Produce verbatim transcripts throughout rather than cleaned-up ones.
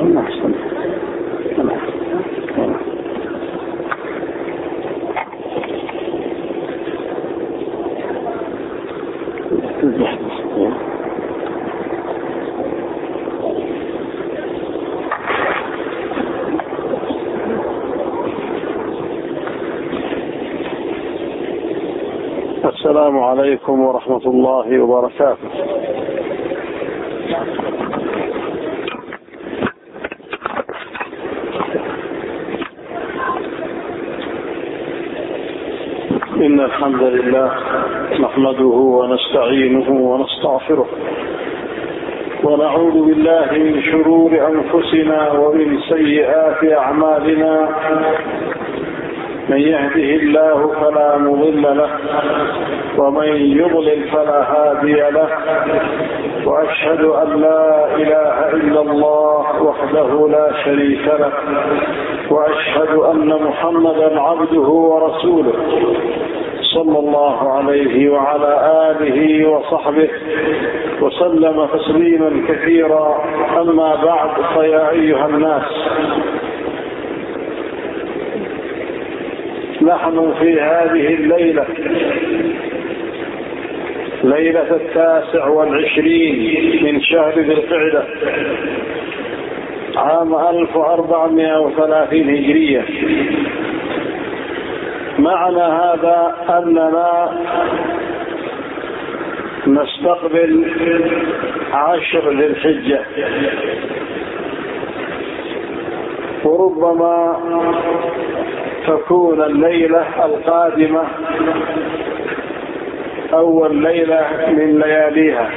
السلام عليكم ورحمة الله وبركاته. إن الحمد لله نحمده ونستعينه ونستغفره ونعوذ بالله من شرور أنفسنا ومن سيئات أعمالنا. من يهده الله فلا مضل له ومن يضلل فلا هادي له، وأشهد أن لا إله إلا الله وحده لا شريك له، وأشهد أن محمدا عبده ورسوله صلى الله عليه وعلى آله وصحبه وسلم تسليما كثيرا. أما بعد، فيا أيها الناس، نحن في هذه الليلة، ليلة التاسع والعشرين من شهر ذي القعدة عام ألف وأربعمائة وثلاثين هجرية. معنى هذا أننا نستقبل عشر ذي الحجة، وربما تكون الليلة القادمة أول ليلة من لياليها،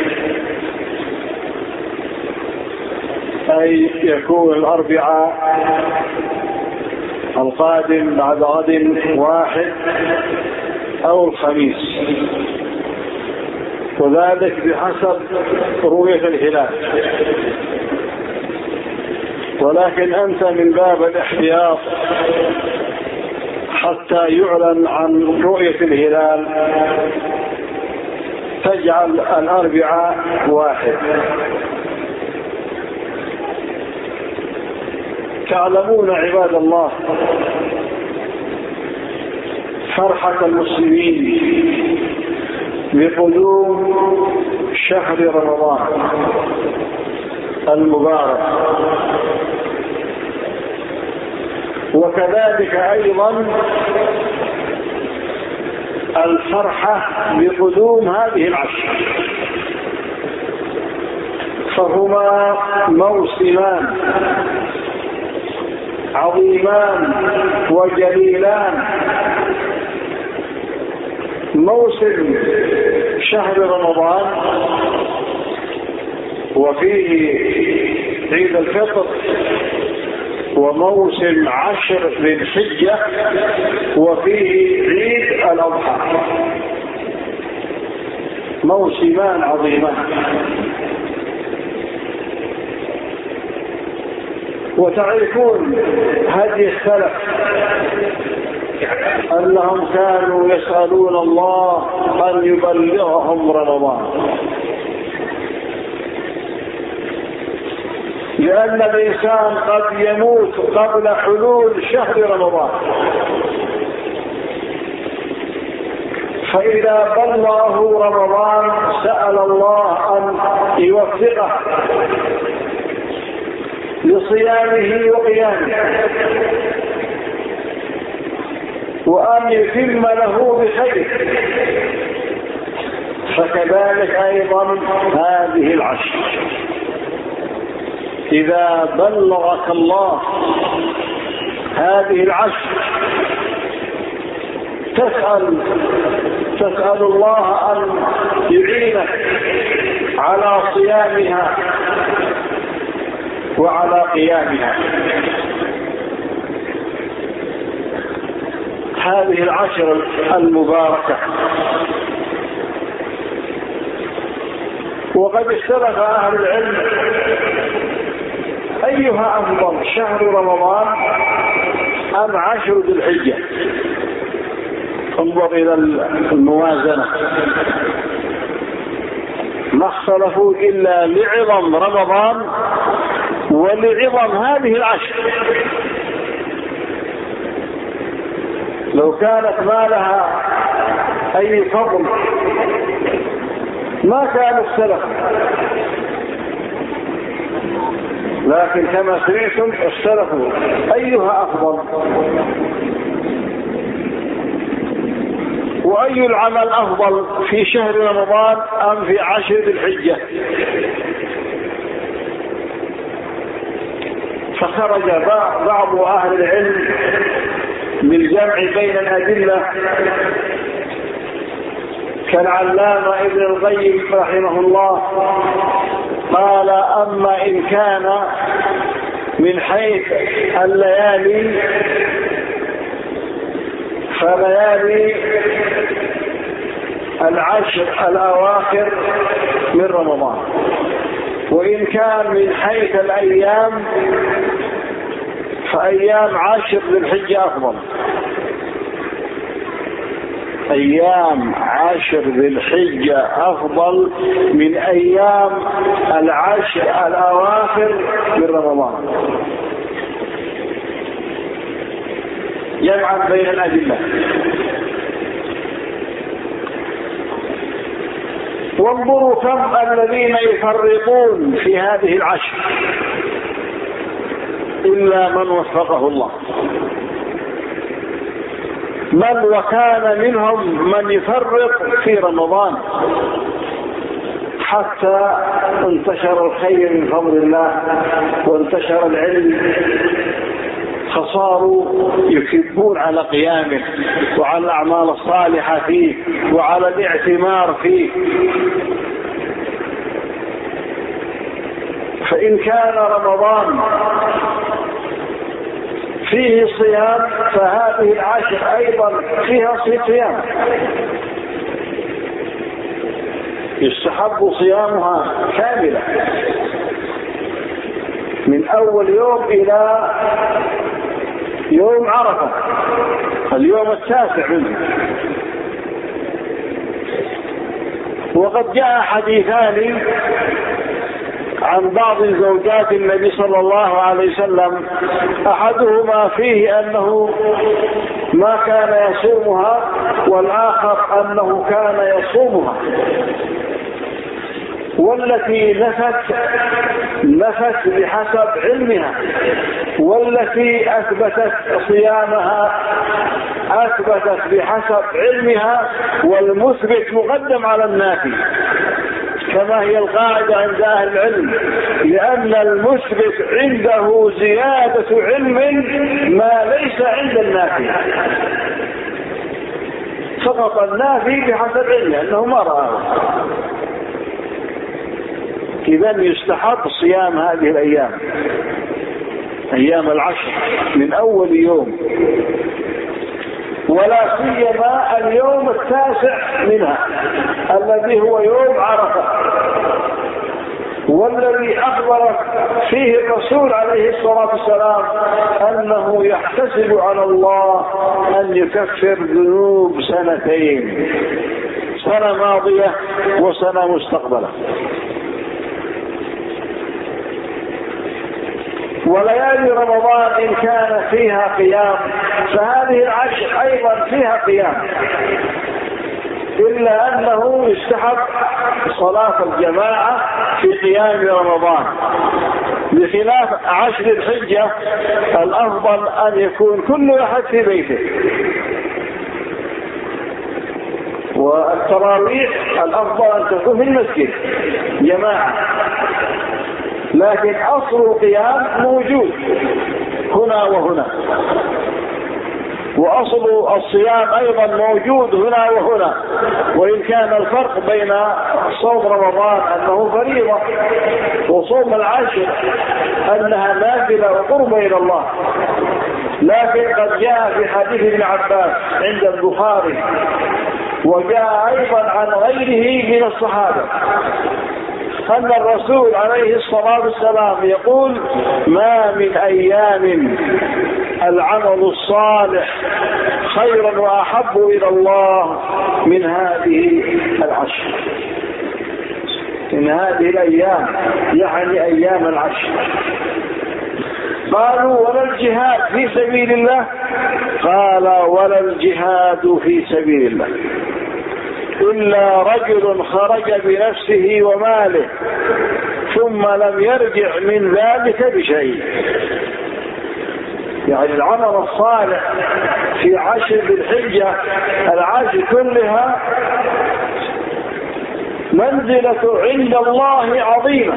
أي يكون الأربعاء القادم بعد غد واحد أو الخميس، وذلك بحسب رؤية الهلال. ولكن أنت من باب الاحتياط حتى يعلن عن رؤية الهلال تجعل الأربعاء واحد. تعلمون عباد الله فرحة المسلمين بقدوم شهر رمضان المبارك، وكذلك أيضا الفرحة بقدوم هذه العشر، فهما موسمان عظيمان وجليلان. موسم شهر رمضان وفيه عيد الفطر، وموسم عشر ذي الحجة وفيه عيد الأضحى، موسمان عظيمان. وتعرفون هدي السلف أنهم كانوا يسألون الله أن يبلغهم رمضان، لأن الإنسان قد يموت قبل حلول شهر رمضان، فإذا بلغه رمضان سأل الله أن يوفقه لصيامه وقيامه، وأن يتم له بخير. فكذلك أيضا هذه العشر، إذا بلغك الله هذه العشر تسأل تسأل الله أن يعينك على صيامها وعلى قيامها. هذه العشر المباركة، وقد اختلف أهل العلم أيها أفضل، شهر رمضان أم عشر ذي الحجة؟ انظر إلى الموازنة، ما اختلفوا إلا لعظم رمضان ولعظم هذه العشر. لو كانت ما لها أي فضل ما كان السلف، لكن كما سمعتم السلف أيها أفضل، وأي العمل أفضل في شهر رمضان أم في عشر ذي الحجة؟ فخرج بعض أهل العلم بالجمع بين الأدلة كالعلامة ابن القيم رحمه الله، قال أما إن كان من حيث الليالي فليالي العشر الأواخر من رمضان، وإن كان من حيث الأيام فأيام عشر ذي الحجة أفضل. أيام عشر ذي الحجة أفضل من أيام العشر الأواخر من رمضان، جمعا بين الأدلة. وانظروا كم الذين يفرطون في هذه العشر إلا من وفقه الله، بل وكان منهم من يفرط في رمضان حتى انتشر الخير من فضل الله وانتشر العلم، فصاروا يكبون على قيامه وعلى الأعمال الصالحة فيه وعلى الاعتمار فيه. فإن كان رمضان فيه صيام فهذه العشر أيضا فيها صيام، يستحب صيامها كاملة من أول يوم إلى يوم عرفة اليوم التاسع منه. وقد جاء حديثان عن بعض زوجات النبي صلى الله عليه وسلم، أحدهما فيه أنه ما كان يصومها، والآخر أنه كان يصومها. والتي نفت نفت بحسب علمها، والتي أثبتت صيامها أثبتت بحسب علمها، والمثبت مقدم على النافي كما هي القاعدة عند أهل العلم، لأن المثبت عنده زيادة علم ما ليس عند النافي، فقط النافي بحسب علمه أنه ما رآه. إذن يستحب صيام هذه الأيام، أيام العشر من أول يوم، ولا سيما اليوم التاسع منها الذي هو يوم عرفة، والذي أخبر فيه الرسول عليه الصلاة والسلام أنه يحتسب على الله أن يكفر ذنوب سنتين، سنة ماضية وسنة مستقبلة. وليالي رمضان إن كان فيها قيام فهذه العشر أيضا فيها قيام، إلا أنه يستحب صلاة الجماعة في قيام رمضان، بخلاف عشر الحجة الأفضل أن يكون كل أحد في بيته. والتراويح الأفضل أن تكون في المسجد جماعة، لكن أصل القيام موجود هنا وهنا، وأصل الصيام أيضا موجود هنا وهنا، وإن كان الفرق بين صوم رمضان أنه فريضة وصوم العشر أنها نافلة وقرب إلى الله. لكن قد جاء في حديث ابن عباس عند البخاري، وجاء أيضا عن غيره من الصحابة، أن الرسول عليه الصلاة والسلام يقول: ما من أيام العمل الصالح خيرا وأحب إلى الله من هذه العشر، من هذه الأيام يعني أيام العشر. قالوا ولا الجهاد في سبيل الله؟ قال ولا الجهاد في سبيل الله إلا رجل خرج بنفسه وماله ثم لم يرجع من ذلك بشيء. يعني العمل الصالح في عشر ذي الحجة العشر كلها منزلة عند الله عظيمة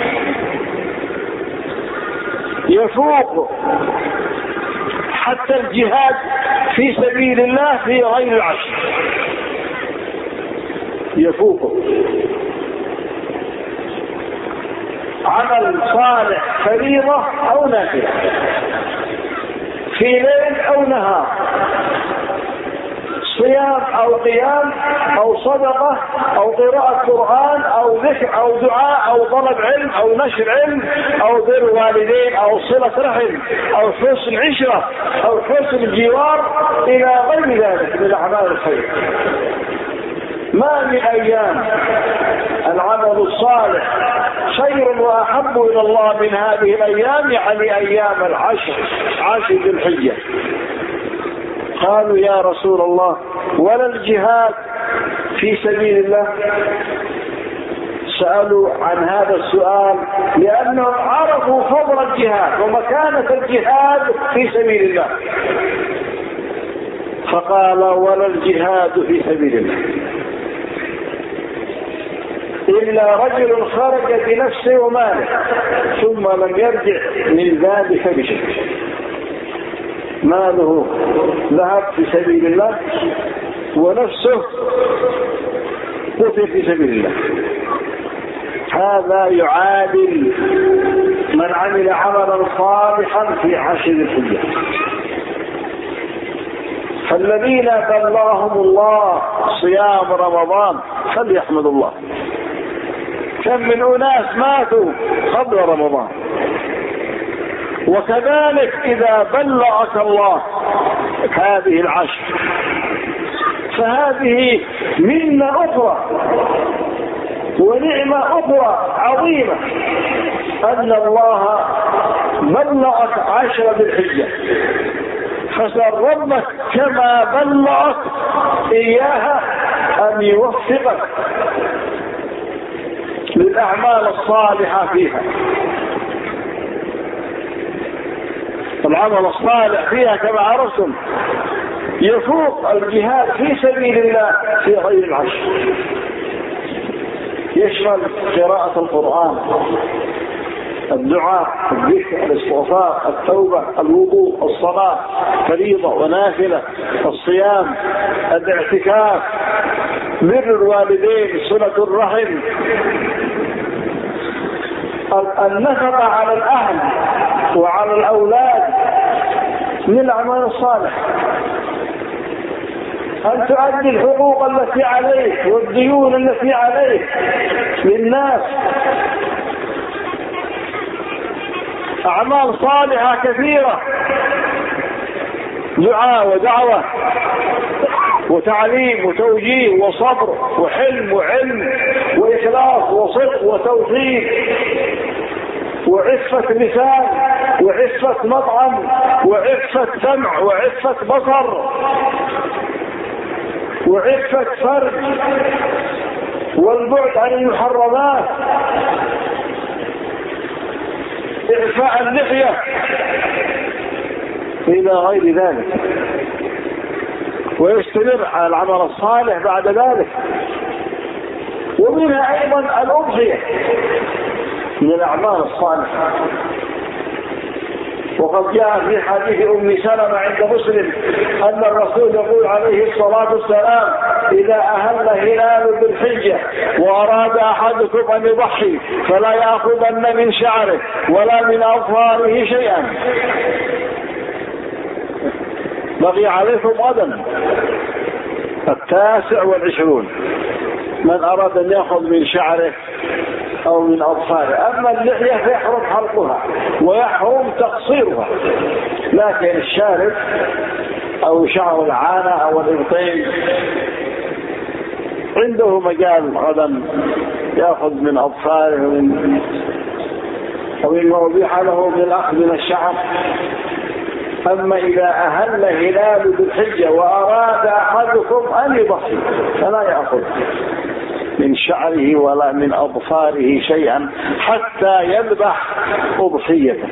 يفوق حتى الجهاد في سبيل الله في غير العشر، يفوق عمل صالح فريضة أو نافلة في ليل أو نهار، صيام أو قيام أو صدقة أو قراءة قرآن أو ذكر أو دعاء أو طلب علم أو نشر علم أو بر والدين أو صلة رحم أو حسن عشرة أو حسن جوار إلى غير ذلك من أعمال الخير. ما من أيام العمل الصالح خير وأحب إلى الله من هذه الأيام، يعني أيام العشر عشر ذي الحجة. قالوا يا رسول الله ولا الجهاد في سبيل الله؟ سألوا عن هذا السؤال لأنهم عرفوا فضل الجهاد ومكانة الجهاد في سبيل الله، فقال ولا الجهاد في سبيل الله إلا رجل خرج بنفسه وماله ثم لم يرجع من ذلك بشيء. ماله ذهب في سبيل الله ونفسه قتل في سبيل الله، هذا يعادل من عمل عملا صالحا في عشر الحجة. فالذين بلغهم الله صيام رمضان فليحمدوا الله. كم من أناس ماتوا قبل رمضان. وكذلك إذا بلغك الله هذه العشر فهذه منة أخرى ونعمة أخرى عظيمة أن الله بلغك عشر ذي الحجة، فسأل ربك كما بلغك إياها أن يوفقك للأعمال الصالحة فيها. العمل الصالح فيها كما عرفتم يفوق الجهاد في سبيل الله في غير العشر، يشمل قراءة القرآن، الدعاء، الذكر، الاستغفار، التوبة، الوضوء، الصلاة فريضة ونافلة، الصيام، الاعتكاف، بر الوالدين، صلة الرحم، النفقة على الأهل وعلى الأولاد من الأعمال الصالحة، أن تؤدي الحقوق التي عليك والديون التي عليك للناس. أعمال صالحة كثيرة، دعاء ودعوة وتعليم وتوجيه وصبر وحلم وعلم وإخلاص وصدق وتوحيد وعفة لسان وعفة مطعم وعفة سمع وعفة بصر وعفة فرج والبعد عن المحرمات، إعفاء اللحية إلى غير ذلك. ويستمر على العمل الصالح بعد ذلك. ومنها أيضا الأضحية من الأعمال الصالحة. وقد جاء في حديث أم سلمة عند مسلم أن الرسول يقول عليه الصلاة والسلام إذا أهل هلال بالحجة وأراد أحدكم أن يضحي فلا يأخذن من شعره ولا من أظفاره شيئا. بقي عليكم غدا التاسع والعشرون من أراد أن يأخذ من شعره أو من أظفاره. أما اللحية فيحرم حلقها ويحرم تقصيرها، لكن الشارب أو شعر العانة أو الإبطين عنده مجال غدا يأخذ من أظفاره ومن ومما أبيح له بالأخذ من الشعر. أما إذا أهل هلال ذي الحجة وأراد أحدكم أن يضحي فلا يأخذ من شعره ولا من أظفاره شيئا حتى يذبح أضحيته.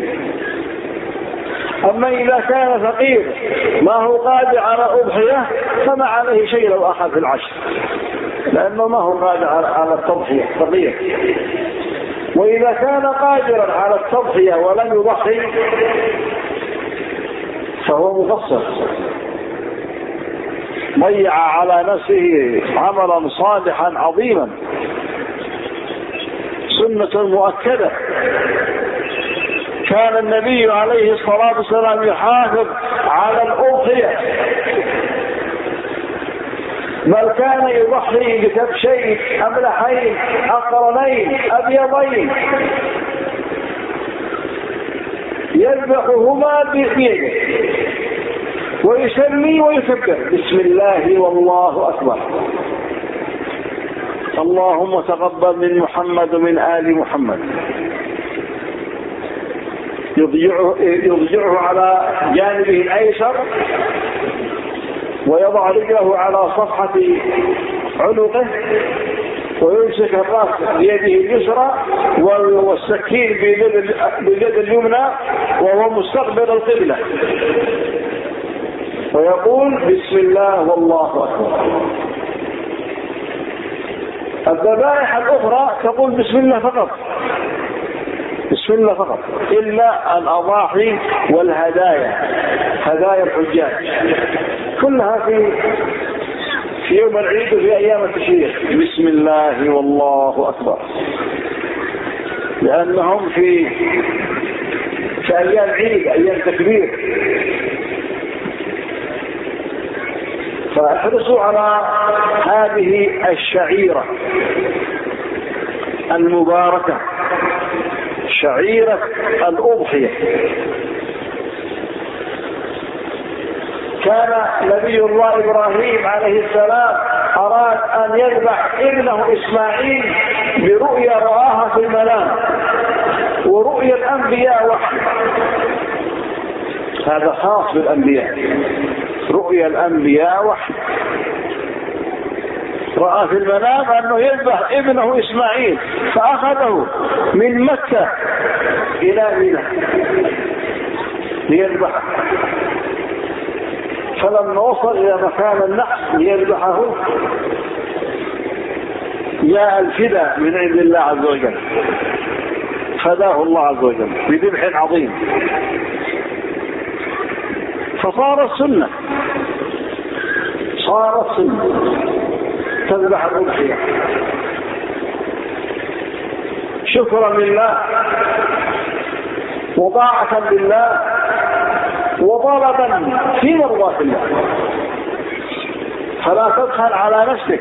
أما إذا كان فقير ما هو قادر على أضحية فما عليه شيء لو أخذ في العشر، لأنه ما هو قادر على التضحية فقير. وإذا كان قادرا على التضحية ولم يضحي فهو مقصر، ضيع على نفسه عملا صالحا عظيما، سنة مؤكدة. كان النبي عليه الصلاة والسلام يحافظ على الأضحية، بل كان يضحي بكبشين أملحين أقرنين أبيضين يذبحهما بيده ويسمي ويكبر بسم الله والله أكبر، اللهم تقبل من محمد ومن آل محمد. يضجعه, يضجعه على جانبه الأيسر ويضع رجله على صفحة عنقه ويمسك الرأس بيده اليسرى والسكين بيده اليمنى وهو مستقبل القبلة ويقول بسم الله والله أكبر. الذبائح الأخرى تقول بسم الله فقط، بسم الله فقط، إلا الأضاحي والهدايا، هدايا الحجاج كلها في في يوم العيد وفي أيام التشريق بسم الله والله أكبر، لأنهم في في أيام عيد أيام تكبير. فاحرصوا على هذه الشعيرة المباركة، شعيرة الأضحية. كان نبي الله إبراهيم عليه السلام أراد أن يذبح ابنه إسماعيل برؤيا رآها في المنام، ورؤيا الأنبياء وحي، هذا خاص بالأنبياء، رؤيا الأنبياء وحي. رأى في المنام أنه يذبح ابنه إسماعيل فأخذه من مكة إلى منى ليذبحه، فلما وصل إلى مكان النحر ليذبحه جاء الفداء من عند الله عز وجل، فداه الله عز وجل بذبح عظيم. فصارت سنة، صارت سنة تذبح الأضحية شكرا لله وطاعة لله وطلبا في مرضاة الله. فلا تبخل على نفسك،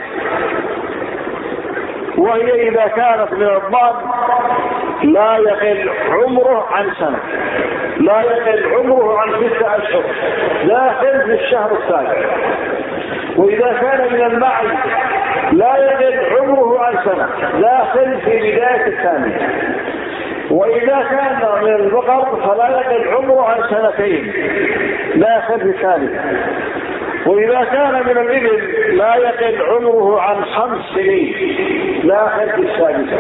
وهي إذا كانت من الضاد لا يقل عمره عن سنة، لا يقل عمره عن ستة أشهر، داخل في الشهر الثالث. وإذا كان من المعز لا يقل عمره عن سنة، داخل في بداية الثانية. وإذا كان من البقر فلا يقل عمره عن سنتين، داخل في الثالثة. وإذا كان من الإبل لا يقل عمره عن خمس سنين، داخل في السادسة.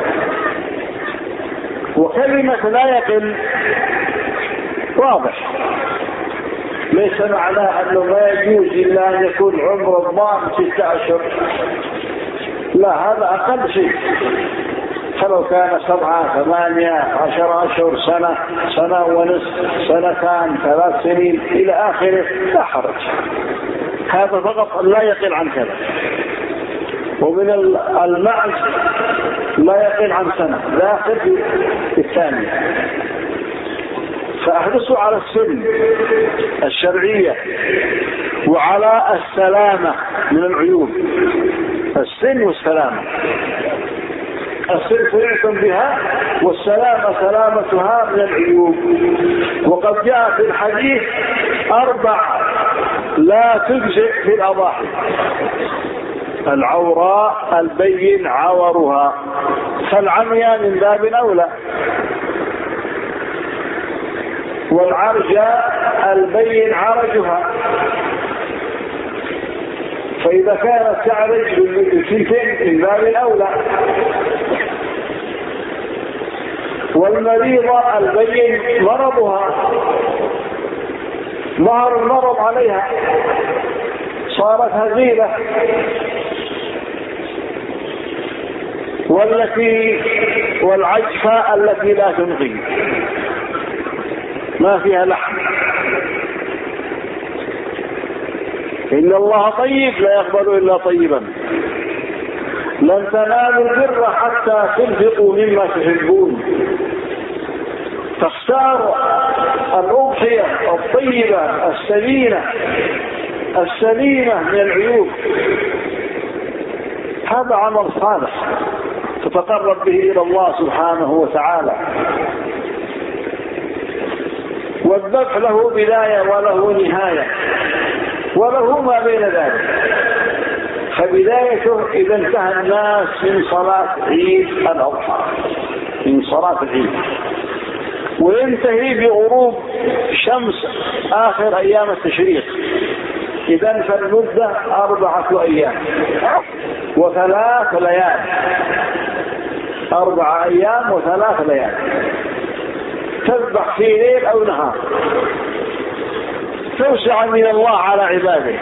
وكلمة لا يقل واضح، ليس معناه أنه ما يجوز إلا أن يكون عمر الضان ستة أشهر، لا، هذا أقل شيء. فلو كان سبعة ثمانية عشر أشهر، سنة، سنة ونصف، سنتان، ثلاث سنين إلى آخره لا حرج، هذا فقط لا يقل عن كذا. ومن المعز لا يقل عن سنة، داخل في الثانية. فاحرصوا على السن الشرعية وعلى السلامة من العيوب، السن والسلامة. السن سرعتم بها والسلامة سلامتها من العيوب. وقد جاء في الحديث أربع لا تجزئ في الأضاحي: العوراء البين عورها، فالعمياء من باب أولى. والعرج البين عرجها، فإذا كانت تعرج بالثنتين من باب الأولى. والمريضة البين مرضها، ظهر المرض عليها صارت هزيلة. والتي والعجفة التي لا تنقي ما فيها لحم. إن الله طيب لا يقبل إلا طيبا. لن تنالوا البر حتى تنفقوا مما تحبون. تختار الأضحية الطيبة السليمة السليمة من العيوب. هذا عمل صالح تتقرب به إلى الله سبحانه وتعالى. والذبح له بداية وله نهاية وله ما بين ذلك. فبدايته إذا انتهى الناس من صلاة عيد الأضحى، من صلاة العيد، وينتهي بغروب شمس آخر أيام التشريق. إذا فالمدة أربعة أيام وثلاث ليال، أربعة أيام وثلاث ليال. تذبح في ليل أو نهار، توسع من الله على عباده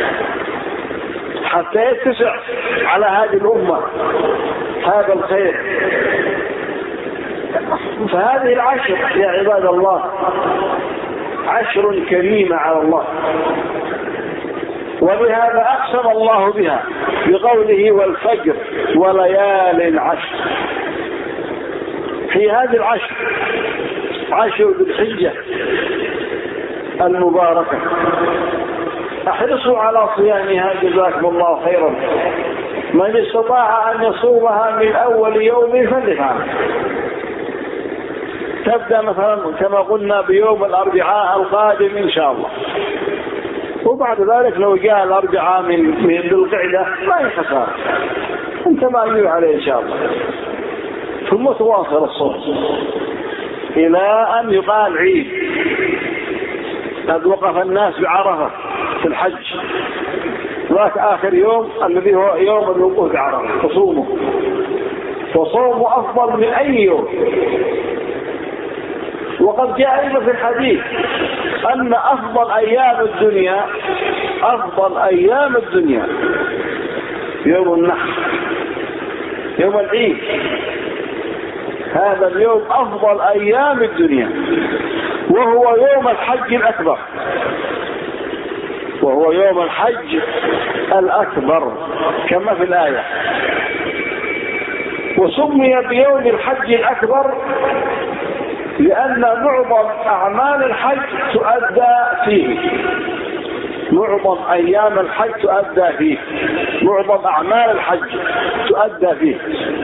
حتى يتسع على هذه الأمة هذا الخير. فهذه العشر يا عباد الله عشر كريمة على الله، ولهذا أقسم الله بها بقوله والفجر وليال عشر. في هذه العشر عشر ذي الحجة المباركة، احرصوا على صيامها جزاكم الله خيرا. من استطاع أن يصومها من أول يوم فليفعل. تبدأ مثلا كما قلنا بيوم الأربعاء القادم إن شاء الله، وبعد ذلك لو جاء الأربعاء من من ذي القعدة ما يخسر، أنت ما يجي عليه إن شاء الله. ثم تواصل الصوم إلى أن يقال عيد. قد وقف الناس بعرفة في الحج، ذاك آخر يوم الذي هو يوم الوقوف بعرفة تصومه، وصومه أفضل من أي يوم. وقد جاء أيضا في الحديث أن أفضل أيام الدنيا أفضل أيام الدنيا يوم النحر، يوم العيد. هذا اليوم أفضل أيام الدنيا، وهو يوم الحج الأكبر، وهو يوم الحج الأكبر كما في الآية. وسمي بيوم الحج الأكبر لأن معظم أعمال الحج تؤدى فيه، معظم أيام الحج تؤدى فيه، معظم أعمال الحج تؤدى فيه.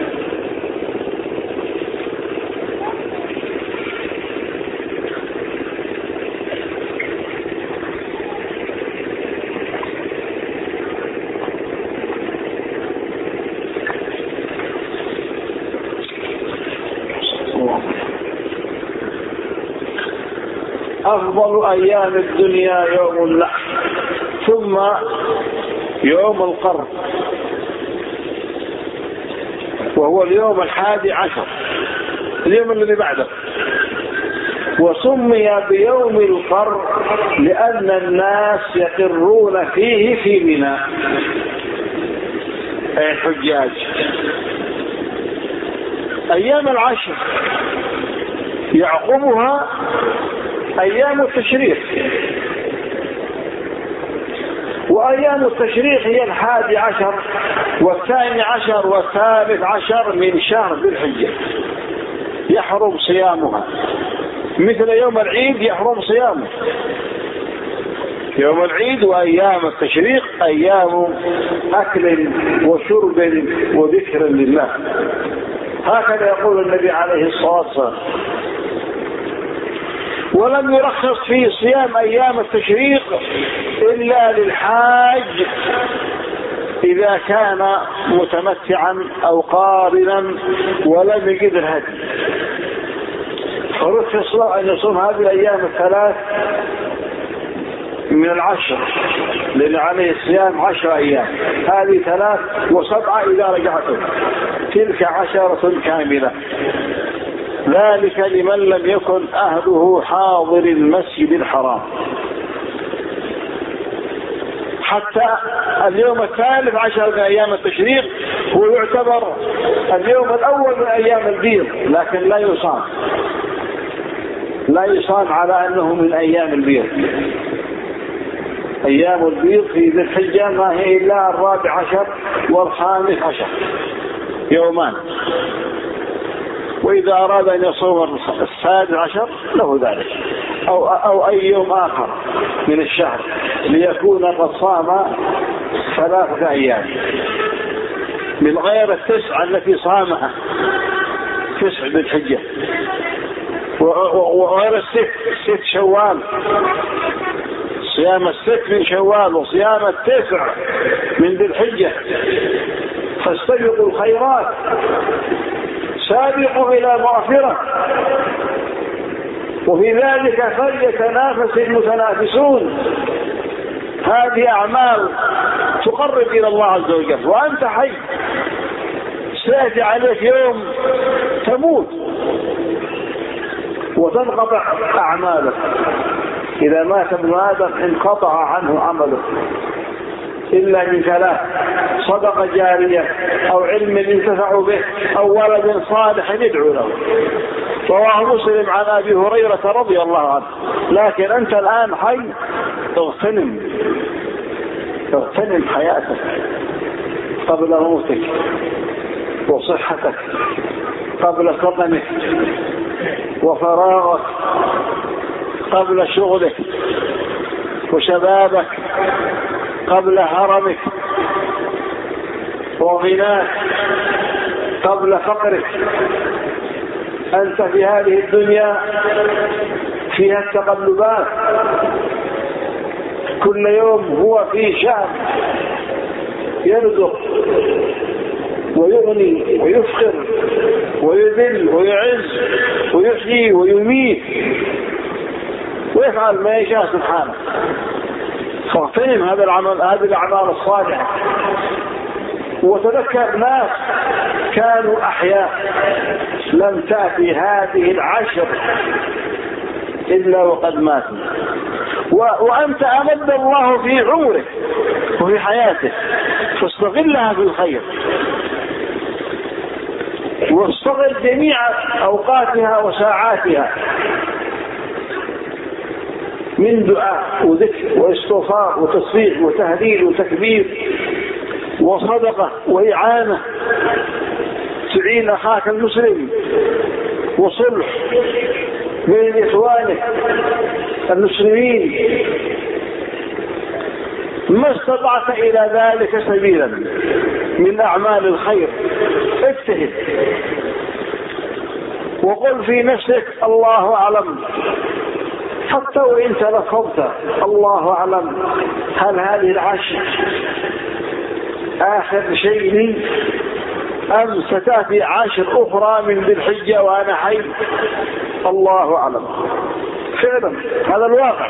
أفضل أيام الدنيا يوم النحر، ثم يوم القر وهو اليوم الحادي عشر، اليوم الذي بعده. وسمي بيوم القر لأن الناس يقرون فيه في منى، أي الحجاج. أيام العشر يعقبها أيام التشريق، وأيام التشريق هي الحادي عشر والثاني عشر والثالث عشر من شهر ذي الحجة، يحرم صيامها. مثل يوم العيد يحرم صيامه. يوم العيد وأيام التشريق أيام أكل وشرب وذكر لله، هكذا يقول النبي عليه الصلاة والسلام. ولم يرخص في صيام أيام التشريق إلا للحاج إذا كان متمتعا أو قارنا ولم يجد الهدي، ورخص له أن يصوم هذه الأيام الثلاث من العشر، لأن عليه الصيام عشر أيام، هذه ثلاث وسبعة إذا رجعتم، تلك عشرة كاملة. ذلك لمن لم يكن أهله حاضر المسجد الحرام. حتى اليوم الثالث عشر من أيام التشريق هو يعتبر اليوم الأول من أيام البيض، لكن لا يصام لا يصام على أنه من أيام البيض. أيام البيض في ذي الحجة ما هي إلا الرابع عشر والخامس عشر، يومان. وإذا أراد أن يصوم السادس عشر له ذلك، أو, أو أي يوم آخر من الشهر، ليكون قد صام ثلاثة أيام من غير التسعة التي صامها تسع ذي الحجة، وغير الست ست شوال، صيام الست من شوال وصيام التسع من ذي الحجة. فاستبقوا الخيرات، سابقوا إلى مغفرة، وفي ذلك فليتنافس المتنافسون. هذه أعمال تقرب إلى الله عز وجل، وأنت حي سيأتي عليك يوم تموت وتنقطع أعمالك. إذا مات ابن آدم انقطع عنه عمله إلا من ثلاث: صدقة جارية، أو علم ينتفع به، أو ولد صالح يدعو له. رواه مسلم عن أبي هريرة رضي الله عنه. لكن أنت الآن حي، اغتنم اغتنم حياتك قبل موتك، وصحتك قبل سقمك، وفراغك قبل شغلك، وشبابك قبل هرمك، وغناك قبل فقرك. أنت في هذه الدنيا فيها التقلبات، كل يوم هو في شأن، يرزق ويغني ويفخر ويذل ويعز ويحيي ويميت ويفعل ما يشاء سبحانه. فاغتنم هذا العمل، هذه الأعمال الصالحة. وتذكر ناس كانوا أحياء لم تأتي هذه العشر إلا وقد ماتوا، وأنت أمد الله في عمرك وفي حياتك، فاستغلها في الخير، واستغل جميع أوقاتها وساعاتها من دعاء وذكر واستغفار وتصفيق وتهليل وتكبير وصدقة وإعانة، تعين أخاك المسلم، وصلح بين إخوانك المسلمين، ما استطعت إلى ذلك سبيلا من أعمال الخير. اجتهد وقل في نفسك الله أعلم، حتى وإن تلفظت الله أعلم، هل هذه العشر آخر شيء أم ستأتي عشر أخرى من ذي الحجة وأنا حي؟ الله أعلم. فعلا هذا الواقع.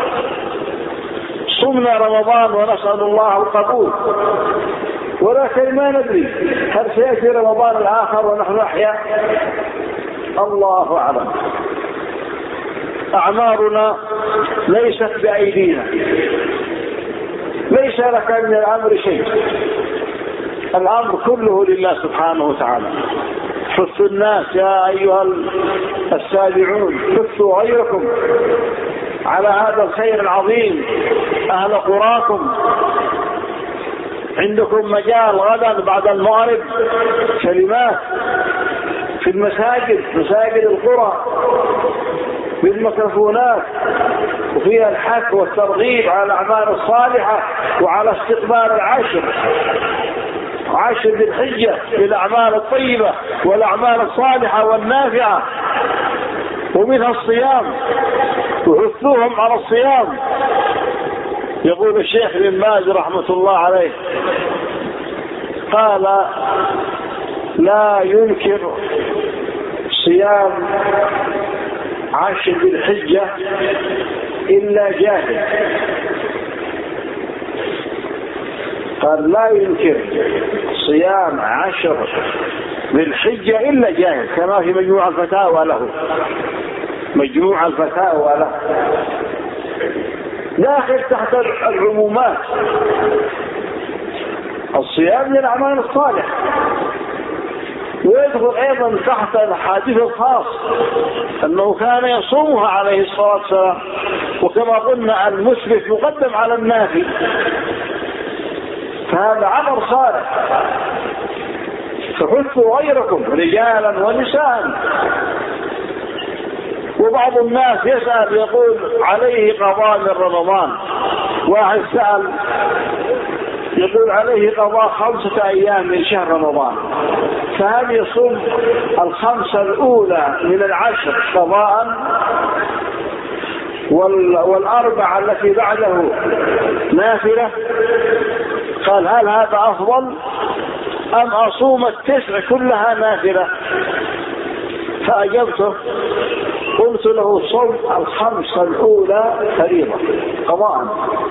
صمنا رمضان ونسأل الله القبول، ولكن ما ندري هل سيأتي رمضان الآخر ونحن أحياء؟ الله أعلم. أعمارنا ليست بأيدينا، ليس لك من الأمر شيء، الأمر كله لله سبحانه وتعالى. حثوا الناس يا أيها السابعون، حثوا غيركم على هذا الخير العظيم. أهل قراكم عندكم مجال غدا بعد المغرب كلمات في المساجد، مساجد القرى، بالميكروفونات، وفيها الحث والترغيب على الأعمال الصالحة وعلى استقبال العشر عشر ذي الحجة بالأعمال الطيبة والأعمال الصالحة والنافعة، ومنها الصيام، وحثوهم على الصيام. يقول الشيخ ابن باز رحمة الله عليه، قال: لا ينكر صيام عشر ذي الحجة إلا جاهل. قال لا ينكر صيام عشر ذي الحجة إلا جاهل، كما في مجموع الفتاوى له، مجموع الفتاوى له داخل تحت العمومات. الصيام للأعمال الصالحة، ويدخل أيضا تحت الحديث الخاص أنه كان يصومها عليه الصلاة والسلام، وكما قلنا المسبح يقدم على النافي، فهذا عمل صالح. فحثوا غيركم رجالا ونساء. وبعض الناس يسأل يقول عليه قضاء من رمضان، واحد سأل يقول عليه قضاء خمسة أيام من شهر رمضان، فهل يصوم الخمسة الأولى من العشر قضاء والأربعة التي بعده نافلة؟ قال هل هذا أفضل أم أصوم التسع كلها نافلة؟ فأجبته قلت له صوم الخمسة الأولى فريضة قضاء،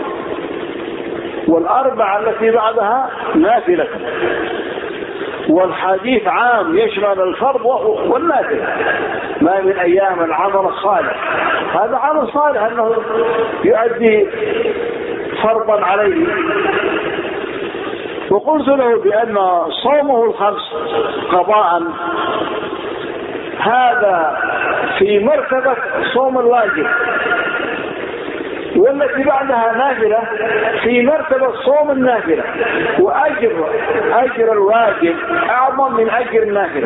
والأربعة التي بعدها نافلة، والحديث عام يشمل الفرض والنافلة. ما من أيام العمل الصالح، هذا عمل صالح أنه يؤدي فرضا عليه. وقلت له بأن صومه الخمس قضاء هذا في مرتبة صوم الواجب، والتي بعدها نافلة في مرتبة صوم النافلة، وأجر أجر الواجب أعظم من أجر النافلة.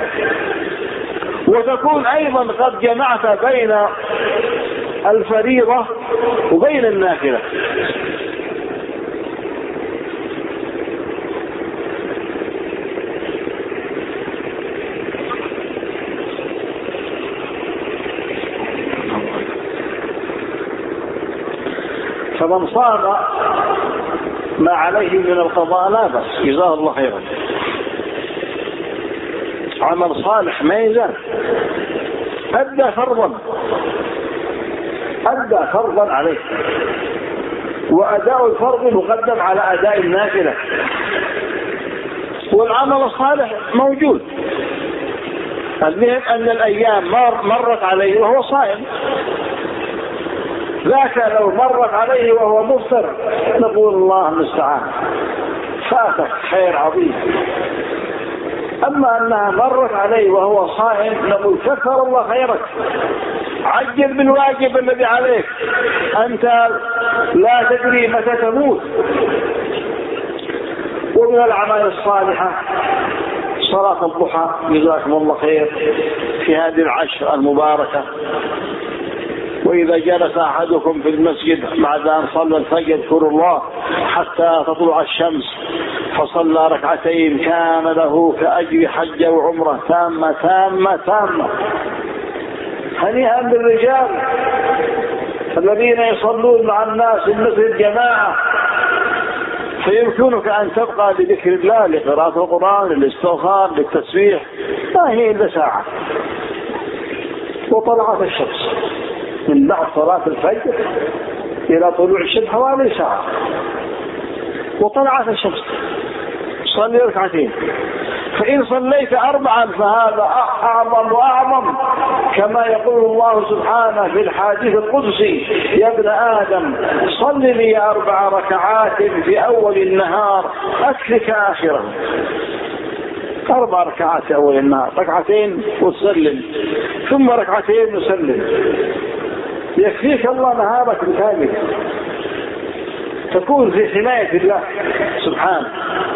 وتكون أيضا قد جمعت بين الفريضة وبين النافلة. فمن صام ما عليه من القضاء لا بأس، جزاه الله خيرا، عمل صالح ما يزال، أدى فرضا أدى فرضا عليه، وأداء الفرض مقدم على أداء النافلة، والعمل الصالح موجود. المهم أن الأيام مرت عليه وهو صائم، ذاك لو مرت عليه وهو مفطر نقول الله المستعان فاتك خير عظيم. أما أنها مرت عليه وهو صائم نقول كثر الله خيرك، عجل بالواجب الذي عليك، أنت لا تدري متى تموت. ومن الأعمال الصالحة صلاة الضحى، جزاكم الله خير، في هذه العشر المباركة. وإذا جلس أحدكم في المسجد بعد أن صلى الفجر اذكر الله حتى تطلع الشمس فصلى ركعتين كان له كأجر حجة وعمرة تامة تامة تامة. هنيئا بالرجال الذين يصلون مع الناس مثل الجماعة، فيمكنك أن تبقى لذكر الله، لقراءة القرآن، للاستغفار، للتسبيح، ما هي إلا ساعة. وطلعت الشمس من بعد صلاة الفجر إلى طلوع الشمس حوالي ساعة، وطلعت الشمس صلي ركعتين. فإن صليت أربعا فهذا أعظم وأعظم، كما يقول الله سبحانه في الحديث القدسي يا ابن آدم صل لي أربع ركعات في أول النهار أكفك آخره. أربع ركعات في أول النهار، ركعتين وتسلم، ثم ركعتين وسلم، يكفيك الله نهارك بالكامل، تكون في حماية الله سبحانه،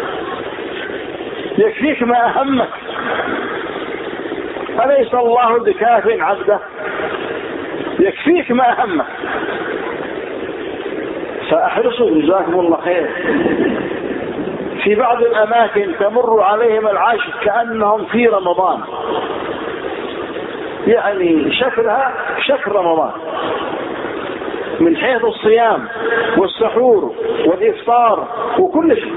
يكفيك ما أهمك. أليس الله بكاف عبده؟ يكفيك ما أهمك. فأحرصوا جزاكم الله خير. في بعض الأماكن تمر عليهم العشر كأنهم في رمضان، يعني شكلها شكل رمضان من حيث الصيام والسحور والإفطار وكل شيء.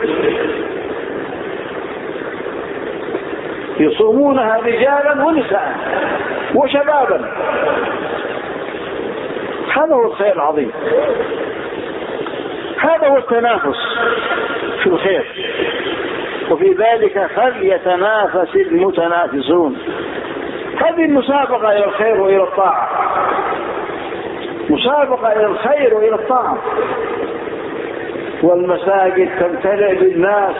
يصومونها رجالا ونساء وشبابا، هذا هو الخير العظيم، هذا هو التنافس في الخير، وفي ذلك فليتنافس المتنافسون. هذه المسابقة إلى الخير وإلى الطاعة، مسابقة إلى الخير وإلى الطاعة. والمساجد تمتلئ بالناس،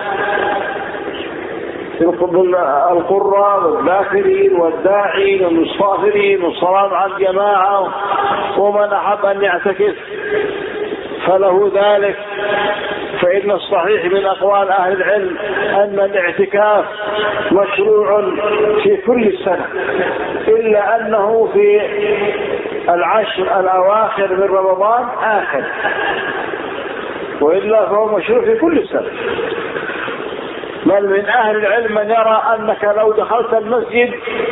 القراء والذاكرين والداعين والمستغفرين والصلاة على الجماعة، ومن أحب أن يعتكف فله ذلك. فإن الصحيح من أقوال أهل العلم أن الاعتكاف مشروع في كل السنة، إلا أنه في العشر الأواخر من رمضان آخر، وإلا فهو مشروع في كل السنة. بل من أهل العلم من يرى أنك لو دخلت المسجد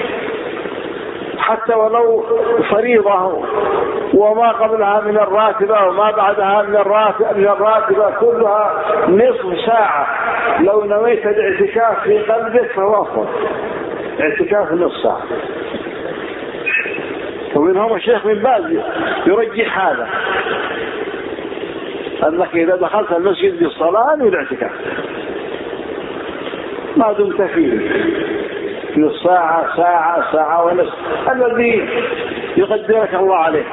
حتى ولو فريضة وما قبلها من الراتبة وما بعدها من الراتبة كلها نصف ساعة، لو نويت الاعتكاف في قلبك فهو أفضل، اعتكاف نصف ساعة. ومنهم الشيخ بن باز يرجح هذا، أنك إذا دخلت المسجد بالصلاة والاعتكاف ما دمت فيه نصف ساعة ساعة ساعة ونصف الذي يقدرك الله عليه،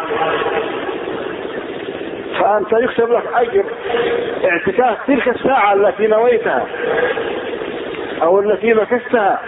فأنت يكتب لك أجر اعتكاف تلك الساعة التي نويتها أو التي مكثتها.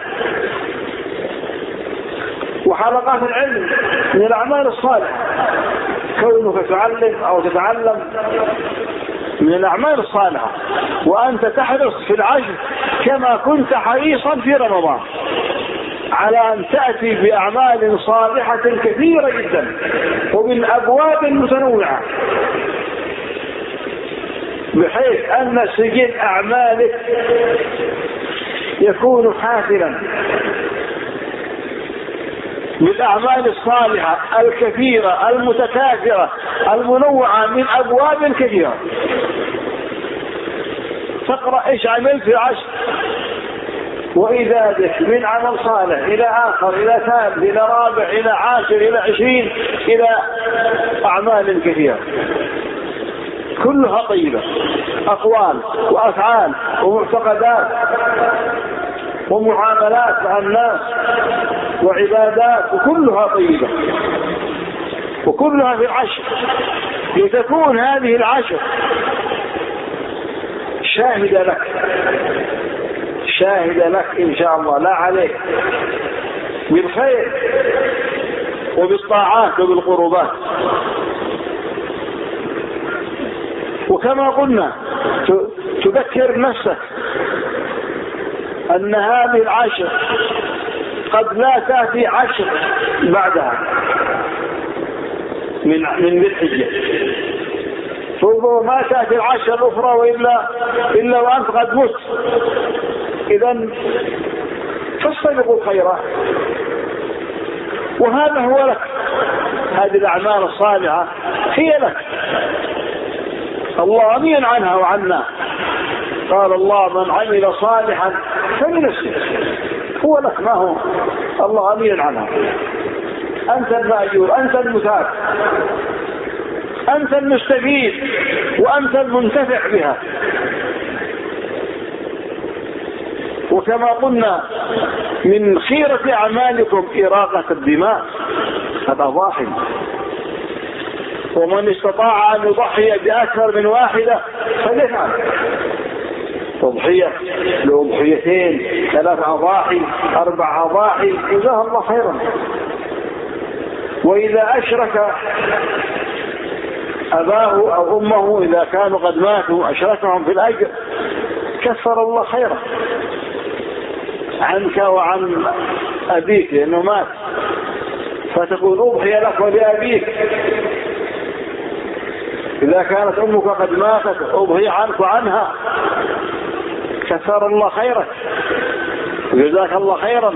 وحلقات العلم من الأعمال الصالحة، كونك تعلم أو تتعلم من الأعمال الصالحة، وأنت تحرص في العشر كما كنت حريصا في رمضان على أن تأتي بأعمال صالحة كثيرة جدا ومن أبواب متنوعة، بحيث أن سجل أعمالك يكون حافلا بالأعمال الصالحة الكثيرة المتكاثرة المنوعة من أبواب كثيرة. تقرأ إيش عملت في عشر، وإذا بك من عمل صالح إلى آخر إلى ثالث إلى رابع إلى عاشر إلى عشرين إلى أعمال كثيرة كلها طيبة، أقوال وأفعال ومعتقدات ومعاملات مع الناس وعبادات، وكلها طيبة وكلها في العشر، لتكون هذه العشر شاهد لك شاهد لك إن شاء الله لا عليك بالخير وبالطاعات وبالقربات. وكما قلنا تذكر نفسك أن هذه العشر قد لا تأتي عشر بعدها من من ذي الحجة، ما تأتي العشر الأخرى وإلا إلا وأنت قد مت. إذن فاستبقوا الخيرات، وهذا هو لك، هذه الأعمال الصالحة هي لك، الله غني عنها وعنا. قال الله من عمل صالحا فلنفسه، هو لك، ما هو الله غني عنها. أنت المأجور، أنت المثاب، أنت المستفيد، وأنت المنتفع بها. وكما قلنا من خيرة أعمالكم إراقة الدماء، هذا ضاحي. ومن استطاع أن يضحي بأكثر من واحدة فليفعل، تضحية لأضحيتين، ثلاث أضاحي، أربع أضاحي، جزاه الله خيرا. وإذا أشرك أباه أو أمه إذا كانوا قد ماتوا أشركهم في الأجر كثر الله خيرا عنك وعن أبيك لأنه مات، فتكون أضحية لك ولأبيك. إذا كانت أمك قد ماتت أضحي عنك وعنها كثر الله خيرك وجزاك الله خيرا.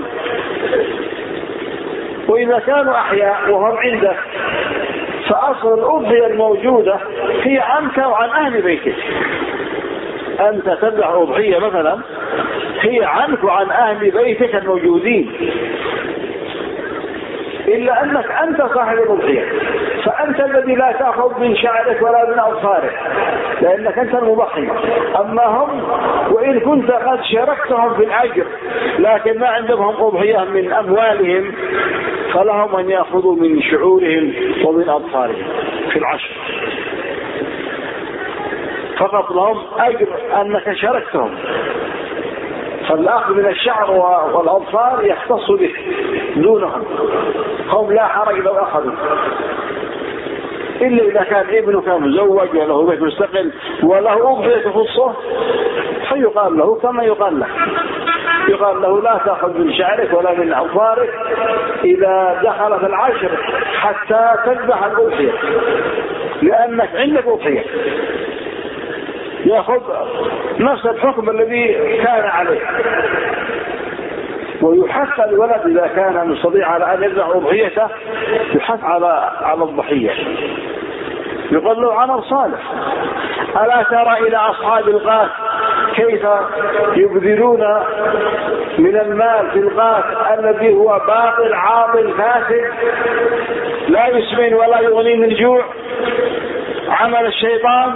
وإذا كانوا أحياء وهم عندك فأصل الأضحية الموجودة هي عنك وعن أهل بيتك. أنت تذبح أضحية مثلا هي عنك وعن أهل بيتك الموجودين، إلا أنك أنت صاحب الأضحية، أنت الذي لا تأخذ من شعرك ولا من أظفارك لأنك أنت المضحي. أما هم وإن كنت قد شاركتهم في الأجر لكن ما عندهم أضحية من أموالهم فلهم أن يأخذوا من شعورهم ومن أظفارهم في العشر، فقط لهم أجر أنك شاركتهم. فالأخذ من الشعر والأظفار يختص به دونهم، هم لا حرج لو أخذوا، إلا إذا كان ابنك مزوج وله بيت مستقل وله أضحية تخصه فيقال له كما يقال له، يقال له لا تأخذ من شعرك ولا من أظفارك إذا دخلت العشر حتى تذبح الأضحية لأنك عندك أضحية، يأخذ نفس الحكم الذي كان عليه. ويحث الولد إذا كان مستطيع على أن يذبح أضحيته يحث على على الضحية، يقول له عمل صالح. ألا ترى إلى أصحاب الغاث كيف يبذلون من المال في الغاث الذي هو باطل عاطل فاسد لا يسمن ولا يغني من جوع، عمل الشيطان.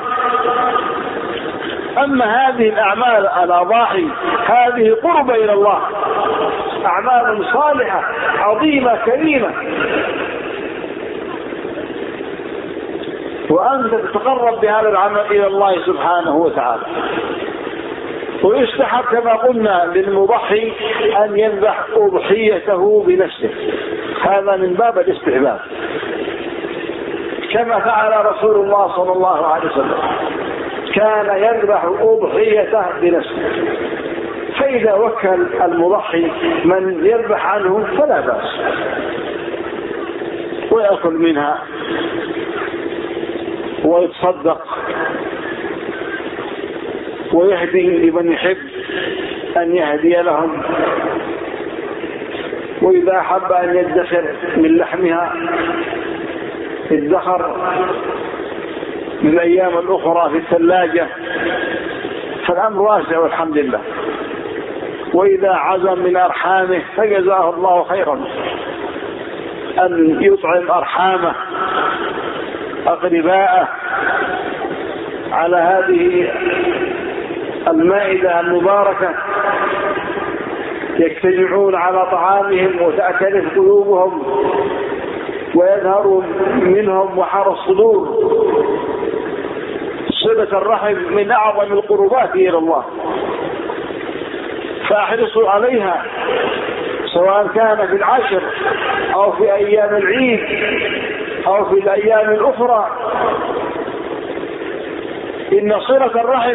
أما هذه الأعمال الأضاحي هذه قرب إلى الله، أعمال صالحة عظيمة كريمة، وأنت تتقرب بهذا العمل إلى الله سبحانه وتعالى. ويستحب كما قلنا للمضحي أن يذبح أضحيته بنفسه، هذا من باب الاستحباب كما فعل رسول الله صلى الله عليه وسلم، كان يذبح أضحيته بنفسه. فإذا وكل المضحي من يذبح عنه فلا بأس، ويأكل منها ويتصدق ويهدي لمن يحب أن يهدي لهم. وإذا أحب أن يدخر من لحمها ادخر من الأيام الأخرى في الثلاجة، فالأمر واسع والحمد لله. وإذا عزم من أرحامه فجزاه الله خيرا أن يطعم أرحامه أقرباءه على هذه المائدة المباركة، يجتمعون على طعامهم وتأتلف قلوبهم ويظهر منهم وحر الصدور. صلة الرحم من أعظم القربات إلى الله، فاحرصوا عليها سواء كان في العشر أو في أيام العيد أو في الأيام الأخرى. إن صلة الرحم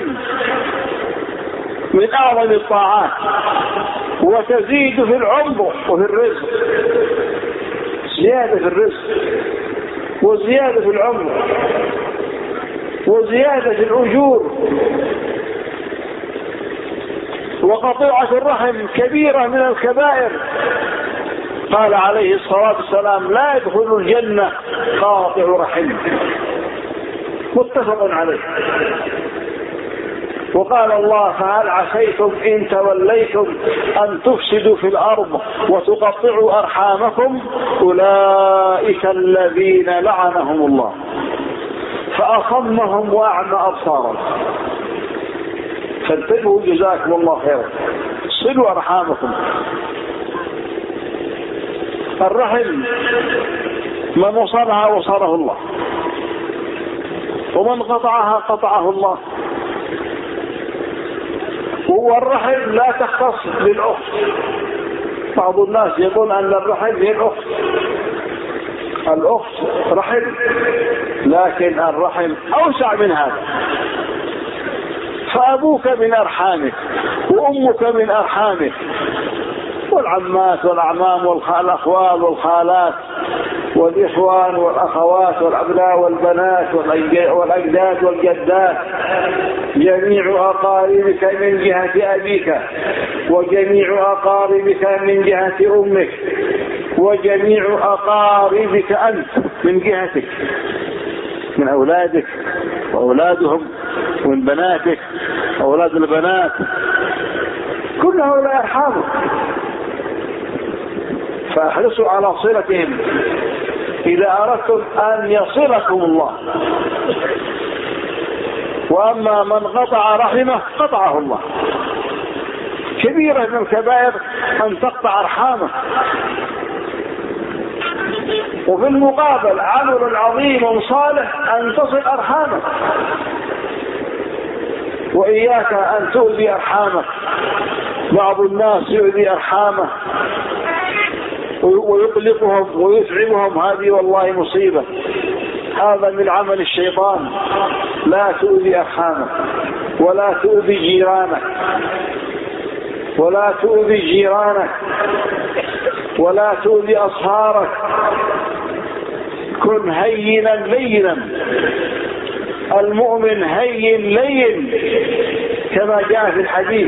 من أعظم الطاعات وتزيد في العمر وفي الرزق، زيادة في الرزق وزيادة في العمر وزيادة في الأجور. وقطيعة الرحم كبيرة من الكبائر، قال عليه الصلاة والسلام لا يدخل الجنة قاطع رحم، متفق عليه. وقال الله فهل عسيتم إن توليتم أن تفسدوا في الأرض وتقطعوا أرحامكم أولئك الذين لعنهم الله فأصمهم وأعمى أبصارهم. فانتبهوا جزاكم الله خيرا، صلوا أرحامكم. الرحم من وصلها وصله الله، ومن قطعها قطعه الله. والرحم لا تختص بالأخت، بعض الناس يقول أن الرحم هي الأخت، الأخت رحم، لكن الرحم أوسع من هذا. فأبوك من أرحامك وأمك من أرحامك، والعمات والأعمام والأخوال والخالات والإخوان والأخوات والأبناء والبنات والأجداد والجدات، جميع أقاربك من جهة أبيك وجميع أقاربك من جهة أمك وجميع أقاربك أنت من جهتك، من أولادك وأولادهم ومن بناتك وأولاد البنات، كل هؤلاء أرحامك. فاحرصوا على صلتهم إذا أردتم أن يصلكم الله. وأما من قطع رحمه قطعه الله. كبيرة من الكبائر أن تقطع أرحامه. وفي المقابل عمل عظيم صالح أن تصل أرحامك. وإياك أن تؤذي أرحامك. بعض الناس يؤذي أرحامه ويقلقهم ويتعبهم، هذه والله مصيبة. هذا من عمل الشيطان. لا تؤذي أرحامك، ولا تؤذي جيرانك، ولا تؤذي جيرانك، ولا تؤذي أصهارك. كن هينا لينا. المؤمن هين لين كما جاء في الحديث.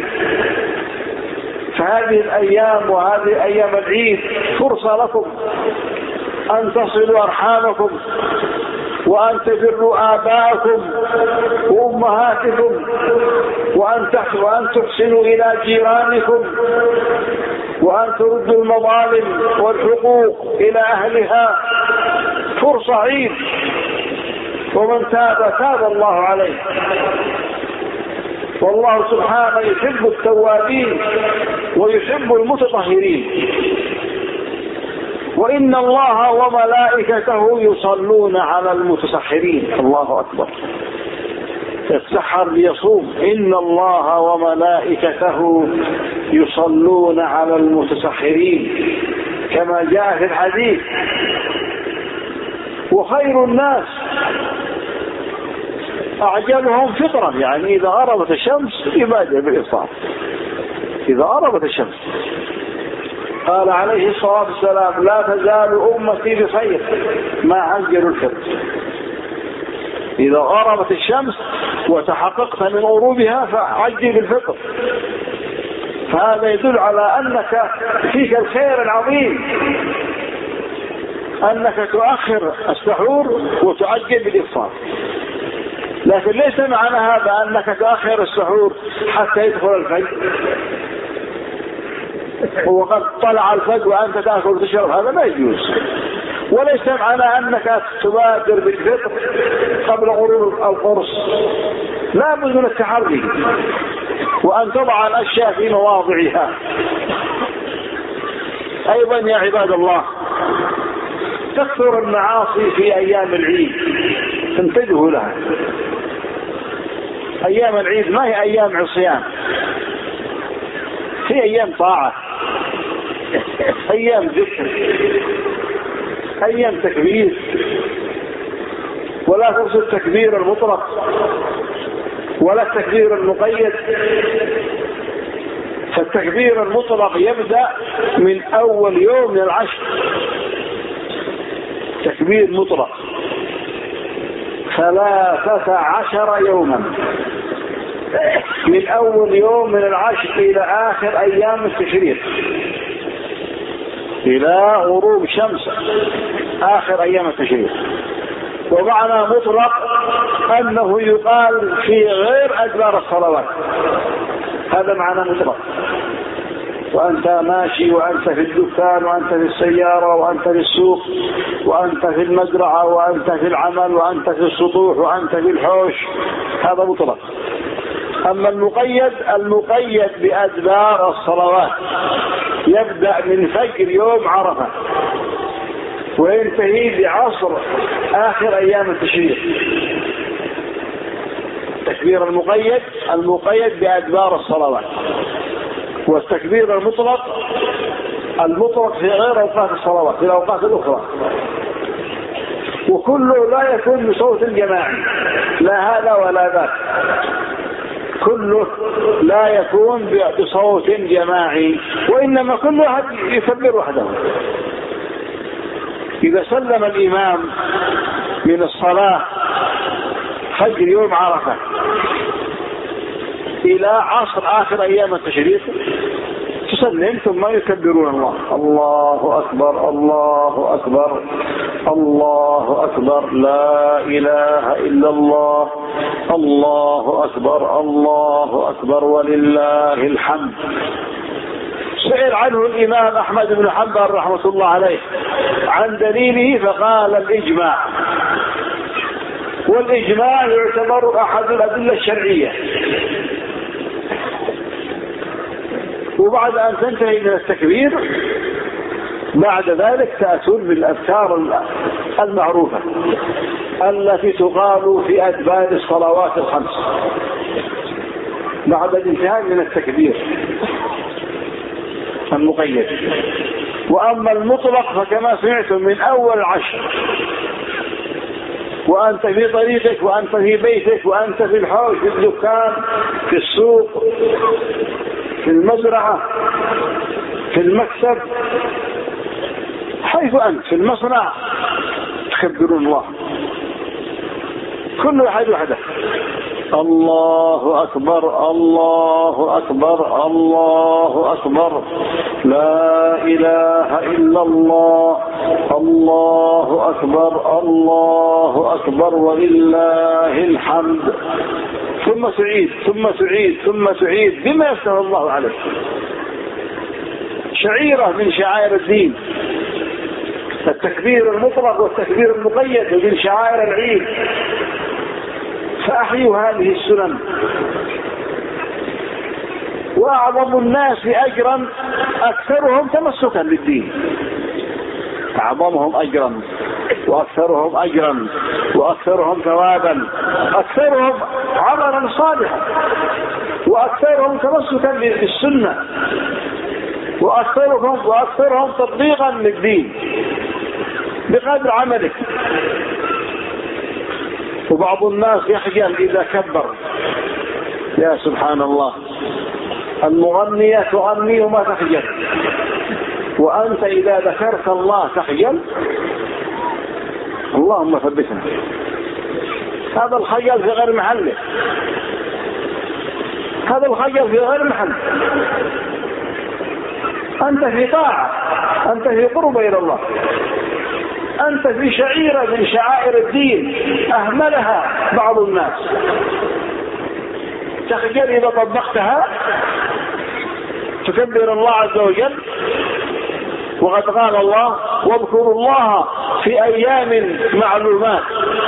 فهذه الأيام وهذه أيام العيد فرصة لكم أن تصلوا أرحامكم، وأن تبروا آباءكم وأمهاتكم، وأن تحسنوا إلى جيرانكم، وأن تردوا المظالم والحقوق إلى أهلها. فرصة عيد. ومن تاب تاب الله عليه. والله سبحانه يحب التوابين ويحب المتطهرين. وإن الله وملائكته يصلون على المتسحرين. الله أكبر. يتسحر ليصوم. إن الله وملائكته يصلون على المتسحرين كما جاء في الحديث. وخير الناس أعجلهم فطرا، يعني إذا غربت الشمس يبادر بالإفطار. إذا غربت الشمس قال عليه الصلاة والسلام: لا تزال أمتي بخير ما عجلوا الفطر. إذا غربت الشمس وتحققت من غروبها فعجل الفطر. فهذا يدل على أنك فيك الخير العظيم، أنك تؤخر السحور وتعجل بالإفطار. لكن ليس معنى هذا أنك تؤخر السحور حتى يدخل الفجر وقد طلع الفجر وأنت تأكل وتشرب، هذا ما يجوز. وليس معنى أنك تبادر بالفطر قبل غروب القرص. لا بد من التحري وأن تضع الأشياء في مواضعها. أيضا يا عباد الله، تكثر المعاصي في أيام العيد، انتبهوا لها. أيام العيد ما هي أيام عصيان، هي أيام طاعة، أيام ذكر، أيام تكبير. ولا تقصد التكبير المطلق ولا التكبير المقيد. فالتكبير المطلق يبدأ من أول يوم من العشر، تكبير مطلق ثلاثة عشر يوما، من أول يوم من العشر إلى آخر أيام التشريق، إلى غروب شمس آخر أيام التشريق. ومعنى مطلق أنه يقال في غير أدبار الصلوات، هذا معنى مطلق. وأنت ماشي، وأنت في الدكان، وأنت في السيارة، وأنت في السوق، وأنت في المزرعة، وأنت في العمل، وأنت في السطوح، وأنت في الحوش، هذا مطلق. أما المقيد، المقيد بأدبار الصلوات، يبدأ من فجر يوم عرفة وينتهي بعصر آخر أيام التشريق. التكبير المقيد المقيد بأدبار الصلوات. والتكبير المطلق المطلق في غير أوقات الصلوات، في الأوقات الأخرى. وكله لا يكون بصوت جماعي، لا هذا ولا ذاك، كله لا يكون بصوت جماعي، وإنما كل واحد يكبر وحده. إذا سلم الإمام من الصلاة فجر يوم عرفة إلى عصر آخر أيام التشريق تسلم ثم يكبرون الله: الله أكبر، الله أكبر، الله أكبر، لا إله إلا الله، الله أكبر، الله أكبر، ولله الحمد. سئل عنه الإمام أحمد بن حنبل رحمة الله عليه عن دليله فقال الإجماع، والإجماع يعتبر أحد الأدلة الشرعية. وبعد أن تنتهي من التكبير بعد ذلك تأتون بالأذكار المعروفة التي تقال في أدبار الصلوات الخمس بعد الانتهاء من التكبير المقيد. وأما المطلق فكما سمعتم من أول عشر، وأنت في طريقك وأنت في بيتك وأنت في الحوش في الدكان في السوق في المزرعة في المكتب حيث أنت في المصنع تكبرون الله كل واحد وحده، الله أكبر الله أكبر الله أكبر لا إله إلا الله الله أكبر الله أكبر ولله الحمد، ثم تعيد ثم تعيد ثم تعيد بما يفتح الله عليك. شعيرة من شعائر الدين، التكبير المطلق والتكبير المقيد من شعائر العيد، فأحيوا هذه السنن. وأعظم الناس أجرا أكثرهم تمسكا بالدين، أعظمهم أجرا وأكثرهم أجرا وأكثرهم ثوابا، أكثرهم عملا صالحا وأكثرهم تمسكا بالسنة وأكثرهم وأكثرهم تطبيقا للدين بقدر عملك. وبعض الناس يخجل إذا كبر، يا سبحان الله، المغنية تغني وما تخجل، وأنت إذا ذكرت الله تخجل. اللهم ثبتنا. هذا الخجل في غير محله، هذا الخجل في غير محله. أنت في طاعة، أنت في قرب إلى الله، أنت في شعيرة من شعائر الدين أهملها بعض الناس. تخجل إذا طبقتها تكبر الله عز وجل، وقد قال الله واذكروا الله في أيام معلومات.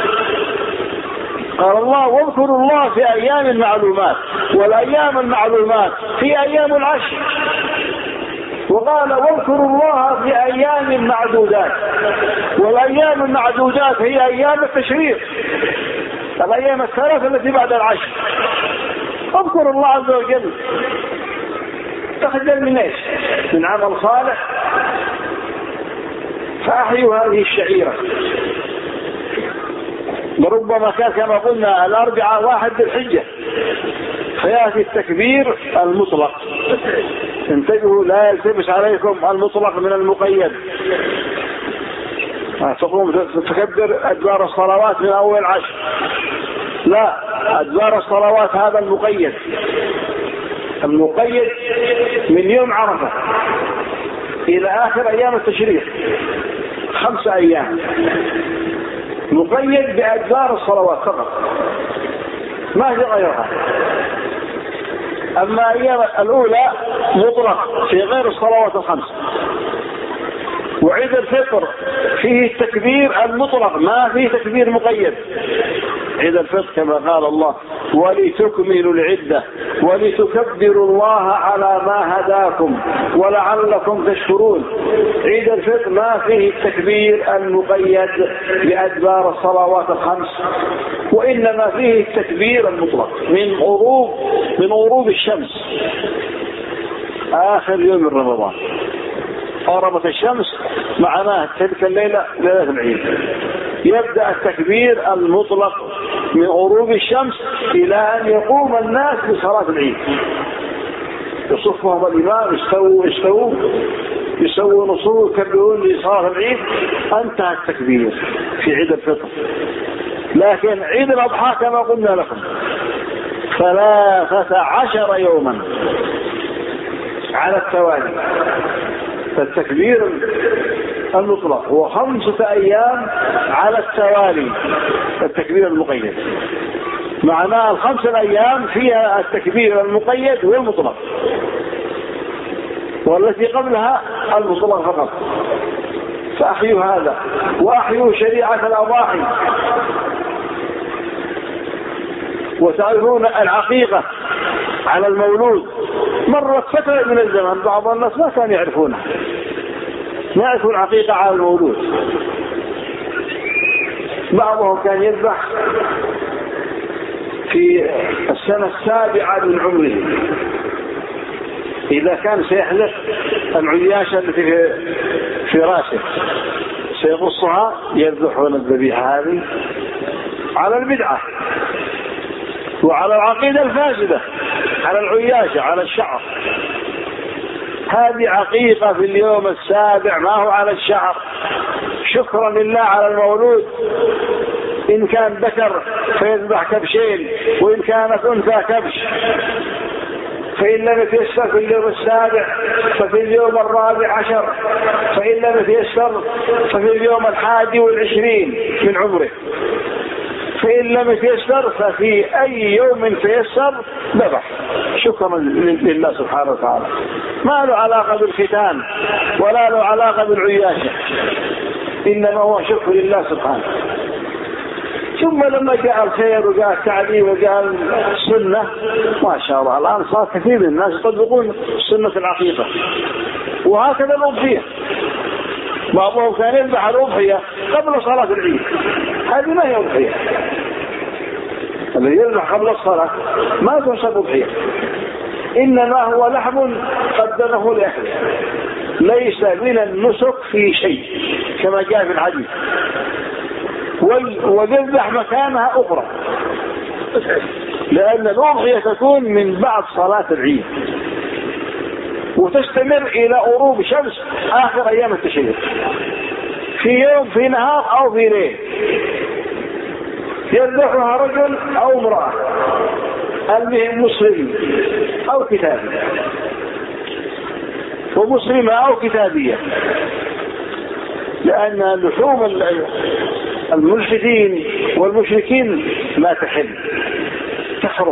قال الله واذكروا الله في أيام معلومات، والأيام المعلومات في أيام العشر. وقال واذكروا الله في أيام معدودات، والأيام المعدودات هي أيام التشريق، الأيام الثلاثة التي بعد العشر. اذكر الله عز وجل. تخجل من ايش؟ من عمل صالح. فأحيوا هذه الشعيرة. وربما كان كما قلنا الأربعاء واحد بالحجة فيأتي التكبير المطلق. انتبهوا لا يلتبس عليكم المطلق من المقيد. تقوم تكبر أدبار الصلوات من أول عشر، لا، أدبار الصلوات هذا المقيد. المقيد من يوم عرفة إلى آخر أيام التشريق خمس أيام مقيد بأدبار الصلوات فقط، ما في غيرها. أما أيام الأولى مطلق في غير الصلوات الخمس. وعيد الفطر فيه التكبير المطلق، ما فيه تكبير مقيد. عيد الفطر كما قال الله ولتكملوا العدة ولتكبروا الله على ما هداكم ولعلكم تشكرون. عيد الفطر ما فيه التكبير المقيد بأدبار الصلوات الخمس، وإنما فيه التكبير المطلق من غروب من غروب الشمس آخر يوم من رمضان. غربت الشمس معناه تلك الليلة ليلة العيد. يبدأ التكبير المطلق من غروب الشمس إلى أن يقوم الناس لصلاة العيد. يصفهم الإمام يستووا يستووا يسووا نصوص يكبرون لصلاة العيد. انتهى التكبير في عيد الفطر. لكن عيد الأضحى كما قلنا لكم ثلاثة عشر يوما على التوالي التكبير المطلق، وخمسة أيام على التوالي التكبير المقيد. معناه الخمسة الأيام فيها التكبير المقيد والمطلق، والتي قبلها المطلق فقط. فأحيوا هذا وأحيوا شريعة الأضاحي. وتعرفون العقيقة على المولود مرت فترة من الزمن بعض الناس ما كانوا يعرفونها، ما يعرفون العقيقة على المولود. بعضهم كان يذبح في السنة السابعة من عمره، إذا كان سيحلق العياشة التي في, في راسه سيقصها يذبحون الذبيحة هذه على البدعة وعلى العقيدة الفاسدة، على العياشة على الشعر. هذه عقيقة في اليوم السابع، ما هو على الشعر، شكرا لله على المولود. إن كان ذكر فيذبح كبشين، وإن كانت أنثى كبش. فإن لم يتيسر في اليوم السابع ففي اليوم الرابع عشر، فإن لم يتيسر ففي اليوم الحادي والعشرين من عمره، فإن لم يتيسر ففي أي يوم تيسر ذبح شكرا لله سبحانه وتعالى. ما له علاقة بالختان ولا له علاقة بالعياشة، إنما هو شكر لله سبحانه. ثم لما جاء الخير وجاء التعليم وجاء السنة ما شاء الله الآن صار كثير من الناس يطبقون سنة العقيقة. وهكذا الأضحية، بعضهم كان يذبح الأضحية قبل صلاة العيد، هذه ما هي أضحية. الذي يذبح قبل الصلاة ما تحسب أضحية، إنما هو لحم قدمه لأهله، ليس من النسك في شيء كما جاء في الحديث. ويذبح مكانها أخرى، لأن الأضحية تكون من بعد صلاة العيد وتستمر إلى غروب شمس آخر أيام التشريق، في يوم في نهار أو في ليل. يذبحها رجل أو امرأة، المهم مسلم أو كتابي، ومسلمة أو كتابية، لأن لحوم الملحدين والمشركين لا تحل، تحرم.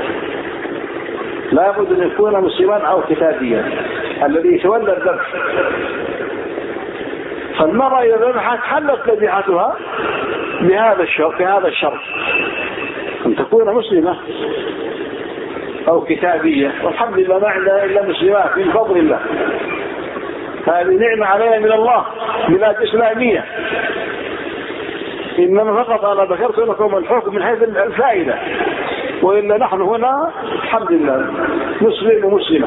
لا بد أن يكون مسلما أو كتابيا الذي يتولى الذبح. فالمرأة إذا ذبحت حلت ذبيحتها بهذا الشرط، بهذا الشرط أن تكون مسلمة أو كتابية. والحمد لله ما عندنا إلا مسلمات من فضل الله، هذه نعمة علينا من الله، بلاد إسلامية. إنما فقط أنا ذكرت لكم الحكم من حيث الفائدة، وإلا نحن هنا الحمد لله مسلم ومسلمة.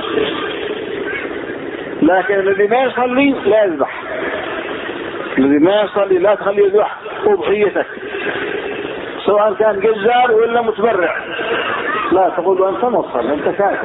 لكن الذي ما يصلي لا يذبح، الذي ما يصلي لا تخليه يذبح أضحيتك، سواء كان جزار ولا متبرع. لا تقول أنت مصل، أنت كافر.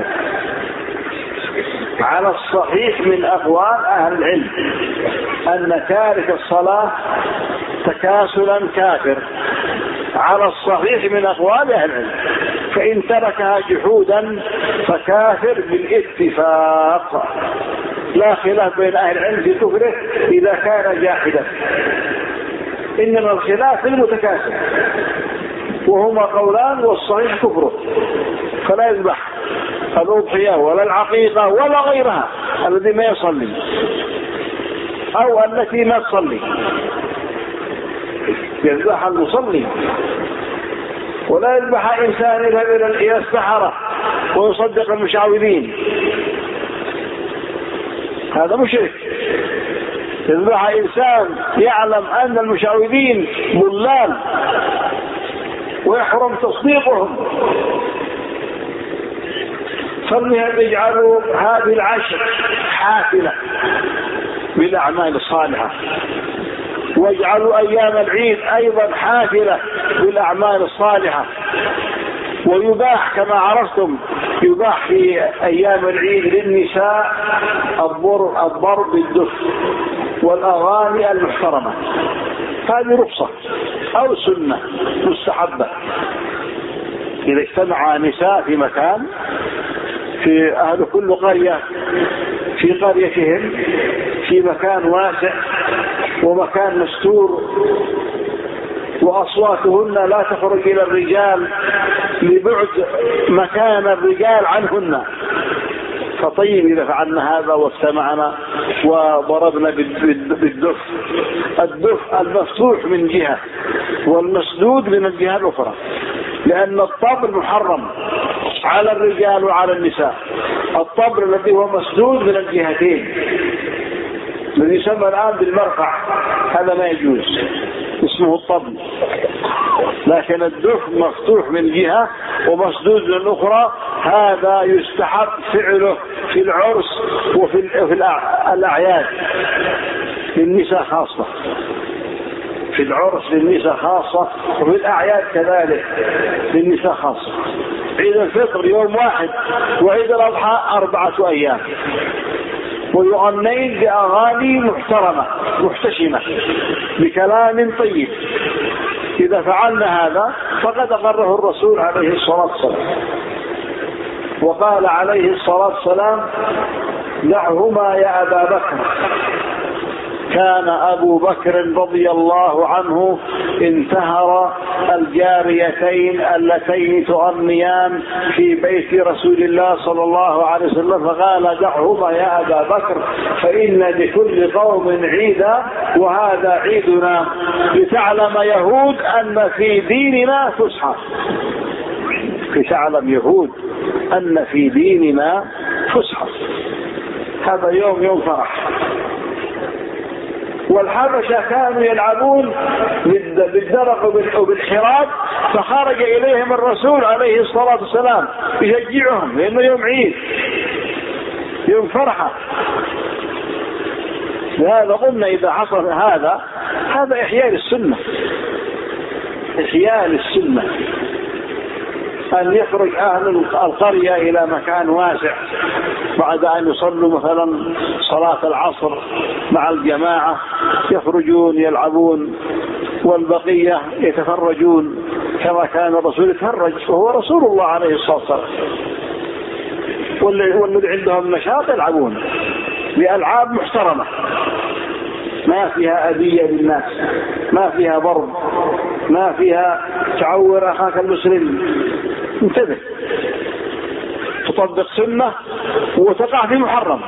على الصحيح من أقوال أهل العلم أن تارك الصلاة تكاسلا كافر، على الصحيح من أقوال أهل العلم. فإن تركها جحودا فكافر بالاتفاق، لا خلاف بين أهل العلم في كفره إذا كان جاحدا، إنما الخلاف في المتكاسل، وهما قولان والصحيح كفره. فلا يذبح الأضحية ولا العقيقة ولا غيرها الذي ما يصلي أو التي ما تصلي، يذبح المصلي. ولا يذبح إنسان يذهب إلى السحرة ويصدق المشعوذين، هذا مشرك. يذبح إنسان يعلم أن المشعوذين ضلال ويحرم تصديقهم. فلهم يجعلوا هذه العشر حافلة بالأعمال الصالحة، واجعلوا أيام العيد أيضا حافلة بالأعمال الصالحة. ويباح كما عرفتم، يباح في أيام العيد للنساء الضرب بالدف والأغاني المحترمة، هذه رخصة أو سنة مستحبة. إذا اجتمع نساء في مكان، في أهل كل قرية في قريتهم في مكان واسع ومكان مستور، وأصواتهن لا تخرج إلى الرجال لبعد مكان الرجال عنهن، فطيب إذا فعلنا هذا واجتمعنا وضربنا بالدف. الدف المفتوح من جهة والمسدود من الجهة الأخرى، لأن الطبل محرم على الرجال وعلى النساء. الطبل الذي هو مسدود من الجهتين الذي يسمى الآن بالمرقع هذا ما يجوز، اسمه الطبل. لكن الدف مفتوح من جهة ومسدود من الأخرى هذا يستحب فعله في العرس وفي الأعياد للنساء خاصة، في العرس للنساء خاصة، وفي الأعياد كذلك للنساء خاصة. عيد الفطر يوم واحد، وعيد الأضحى أربعة أيام، ويغنين بأغاني محترمة محتشمة بكلام طيب. إذا فعلنا هذا فقد أقره الرسول عليه الصلاة والسلام، وقال عليه الصلاة والسلام: دعهما يا أبا بكر. كان أبو بكر رضي الله عنه انتهر الجاريتين اللتين تغنيان في بيت رسول الله صلى الله عليه وسلم، فقال: دعهما يا أبا بكر فإن لكل قوم عيدا وهذا عيدنا، لتعلم يهود أن في ديننا فسحة. لتعلم يهود أن في ديننا فسحة. هذا يوم يوم فرح. والحبشة كانوا يلعبون بالدرق وبالحراب، فخرج إليهم الرسول عليه الصلاة والسلام يشجعهم، لأنه يوم عيد يوم فرحة. لهذا قلنا إذا حصل هذا هذا إحياء للسنة، إحياء للسنة، أن يخرج أهل القرية إلى مكان واسع بعد أن يصلوا مثلا صلاة العصر مع الجماعة، يخرجون يلعبون والبقية يتفرجون كما كان الرسول يتفرج، وهو رسول الله عليه الصلاة والسلام. والذي عندهم نشاط يلعبون بألعاب محترمة ما فيها أذية للناس، ما فيها ضرب، ما فيها تعور أخاك المسلم. انتبه، تطبق سنة وتقع في محرم.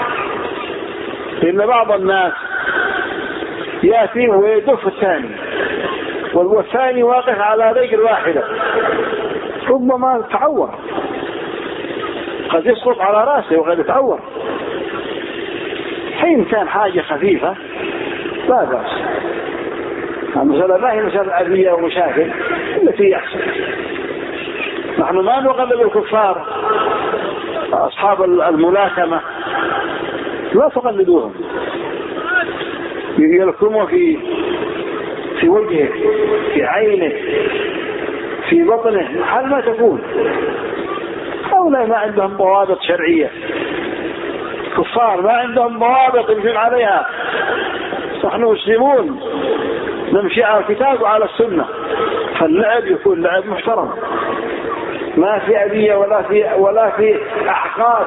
لأن بعض الناس يأتي ويدف الثاني والثاني واقف على رجل واحدة، ربما تعور، قد يسقط على رأسه وقد يتعور. حين كان حاجة خفيفة لا بأس. المسألة ما هي مسألة أذية ومشاكل التي يحصل. نحن ما نقلد الكفار أصحاب الملاكمة، لا تقلدوهم. يلكموا في في وجهه، في عينه، في بطنه، حال ما تكون. هؤلاء ما عندهم ضوابط شرعية، كفار ما عندهم ضوابط يمشون عليها. نحن مسلمون نمشي على الكتاب وعلى السنة، فاللعب يكون لعب محترم، ما في أذية ولا في ولا في أحقاد.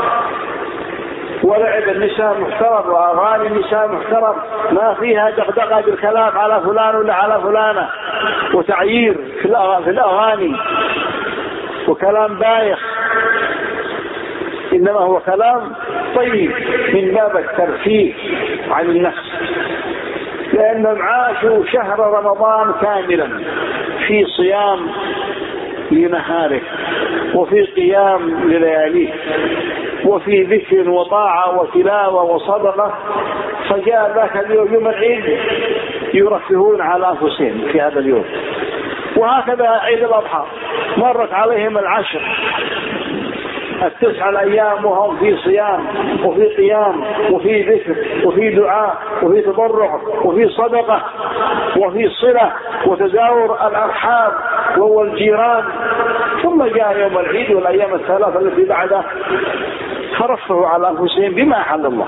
ولعب النساء محترم وأغاني النساء محترم، ما فيها دغدغة بالكلام على فلان ولا على فلانة وتعيير في الأغاني وكلام بايخ، إنما هو كلام طيب من باب الترفيه عن النفس. لأنهم عاشوا شهر رمضان كاملا في صيام لنهاره، وفي قيام للياليه، وفي ذكر وطاعة وتلاوة وصدقة، فجاء ذاك اليوم يوم العيد يرفهون على أنفسهم في هذا اليوم. وهكذا عيد الأضحى مرت عليهم العشر التسع الأيام وهم في صيام وفي قيام وفي ذكر وفي دعاء وفي تضرع وفي صدقة وفي صلة وتزاور الأرحام والجيران. ثم جاء يوم العيد والأيام الثلاثة التي بعدها فرفوا على أنفسهم بما أحل الله.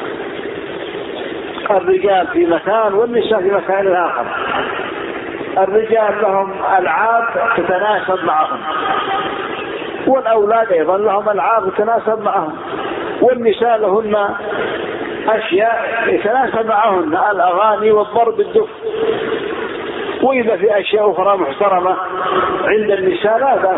الرجال في مكان والنساء في مكان آخر. الرجال لهم ألعاب تتناسب معهم، والأولاد أيضا لهم ألعاب تتناسب معهم، والنساء لهن أشياء يتناسب معهن، الأغاني والضرب بالدف. وإذا في أشياء أخرى محترمة عند النساء لا بأس،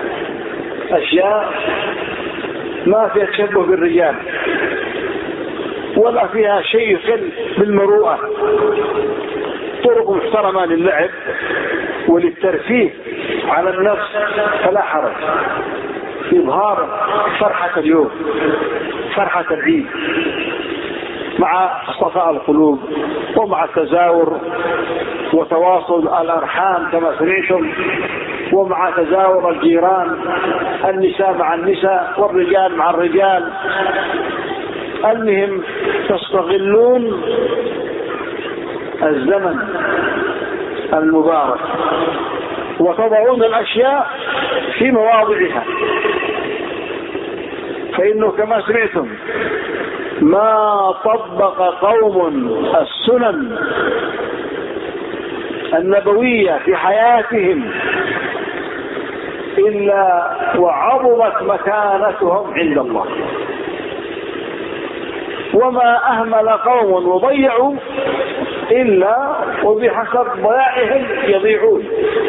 أشياء ما فيها تشبه بالرجال. ولا فيها شيء يخل بالمروءة، طرق محترمة للعب وللترفيه على النفس فلا حرج، إظهار فرحة اليوم، فرحة العيد، مع صفاء القلوب ومع التزاور وتواصل الأرحام كما سمعتم، ومع تزاور الجيران، النساء مع النساء والرجال مع الرجال. المهم تستغلون الزمن المبارك وتضعون الأشياء في مواضعها، فإنه كما سمعتم ما طبق قوم السنن النبوية في حياتهم إلا وعظمت مكانتهم عند الله، وما أهمل قوم وضيعوا إلا وبحسب ضياعهم يضيعون.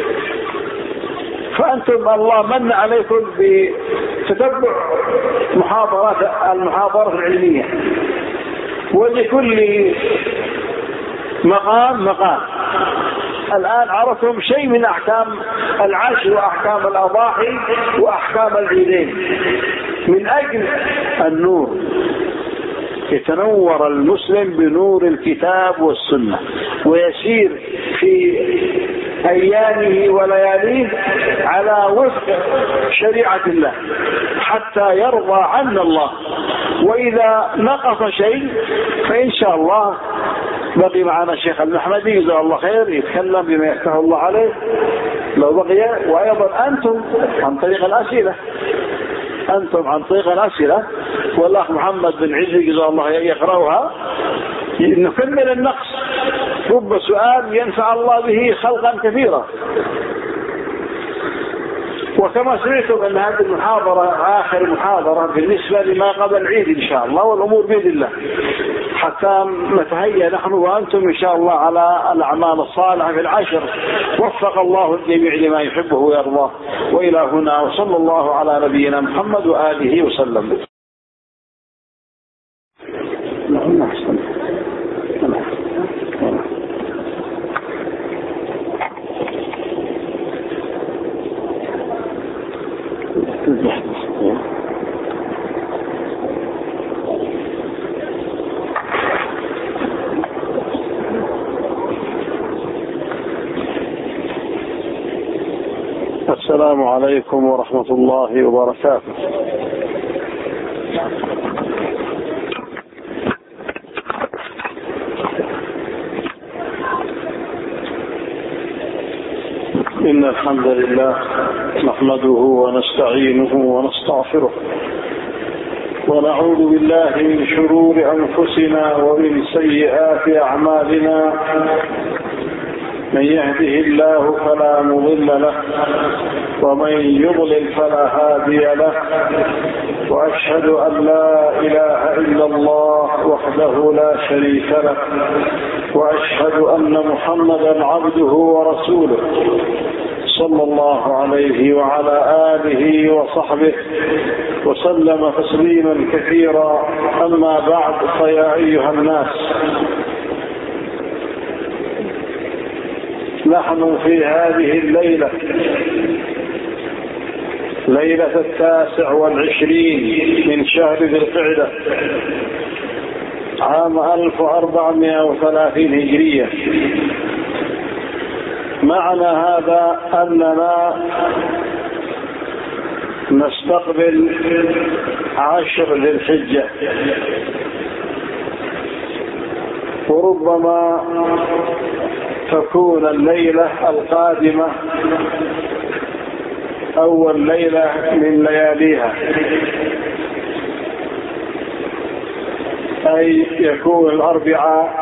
فأنتم الله من عليكم بتتبع محاضرات المحاضرات العلمية، ولكل مقام مقام. الآن عرفتم شيء من أحكام العشر وأحكام الأضاحي وأحكام العيدين. من أجل النور يتنور المسلم بنور الكتاب والسنة، ويسير في أيامه ولياليه على وفق شريعة الله حتى يرضى عنا الله. وإذا نقص شيء فإن شاء الله بقي معنا الشيخ المحمدي جزاه الله خير يتكلم بما يفتح الله عليه لو بقي. وأيضا أنتم عن طريق الأسئلة أنتم عن طريق الأسئلة والأخ محمد بن عزي جزاه الله يقرأها نكمل النقص. رب سؤال ينفع الله به خلقا كثيرا. وكما سمعتم أن هذه المحاضرة آخر محاضرة بالنسبة لما قبل العيد إن شاء الله، والأمور بيد الله حتى نتهيأ نحن وأنتم إن شاء الله على الأعمال الصالحة في العشر. وفق الله الجميع لما يحبه ويرضاه. وإلى هنا وصلى الله على نبينا محمد وآله وسلم. السلام عليكم ورحمة الله وبركاته. إن الحمد لله نحمده ونستعينه ونستغفره ونعوذ بالله من شرور أنفسنا ومن سيئات أعمالنا. من يهده الله فلا مضل له ومن يضلل فلا هادي له، وأشهد أن لا إله إلا الله وحده لا شريك له، وأشهد أن محمدا عبده ورسوله صلى الله عليه وعلى آله وصحبه وسلم تسليما كثيرا. أما بعد، فيا أيها الناس، نحن في هذه الليلة ليلة التاسع والعشرين من شهر ذي القعدة عام ألف وأربعمائة وثلاثين هجرية. معنى هذا أننا نستقبل عشر ذي الحجة، وربما تكون الليلة القادمة أول ليلة من لياليها، أي يكون الأربعاء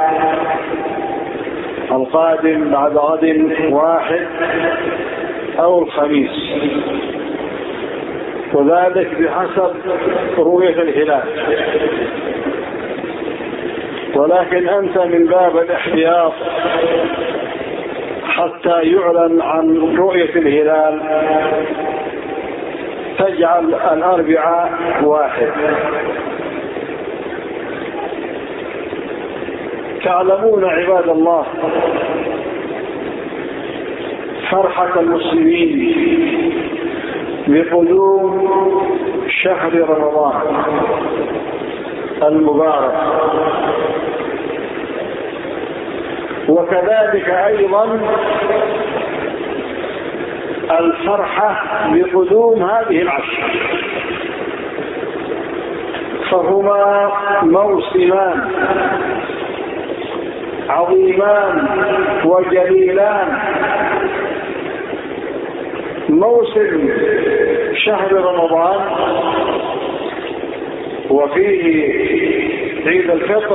القادم بعد غد واحد أو الخميس، وذلك بحسب رؤية الهلال. ولكن أنت من باب الاحتياط حتى يعلن عن رؤية الهلال تجعل الأربعاء واحد. تعلمون عباد الله فرحة المسلمين بقدوم شهر رمضان المبارك، وكذلك أيضا الفرحة بقدوم هذه العشر، فهما موسمان عظيمان وجليلان. موسم شهر رمضان وفيه عيد الفطر،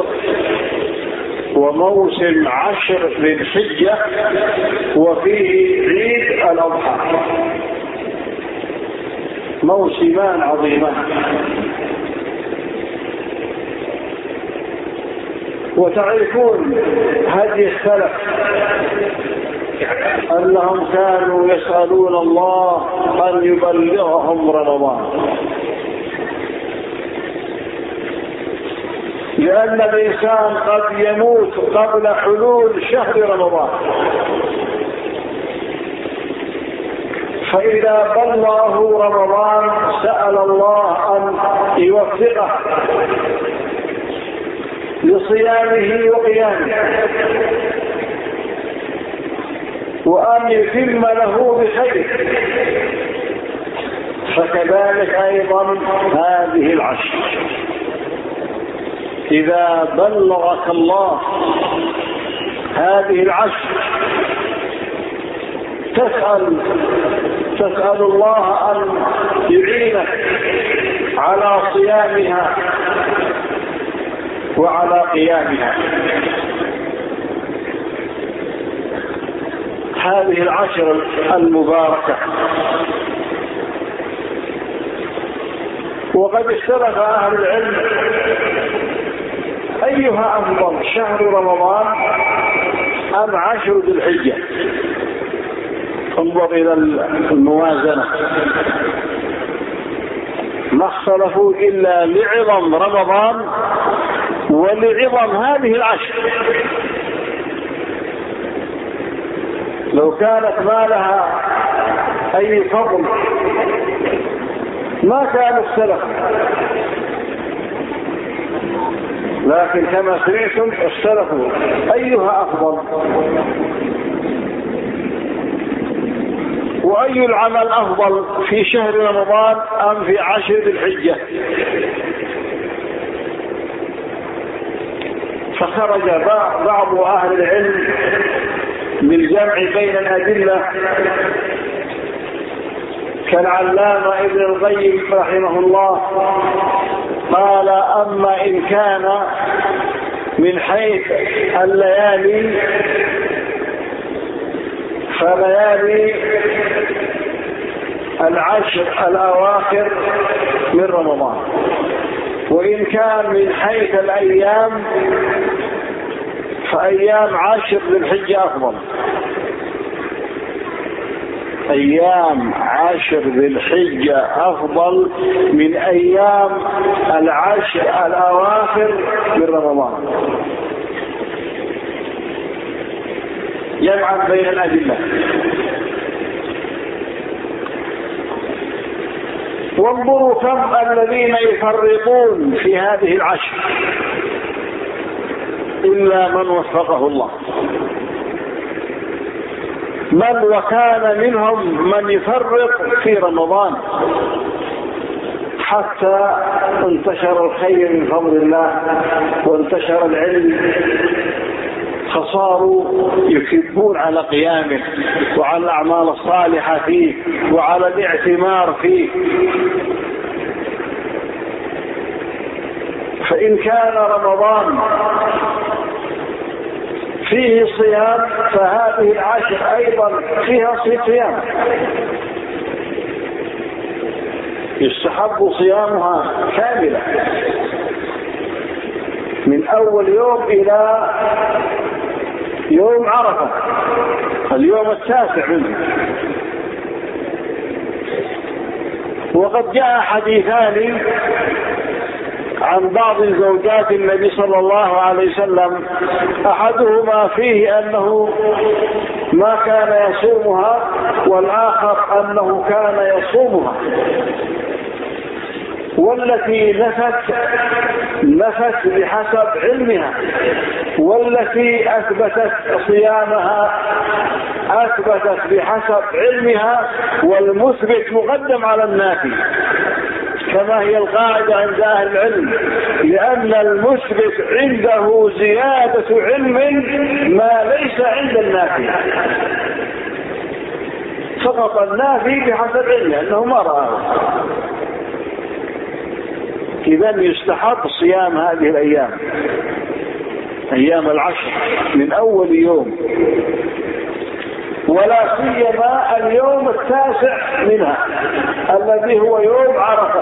وموسم عشر ذي الحجة وفيه عيد الأضحى، موسمان عظيمان. وتعرفون هدي السلف أنهم كانوا يسألون الله أن يبلغهم رمضان، لأن الإنسان قد يموت قبل حلول شهر رمضان، فإذا بلغه رمضان سأل الله أن يوفقه لصيامه وقيامه، وأن يتم له بخير. فكذلك أيضا هذه العشر إذا بلغك الله هذه العشر تسأل تسأل الله أن يعينك على صيامها وعلى قيامها. هذه العشر المباركة. وقد اختلف أهل العلم أيها أفضل، شهر رمضان أم عشر ذي الحجة؟ انظر إلى الموازنة، ما اختلفوا إلا لعظم رمضان ولعظم هذه العشر. لو كانت ما لها أي فضل ما كان السلف، لكن كما سمعتم اختلفوا أيها أفضل، وأي العمل أفضل في شهر رمضان أم في عشر ذي الحجة. فخرج بعض أهل العلم بالجمع بين الأدلة كالعلامة ابن القيم رحمه الله، قال أما إن كان من حيث الليالي فليالي العشر الأواخر من رمضان، وإن كان من حيث الأيام فأيام عشر ذي الحجة أفضل. أيام عشر ذي الحجة أفضل من أيام العشر الأواخر من رمضان، جمعا بين الأدلة. وانظروا كم الذين يفرطون في هذه العشر إلا من وفقه الله. من وكان منهم من يفرط في رمضان حتى انتشر الخير من فضل الله وانتشر العلم، فصاروا يكبون على قيامه وعلى الأعمال الصالحة فيه وعلى الاعتمار فيه. فإن كان رمضان فيه صيام فهذه العشر أيضا فيها صيام، يستحب صيامها كاملة من أول يوم إلى يوم عرفة اليوم التاسع منه. وقد جاء حديثان عن بعض زوجات النبي صلى الله عليه وسلم، أحدهما فيه أنه ما كان يصومها، والآخر أنه كان يصومها. والتي نفت نفت بحسب علمها، والتي أثبتت صيامها أثبتت بحسب علمها، والمثبت مقدم على النافي كما هي القاعدة عند أهل العلم، لأن المثبت عنده زيادة علم ما ليس عند النافي، فقط النافي بحسب علمه أنه ما رآه. إذن يستحب صيام هذه الأيام، أيام العشر من أول يوم، ولا سيما اليوم التاسع منها الذي هو يوم عرفة،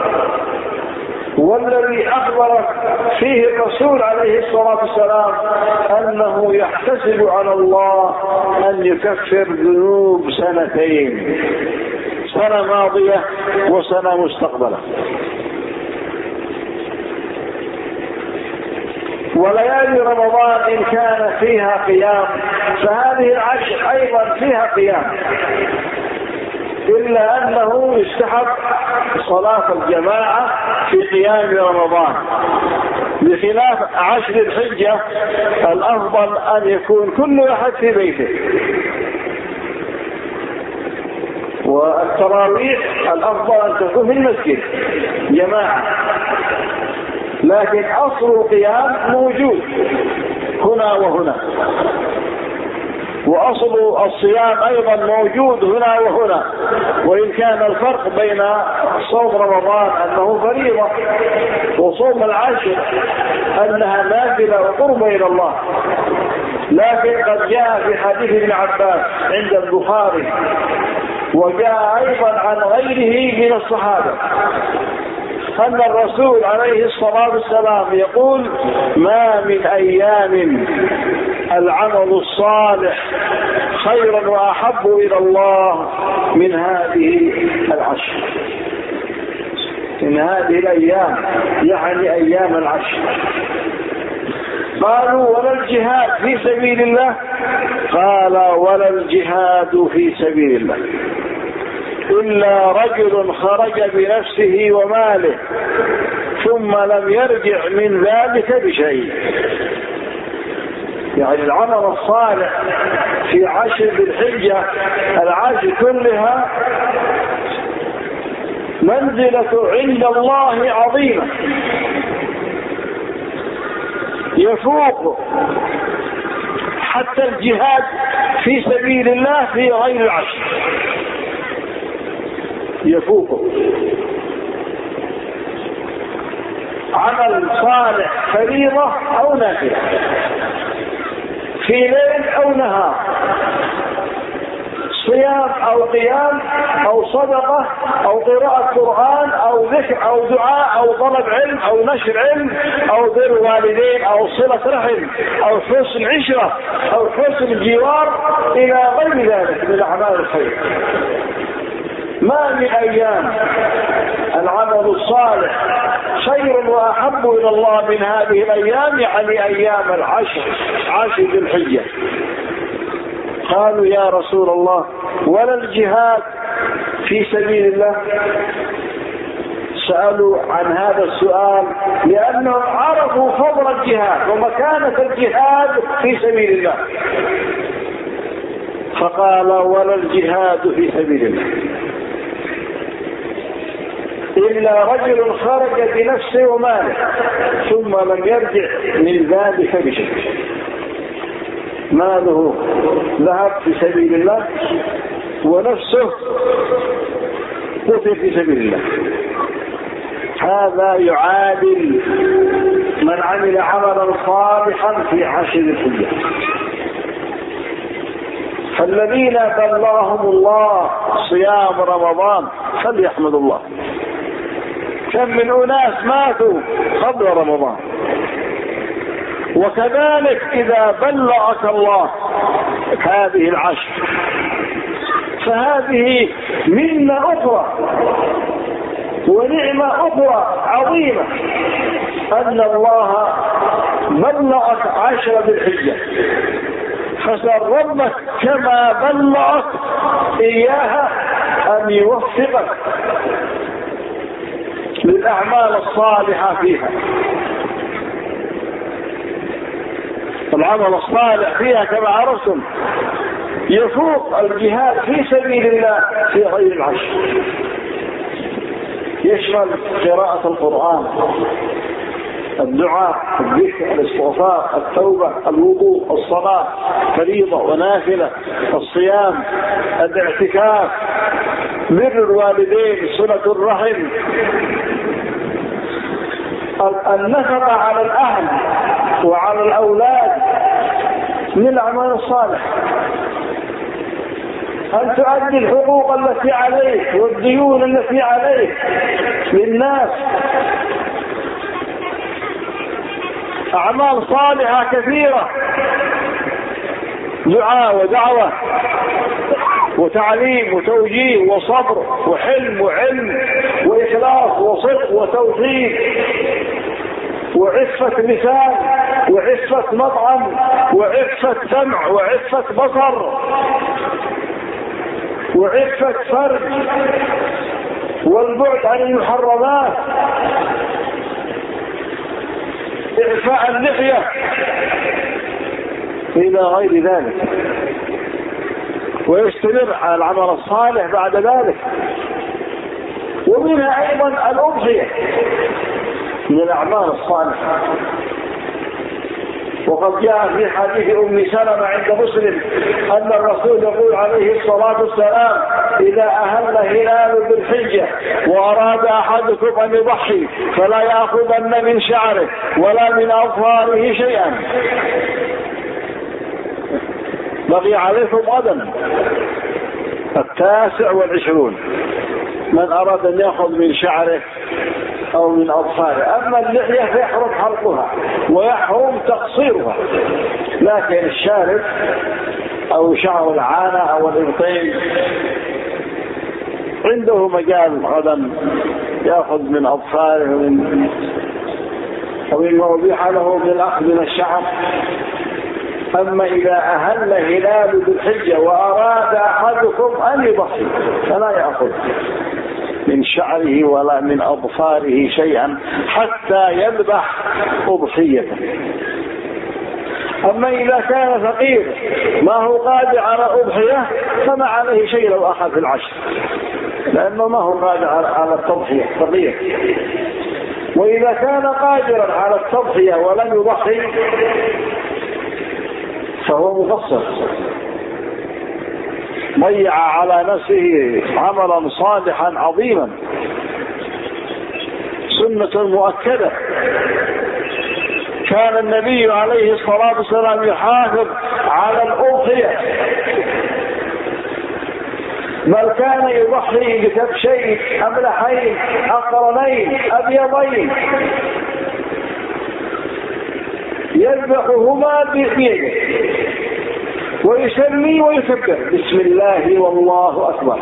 والذي أخبر فيه الرسول عليه الصلاة والسلام أنه يحتسب على الله أن يكفر ذنوب سنتين، سنة ماضية وسنة مستقبلة. وليالي رمضان إن كان فيها قيام فهذه العشر أيضا فيها قيام، إلا أنه يستحب صلاة الجماعة في قيام رمضان، بخلاف عشر الحجة الأفضل أن يكون كل أحد في بيته، والتراويح الأفضل أن تكون في المسجد جماعة، لكن أصل القيام موجود هنا وهنا، وأصل الصيام أيضا موجود هنا وهنا، وإن كان الفرق بين صوم رمضان أنه فريضة وصوم العشر أنها نافلة وقرب إلى الله. لكن قد جاء في حديث ابن عباس عند البخاري، وجاء أيضا عن غيره من الصحابة، أن الرسول عليه الصلاة والسلام يقول: ما من أيام العمل الصالح خيرا وأحب إلى الله من هذه العشر، من هذه الأيام يعني أيام العشر. قالوا: ولا الجهاد في سبيل الله؟ قال: ولا الجهاد في سبيل الله إلا رجل خرج بنفسه وماله ثم لم يرجع من ذلك بشيء. يعني العمل الصالح في عشر ذي الحجة العشر كلها منزلة عند الله عظيمة، يفوق حتى الجهاد في سبيل الله في غير العشر، يفوق. عمل صالح فريضة أو نافلة في ليل أو نهار، صيام أو قيام أو صدقة أو قراءة قرآن أو ذكر أو دعاء أو طلب علم أو نشر علم أو بر والدين أو صلة رحم أو حسن عشرة أو حسن جوار إلى غير ذلك من أعمال الخير. ما من أيام العمل الصالح خير وأحب إلى الله من هذه الأيام، يعني أيام العشر عشر ذي الحجة. قالوا: يا رسول الله ولا الجهاد في سبيل الله؟ سألوا عن هذا السؤال لأنهم عرفوا فضل الجهاد ومكانة الجهاد في سبيل الله، فقال: ولا الجهاد في سبيل الله إلا رجل خرج بنفسه وماله ثم لم يرجع من ذلك بشيء. ماله ذهب في سبيل الله ونفسه قتل في سبيل الله. هذا يعادل من عمل عملا صالحا في عشر الحجة. فالذين بلغهم الله صيام رمضان فليحمدوا الله. كم من أناس ماتوا قبل رمضان. وكذلك إذا بلغك الله هذه العشر فهذه منة أخرى ونعمة أخرى عظيمة أن الله بلغك عشر ذي الحجة، فسأل ربك كما بلغك إياها أن يوفقك للأعمال الصالحة فيها. العمل الصالح فيها كما عرفتم يفوق الجهاد في سبيل الله في غير العشر، يشمل قراءة القرآن، الدعاء، الذكر، الاستغفار، التوبة، الوضوء، الصلاة فريضة ونافلة، الصيام، الاعتكاف، بر الوالدين، صلة الرحم، النفقة على الأهل وعلى الأولاد من الأعمال الصالحة، أن تؤدي الحقوق التي عليك والديون التي عليك للناس. أعمال صالحة كثيرة، دعاء ودعوة وتعليم وتوجيه وصبر وحلم وعلم وإخلاص وصدق وتوحيد وعفة لسان وعفة مطعم وعفة سمع وعفة بصر وعفة فرج والبعد عن المحرمات، إعفاء اللحية إلى غير ذلك، ويستمر على العمل الصالح بعد ذلك. ومنها أيضا الأضحية من الأعمال الصالحة، وقد جاء في حديث أم سلمة عند مسلم أن الرسول يقول عليه الصلاة والسلام: إذا أهل هلال بالحجة وأراد أحدكم أن يضحي فلا يأخذن من شعره ولا من أظفاره شيئا. بقي عليكم غدا التاسع والعشرون، من أراد أن يأخذ من شعره أو من أظفاره. أما اللحية فيحرم حلقها ويحرم تقصيرها، لكن الشارب أو شعر العانة أو الإبطين عنده مجال غدا يأخذ من أظفاره ومن ومما أبيح له من الأخذ من الشعر. أما إذا أهل هلال بالحجة وأراد أحدكم أن يضحي فلا يأخذ من شعره ولا من أظفاره شيئا حتى يذبح أضحيته. أما إذا كان فقير ما هو قادر على أضحية فما عليه شيء لو أخذ في العشر، لأنه ما هو قادر على التضحية فقير. وإذا كان قادرا على التضحية ولم يضحي فهو مقصر، ضيع على نفسه عملا صالحا عظيما، سنة مؤكدة. كان النبي عليه الصلاة والسلام يحافظ على الأضحية، بل كان يضحي بكبشين أملحين أقرنين أبيضين يذبحهما بيده ويسمي ويكبر: بسم الله والله أكبر،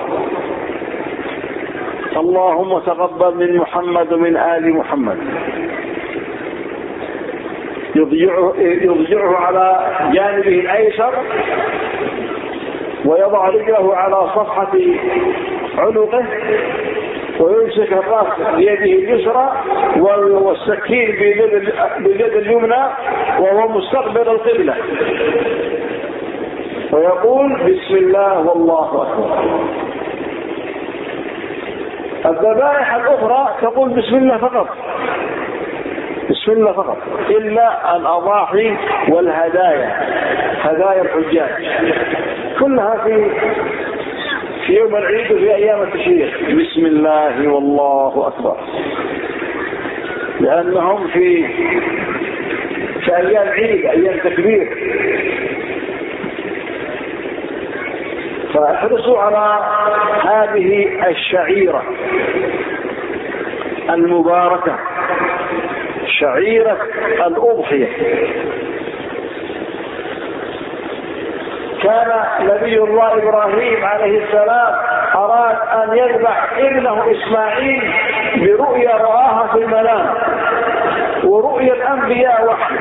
اللهم تقبل من محمد ومن آل محمد. يضجعه, يضجعه على جانبه الأيسر ويضع رجله على صفحة عنقه ويمسك الرأس بيده اليسرى والسكين بيد اليمنى وهو مستقبل القبلة، ويقول: بسم الله والله أكبر. الذبائح الأخرى تقول بسم الله فقط، بسم الله فقط، إلا الأضاحي والهدايا، هدايا الحجاج كلها في في يوم العيد وفي أيام التشريق بسم الله والله أكبر، لأنهم في في أيام عيد، أيام تكبير. فاحرصوا على هذه الشعيرة المباركة، شعيرة الأضحية. كان نبي الله إبراهيم عليه السلام أراد أن أن يذبح ابنه إسماعيل برؤيا رآها في المنام، ورؤيا الأنبياء وحي،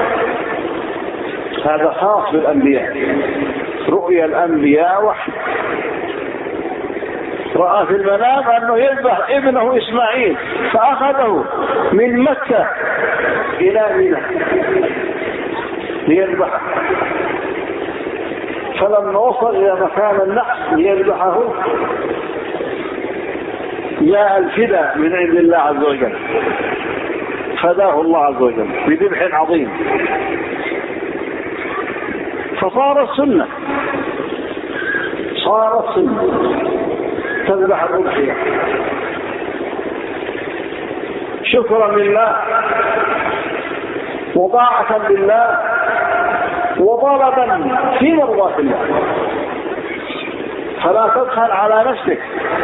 هذا خاص بالأنبياء، رؤيا الأنبياء وحي. رأى في المنام أنه يذبح ابنه إسماعيل فأخذه من مكة إلى منى ليذبحه، فلما وصل إلى مكان النحر ليذبحه جاء الفداء من عند الله عز وجل، فداه الله عز وجل بذبح عظيم، فصارت سنة، صارت سنة تذبح الأضحية شكرا لله وطاعة لله وطلبا في مرضاة الله، فلا تبخل على نفسك.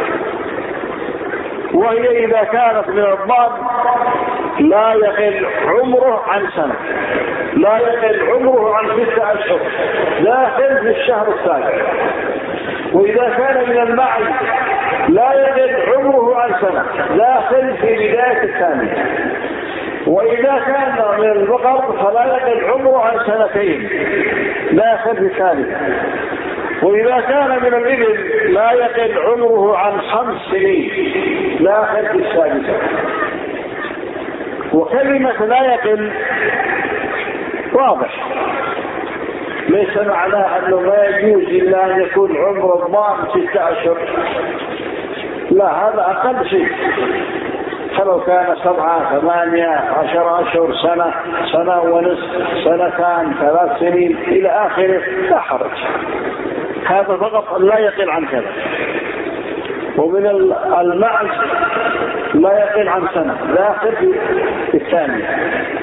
وهي إذا كانت من الضاد لا يقل عمره عن سنة، لا يقل عمره عن ستة أشهر، داخل في الشهر الثالث. وإذا كان من المعز لا يقل عمره عن سنة، داخل في بداية الثانية. وإذا كان من البقر فلا يقل عمره عن سنتين، داخل في الثالثة. وإذا كان من الإبل لا يقل عمره عن خمس سنين، داخل في السادسة. وكلمة لا يقل واضح، ليس معناه أنه ما يجوز إلا أن يكون عمر الضان ستة أشهر، لا، هذا أقل شيء. فلو كان سبعة ثمانية عشر أشهر، سنة، سنة ونصف، سنتان، ثلاث سنين إلى آخره لا حرج، هذا فقط لا يقل عن كذا. ومن المعز لا يقل عن سنة، داخل في الثانية.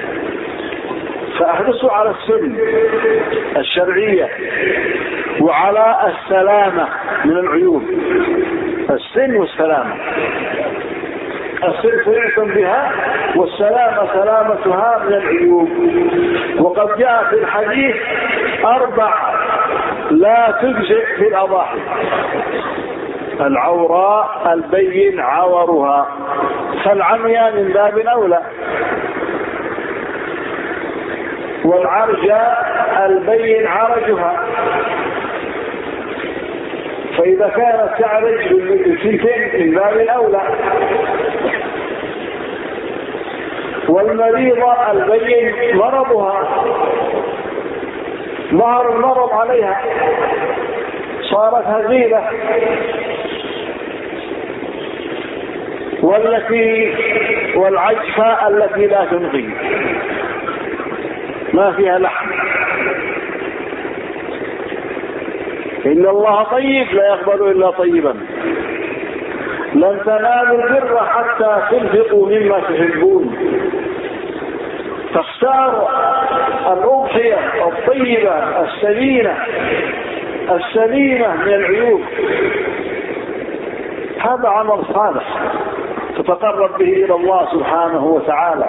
فأحرصوا على السن الشرعية وعلى السلامة من العيوب، السن والسلامة. السن سمعتم بها، والسلامة سلامتها من العيوب. وقد جاء في الحديث أربع لا تجزئ في الأضاحي: العوراء البين عورها، فالعمياء من باب أولى، والعرجاء البين عرجها، فإذا كانت تعرج بالثنتين من باب الأولى، والمريضة البين مرضها، ظهر المرض عليها، صارت هزيلة، والتي والعجفة التي لا تنقي، ما فيها لحم. إن الله طيب لا يقبل إلا طيبا، لن تنالوا البر حتى تنفقوا مما تحبون. فاختاروا الأضحية الطيبة السليمة السليمة من العيوب، هذا عمل صالح تتقرب به إلى الله سبحانه وتعالى.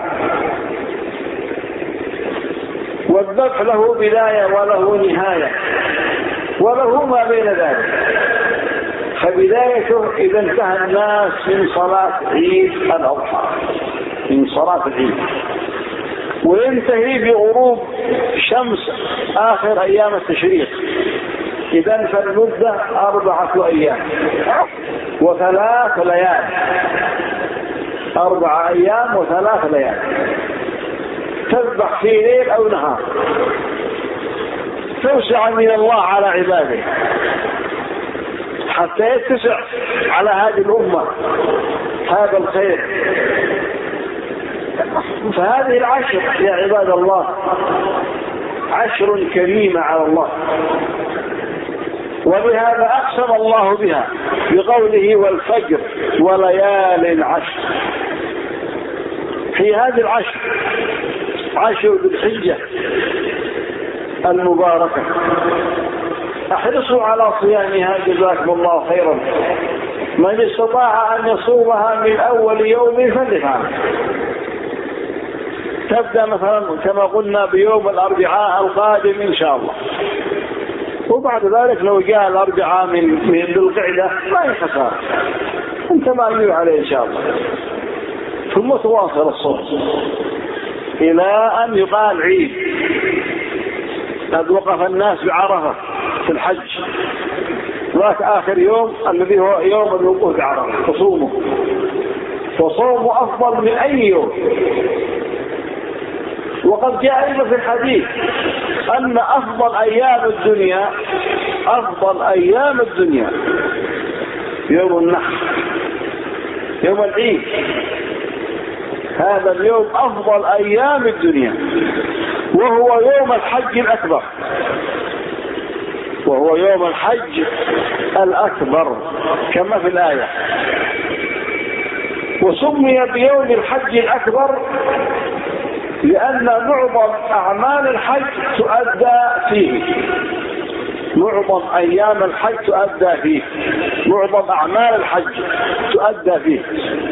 والذبح له بداية وله نهاية وله ما بين ذلك. فبدايته إذا انتهى الناس من صلاة عيد الأضحى، من صلاة العيد، وينتهي بغروب شمس آخر أيام التشريق. إذن فالمدة أربعة أيام وثلاث ليال، أربع أيام وثلاث ليال، تذبح في ليل أو نهار، توسع من الله على عباده حتى يتسع على هذه الأمة هذا الخير. فهذه العشر يا عباد الله عشر كريمة على الله، ولهذا أقسم الله بها بقوله والفجر وليال عشر. في هذه العشر، عشر ذي الحجة المباركة، احرصوا على صيامها جزاكم الله خيرا. من استطاع أن يصومها من أول يوم فليفعل. تبدأ مثلا كما قلنا بيوم الأربعاء القادم إن شاء الله، وبعد ذلك لو جاء الأربعاء من من ذي القعدة ما هي خسارة، أنت مأمون عليه إن شاء الله. ثم تواصل الصوم إلى أن يقال عيد. قد وقف الناس بعرفة في الحج، ذاك آخر يوم الذي هو يوم الوقوف بعرفة تصومه، وصومه أفضل من أي يوم. وقد جاء أيضا في الحديث أن أفضل أيام الدنيا أفضل أيام الدنيا يوم النحر، يوم العيد. هذا اليوم أفضل أيام الدنيا، وهو يوم الحج الأكبر، وهو يوم الحج الأكبر كما في الآية. وسمي بيوم الحج الأكبر لأن معظم أعمال الحج تؤدى فيه، معظم أيام الحج تؤدى فيه، معظم أعمال الحج تؤدى فيه.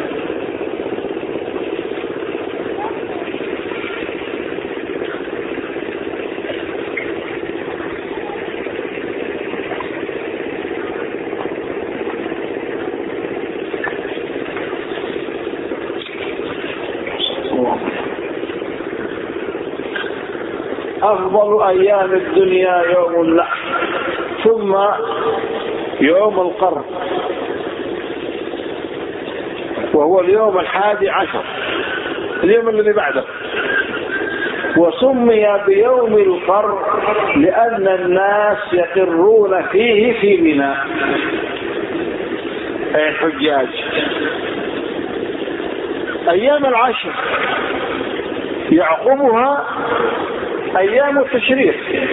أفضل أيام الدنيا يوم النحر، ثم يوم القرن وهو اليوم الحادي عشر، اليوم الذي بعده. وسمي بيوم القرن لأن الناس يقرون فيه في منى، أي الحجاج. أيام العشر يعقبها أيام التشريق،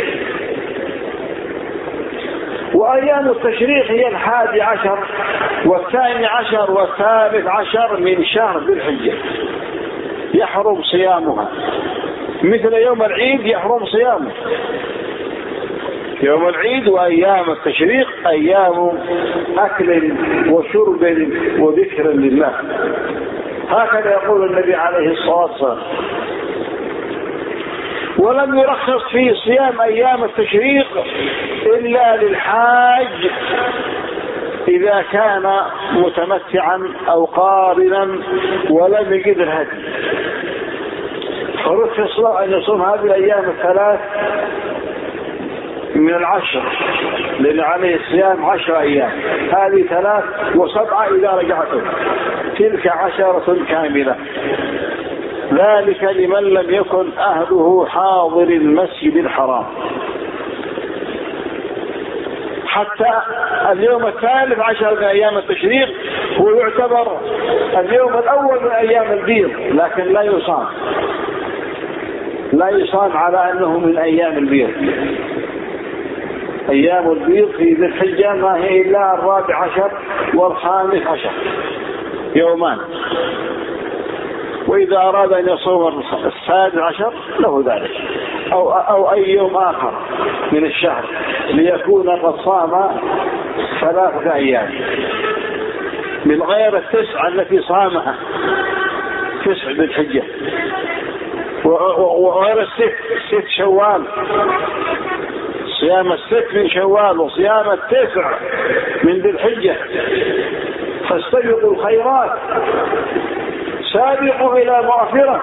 وأيام التشريق هي الحادي عشر والثاني عشر والثالث عشر من شهر ذي الحجة، يحرم صيامها. مثل يوم العيد يحرم صيامه. يوم العيد وأيام التشريق أيام أكل وشرب وذكر لله، هكذا يقول النبي عليه الصلاة والسلام. ولم يرخص في صيام أيام التشريق إلا للحاج إذا كان متمتعا أو قارنا ولم يجد الهدي، فرخص له أن يصوم هذه الأيام الثلاث من العشر، لأن عليه الصيام عشر أيام، هذه ثلاث وسبعة إذا رجعتم، تلك عشرة كاملة. ذلك لمن لم يكن أهله حاضر المسجد الحرام. حتى اليوم الثالث عشر من أيام التشريق هو يعتبر اليوم الأول من أيام البيض، لكن لا يصام، لا يصام على أنه من أيام البيض. أيام البيض في ذي الحجة ما هي إلا الرابع عشر والخامس عشر، يومان. وإذا أراد أن يصوم السادس عشر له ذلك، أو, أو أي يوم آخر من الشهر، ليكون قد صام ثلاثة أيام من غير التسعة التي صامها، تسع بالحجة، وغير الست، ست شوال، صيام الست من شوال وصيام التسع من ذي الحجة. فاستبقوا الخيرات، سابقوا إلى مغفرة،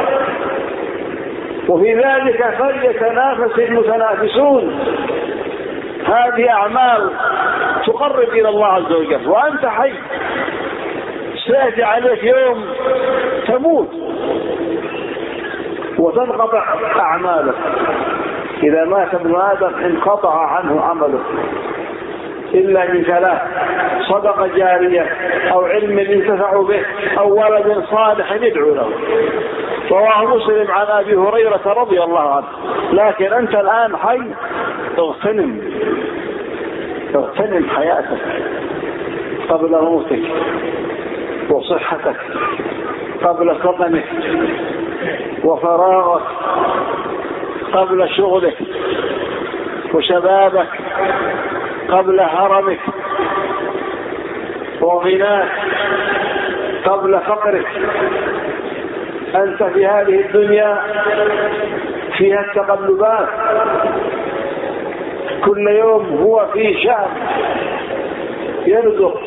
وفي ذلك فليتنافس المتنافسون. هذه أعمال تقرب إلى الله عز وجل، وأنت حي، سيأتي عليك يوم تموت وتنقطع أعمالك. إذا مات ابن آدم انقطع عنه عمله إلا من ثلاث: صدقة جارية، أو علم ينتفع به، أو ولد صالح يدعو له. رواه مسلم عن أبي هريرة رضي الله عنه. لكن أنت الآن حي، اغتنم اغتنم حياتك قبل موتك، وصحتك قبل سقمك، وفراغك قبل شغلك، وشبابك قبل هرمك، وغناك قبل فقرك. أنت في هذه الدنيا فيها التقلبات، كل يوم هو في شأن، يرزق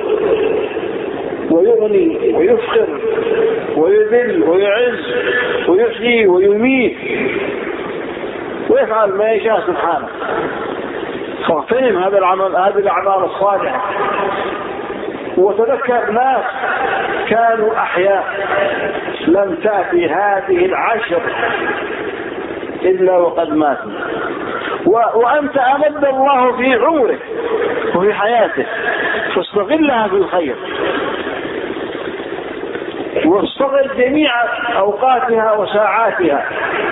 ويغني ويفخر ويذل ويعز ويحيي ويميت ويفعل ما يشاء سبحانه. فاغتنم هذا العمل، هذه الأعمال الصالحة، وتذكر ناس كانوا أحياء لم تأتي هذه العشر إلا وقد ماتوا، وأنت أمد الله في عمرك وفي حياتك، فاستغلها في الخير واستغل جميع أوقاتها وساعاتها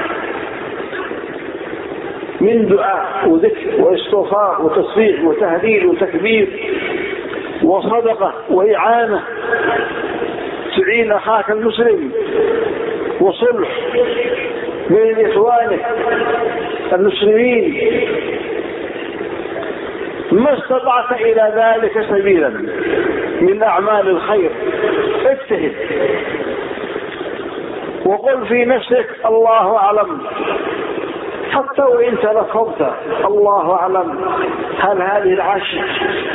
من دعاء وذكر واستغفار وتصفيق وتهليل وتكبير وصدقة وإعانة، تعين أخاك المسلم، وصلح بين إخوانك المسلمين ما استطعت إلى ذلك سبيلا من أعمال الخير. اجتهد وقل في نفسك الله أعلم، حتى وإن تلفظت الله أعلم، هل هذه العشر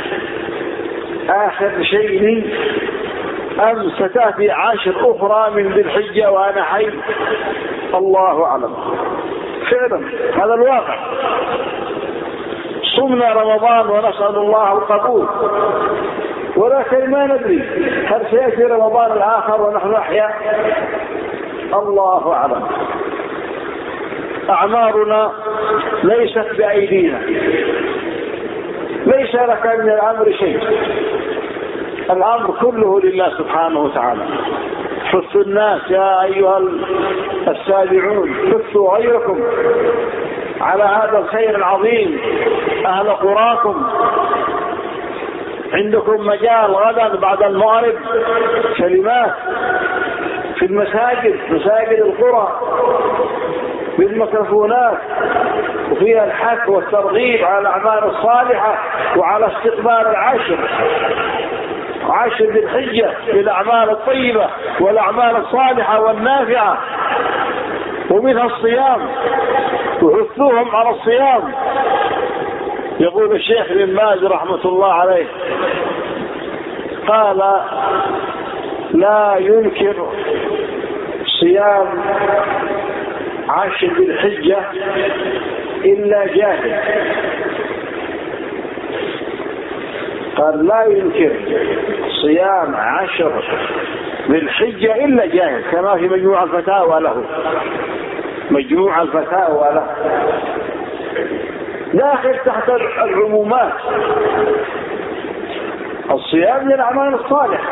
آخر شيء لي أم ستأتي عشر أخرى من ذي الحجة وأنا حي؟ الله أعلم. فعلا هذا الواقع. صمنا رمضان ونسأل الله القبول، ولكن ما ندري هل سيأتي رمضان الآخر ونحن أحياء؟ الله أعلم. أعمارنا ليست بأيدينا، ليس لك من الأمر شيء، الأمر كله لله سبحانه وتعالى. حثوا الناس يا أيها السابعون، حثوا غيركم على هذا الخير العظيم. أهل قراكم عندكم مجال غدا بعد المغرب كلمات في المساجد، مساجد القرى بالميكروفونات، وفيها الحث والترغيب على الأعمال الصالحة وعلى استقبال العشر عشر ذي الحجة بالأعمال الطيبة والأعمال الصالحة والنافعة، ومنها الصيام، وحثوهم على الصيام. يقول الشيخ ابن باز رحمة الله عليه قال: لا ينكر صيام عشر ذي الحجة إلا جاهل. قال: لا ينكر صيام عشر ذي الحجة إلا جاهل، كما في مجموع الفتاوى له، مجموع الفتاوى له داخل تحت العمومات. الصيام من الأعمال الصالحة،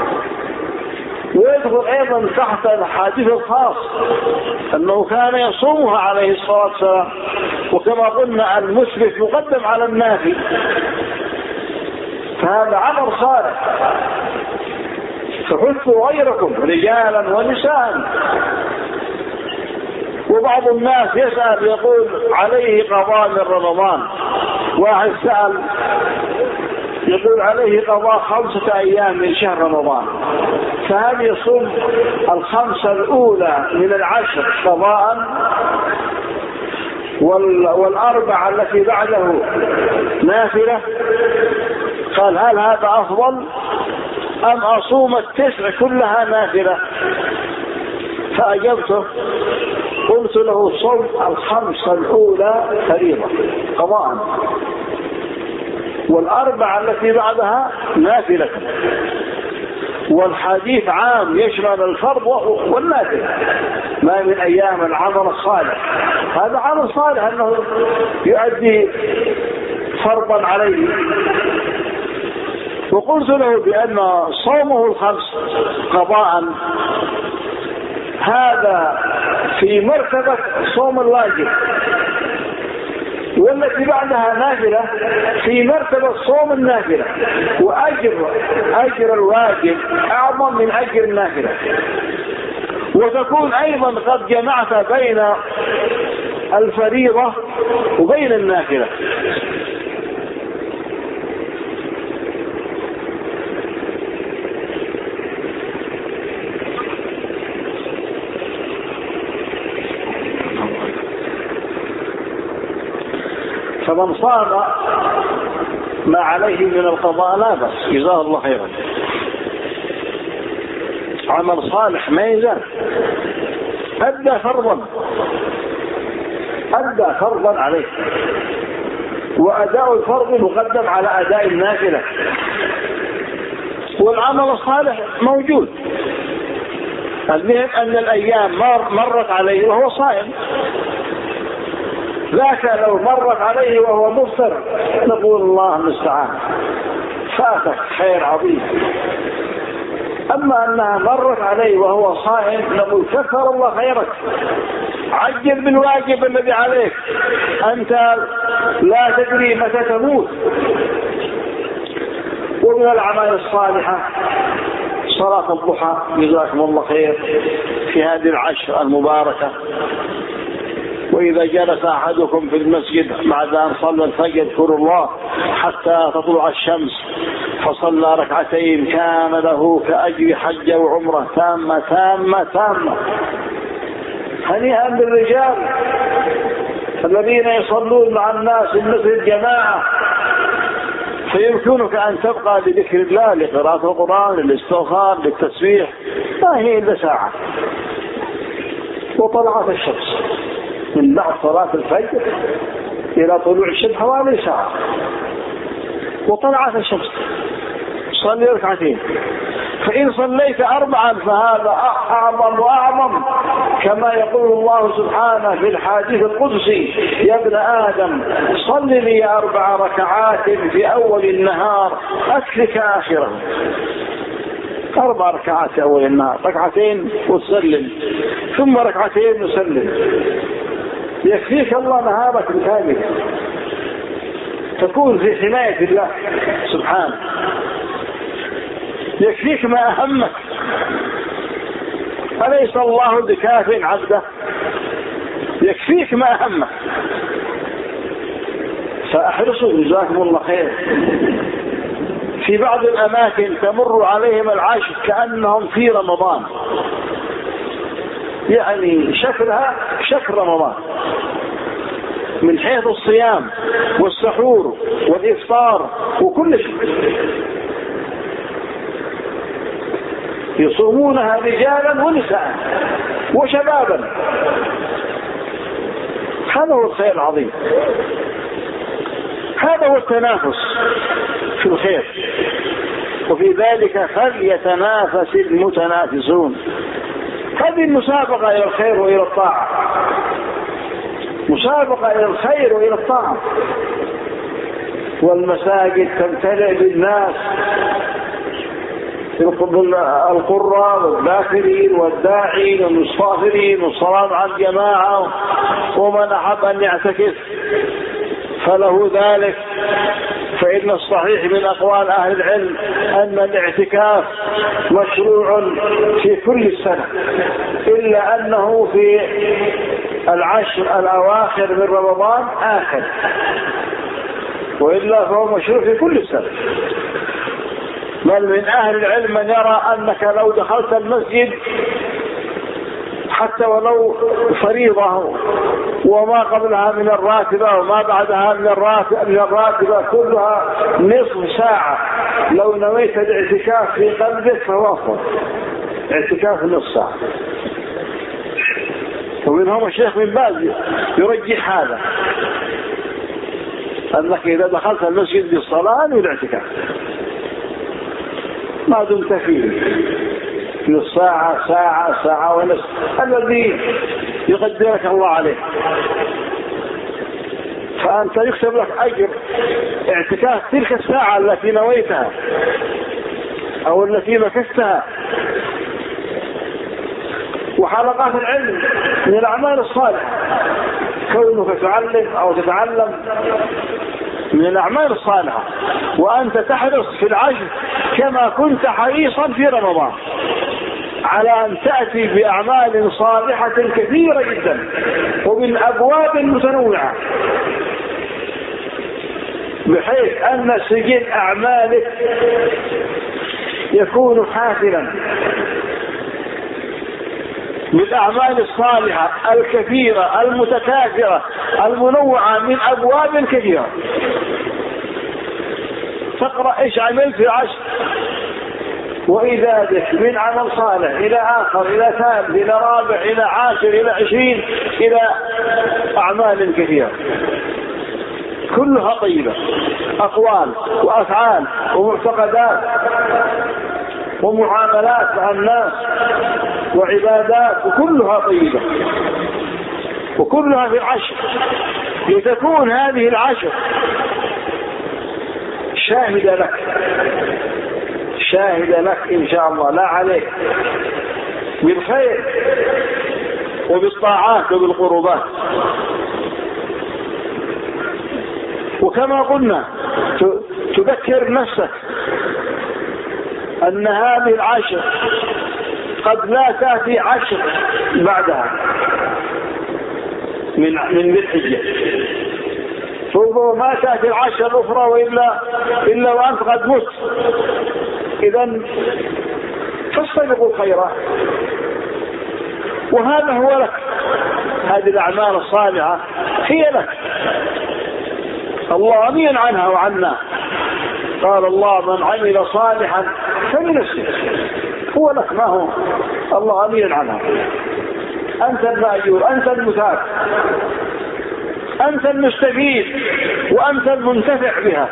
ويدخل أيضا تحت الحديث الخاص أنه كان يصومها عليه الصلاة والسلام، وكما قلنا المثبت مقدم على النافي، فهذا عمل صالح. فحثوا غيركم رجالا ونساء. وبعض الناس يسأل يقول عليه قضاء من رمضان، واحد سأل يقول عليه قضاء خمسة أيام من شهر رمضان، فهل يصوم الخمسة الأولى من العشر قضاء والأربعة التي بعده نافلة؟ قال: هل هذا أفضل أم أصوم التسع كلها نافلة؟ فأجبته قلت له: صوم الخمسة الأولى فريضة قضاء، والأربعة التي بعدها نافلة، والحديث عام يشمل الفرض والنافل، ما من أيام العمل الصالح. هذا عمل صالح أنه يؤدي فرضا عليه. وقلت له بأن صومه الخمس قضاء هذا في مرتبة صوم الواجب، والتي بعدها نافلة في مرتبة صوم النافلة، وأجر أجر الواجب أعظم من أجر النافلة، وتكون أيضا قد جمعت بين الفريضة وبين النافلة. فمن صام ما عليه من القضاء لا بأس، جزاه الله خيرا، عمل صالح ما يزال، أدى فرضا أدى فرضا عليه، وأداء الفرض مقدم على أداء النافلة، والعمل الصالح موجود. المهم أن الأيام مرت عليه وهو صائم، ذاك لو مرت عليه وهو مفطر نقول الله المستعان فاتك خير عظيم. أما أنها مرت عليه وهو صائم نقول كثر الله خيرك، عجل بالواجب الذي عليك، أنت لا تدري متى تموت. ومن الأعمال الصالحة صلاة الضحى، جزاكم الله خير، في هذه العشر المباركة. وإذا جلس أحدكم في المسجد بعد أن صلى الفجر يذكر الله حتى تطلع الشمس فصلى ركعتين كان له كأجر حجة وعمرة تامة تامة تامة. هنيئا بالرجال الذين يصلون مع الناس في المسجد جماعة، فيمكنك أن تبقى لذكر الله، لقراءة القرآن، للاستغفار، للتسبيح، ما هي إلا ساعة. وطلعت الشمس من بعد صلاة الفجر إلى طلوع الشمس حوالي ساعة، وطلعت الشمس صلي ركعتين. فإن صليت أربعا فهذا أعظم وأعظم، كما يقول الله سبحانه في الحديث القدسي: يا ابن آدم صل لي أربع ركعات في أول النهار أكفك آخره. أربع ركعات في أول النهار، ركعتين وتسلم، ثم ركعتين وسلم، يكفيك الله نهارك كامل، تكون في حماية الله سبحانه، يكفيك ما أهمك. أليس الله بكاف عبده؟ يكفيك ما أهمك. فأحرصوا جزاكم الله خير. في بعض الأماكن تمر عليهم العشر كأنهم في رمضان، يعني شكلها شكل رمضان من حيث الصيام والسحور والإفطار وكل شيء. يصومونها رجالا ونساء وشبابا. هذا هو الخير العظيم، هذا هو التنافس في الخير، وفي ذلك فليتنافس المتنافسون. هذه المسابقة إلى الخير وإلى الطاعة، مسابقة إلى الخير وإلى الطاعة. والمساجد تمتلئ بالناس، القراء والذاكرين والداعين والمستغفرين والصلاة على الجماعة، ومن أحب أن يعتكف فله ذلك. فإن الصحيح من أقوال أهل العلم أن الاعتكاف مشروع في كل السنة، إلا أنه في العشر الأواخر من رمضان آخر، وإلا فهو مشروع في كل السنة. بل من أهل العلم من يرى أنك لو دخلت المسجد حتى ولو فريضة وما قبلها من الراتبة وما بعدها من الراتبة, من الراتبة كلها نصف ساعة، لو نويت الاعتكاف في قلبك فهو أفضل، اعتكاف نصف ساعة. ومنهم الشيخ بن باز يرجح هذا، أنك إذا دخلت المسجد بالصلاة والاعتكاف ما دمت فيه نصف ساعة ساعة ساعة ونصف الذي يقدرك الله عليه، فأنت يكتب لك أجر اعتكاف تلك الساعة التي نويتها أو التي مكثتها. وحلقات العلم من الأعمال الصالحة، كونك تعلم أو تتعلم من الأعمال الصالحة، وأنت تحرص في العشر كما كنت حريصا في رمضان على أن تأتي بأعمال صالحة كثيرة جدا ومن أبواب متنوعة، بحيث أن سجل أعمالك يكون حافلا بالأعمال الصالحة الكثيرة المتكاثرة المنوعة من أبواب كثيرة. تقرأ إيش عملت في عشر، وإذا بك من عمل صالح إلى آخر إلى ثالث إلى رابع إلى عاشر إلى عشرين إلى أعمال كثيرة كلها طيبة، أقوال وأفعال ومعتقدات ومعاملات مع الناس وعبادات، وكلها طيبة وكلها في العشر، لتكون هذه العشر شاهدة لك شاهدة لك إن شاء الله لا عليك بالخير وبالطاعات وبالقربات. وكما قلنا تذكر نفسك أن هذه العشر قد لا تأتي عشر بعدها من من ذي الحجة، ما تأتي العشر الأخرى وإلا إلا وأنت قد مت. إذن فاستبقوا الخيرات، وهذا هو لك، هذه الأعمال الصالحة هي لك، الله غني عنها وعنا. قال الله من عمل صالحا فلنفسه، هو لك، ما هو الله غني عنها. أنت المأجور، أنت المثاب، أنت المستفيد، وأنت المنتفع بها.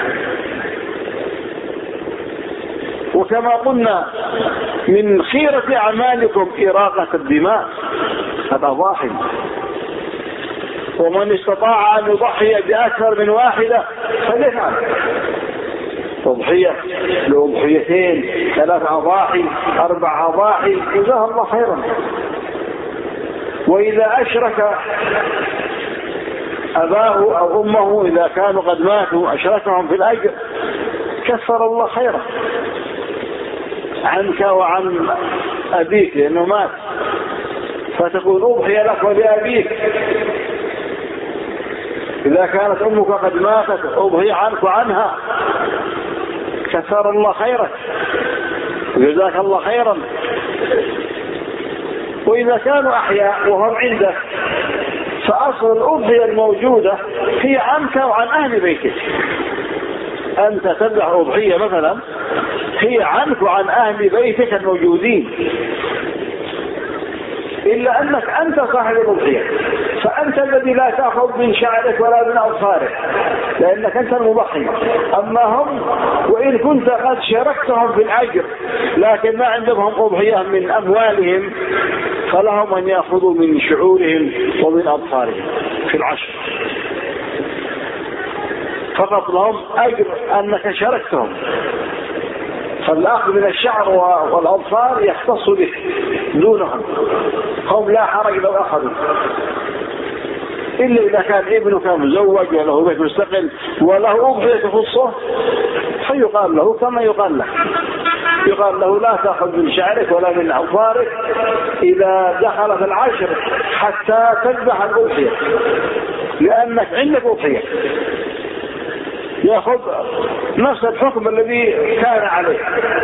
وكما قلنا من خيرة أعمالكم إراقة الدماء، هذا ضاحي. ومن استطاع أن يضحي بأكثر من واحدة فليفعل، تضحية لأضحيتين، ثلاث أضاحي، أربع أضاحي، جزاه الله خيرا. وإذا أشرك أباه أو أمه إذا كانوا قد ماتوا أشركهم في الأجر كثر الله خيرا عنك وعن أبيك لأنه مات، فتقول أضحي لك ولأبيك. إذا كانت أمك قد ماتت أضحي عنك وعنها كثر الله خيرا وجزاك الله خيرا. وإذا كانوا أحياء وهم عندك فأصل الأضحية الموجودة هي عنك وعن أهل بيتك. أنت تذبح أضحية مثلا هي عنك وعن أهل بيتك الموجودين، إلا أنك أنت صاحب الأضحية، فأنت الذي لا تأخذ من شعرك ولا من أظفارك لأنك أنت المضحي. أما هم وإن كنت قد شاركتهم في الأجر لكن ما عندهم أضحية من أموالهم فلهم أن يأخذوا من شعورهم ومن أظفارهم في العشر، فقط لهم أجر أنك شاركتهم. فالأخذ من الشعر والأظفار يختص به دونهم، هم لا حرج لو أخذوا، إلا إذا كان ابنك مزوج وله بيت مستقل وله أضحية تخصه فيقال له كما يقال له، يقال له لا تأخذ من شعرك ولا من أظفارك إذا دخلت العشر حتى تذبح الأضحية لأنك عندك أضحية، يأخذ نفس الحكم الذي كان عليه.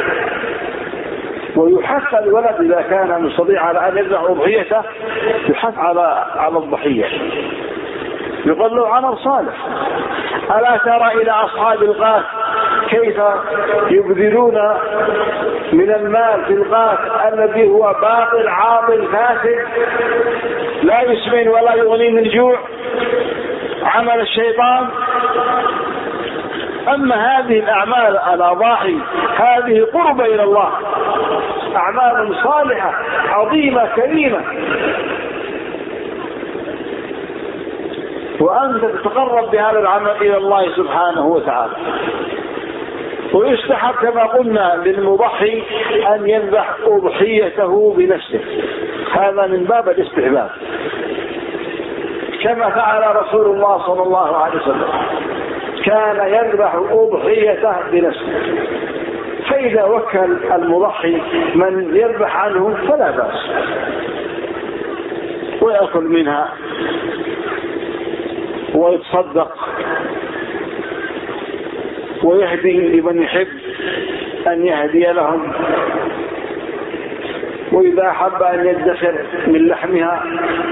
ويحث الولد إذا كان مستطيع على أن يذبح أضحيته يحث على على الضحية، يقول له عمل صالح. ألا ترى إلى أصحاب الغاث كيف يبذلون من المال في الغاث الذي هو باطل عاطل فاسد لا يسمن ولا يغني من جوع، عمل الشيطان. أما هذه الأعمال الأضاحي هذه قرب إلى الله، أعمال صالحة عظيمة كريمة، وأنت تتقرب بهذا العمل إلى الله سبحانه وتعالى. ويستحب كما قلنا للمضحي أن يذبح أضحيته بنفسه، هذا من باب الاستحباب كما فعل رسول الله صلى الله عليه وسلم، كان يذبح أضحيته بنفسه. فإذا وكل المضحي من يذبح عنه فلا بأس، ويأكل منها ويتصدق ويهدي لمن يحب أن يهدي لهم. وإذا أحب أن يدخر من لحمها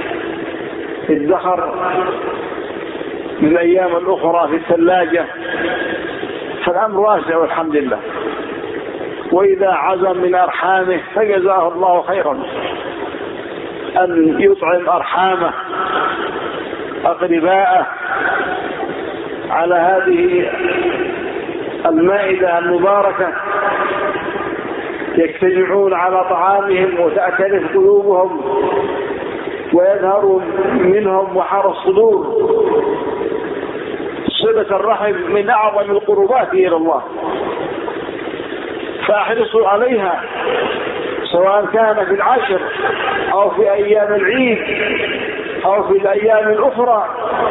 ادخر من الأيام الأخرى في الثلاجة، فالأمر واسع والحمد لله. وإذا عزم من أرحامه فجزاه الله خيرا أن يطعم أرحامه أقرباءه على هذه المائدة المباركة، يجتمعون على طعامهم وتأتلف قلوبهم ويظهر منهم وحر الصدور. صلة الرحم من أعظم القربات إلى الله، فاحرصوا عليها سواء كان في العشر أو في أيام العيد أو في الأيام الأخرى.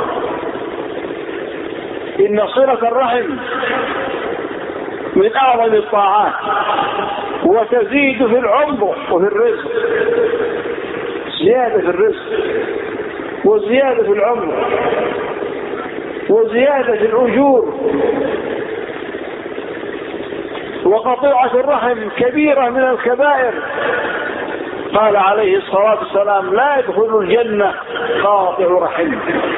إن صلة الرحم من أعظم الطاعات وتزيد في العمر وفي الرزق، زيادة في الرزق وزيادة في العمر وزيادة في الأجور. وقطيعة الرحم كبيرة من الكبائر. قال عليه الصلاة والسلام: لا يدخل الجنة قاطع رحم.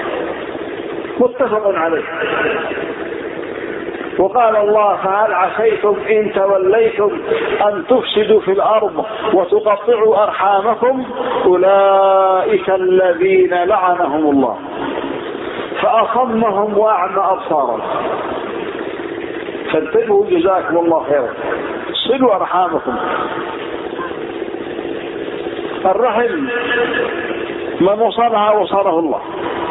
متفق عليه. وقال الله: فهل عسيتم إن توليتم أن تفسدوا في الأرض وتقطعوا أرحامكم أولئك الذين لعنهم الله فأصمهم وأعمى أبصارهم. فانتبهوا جزاكم الله خيرا، صلوا أرحامكم. الرحم من وصلها وصله الله،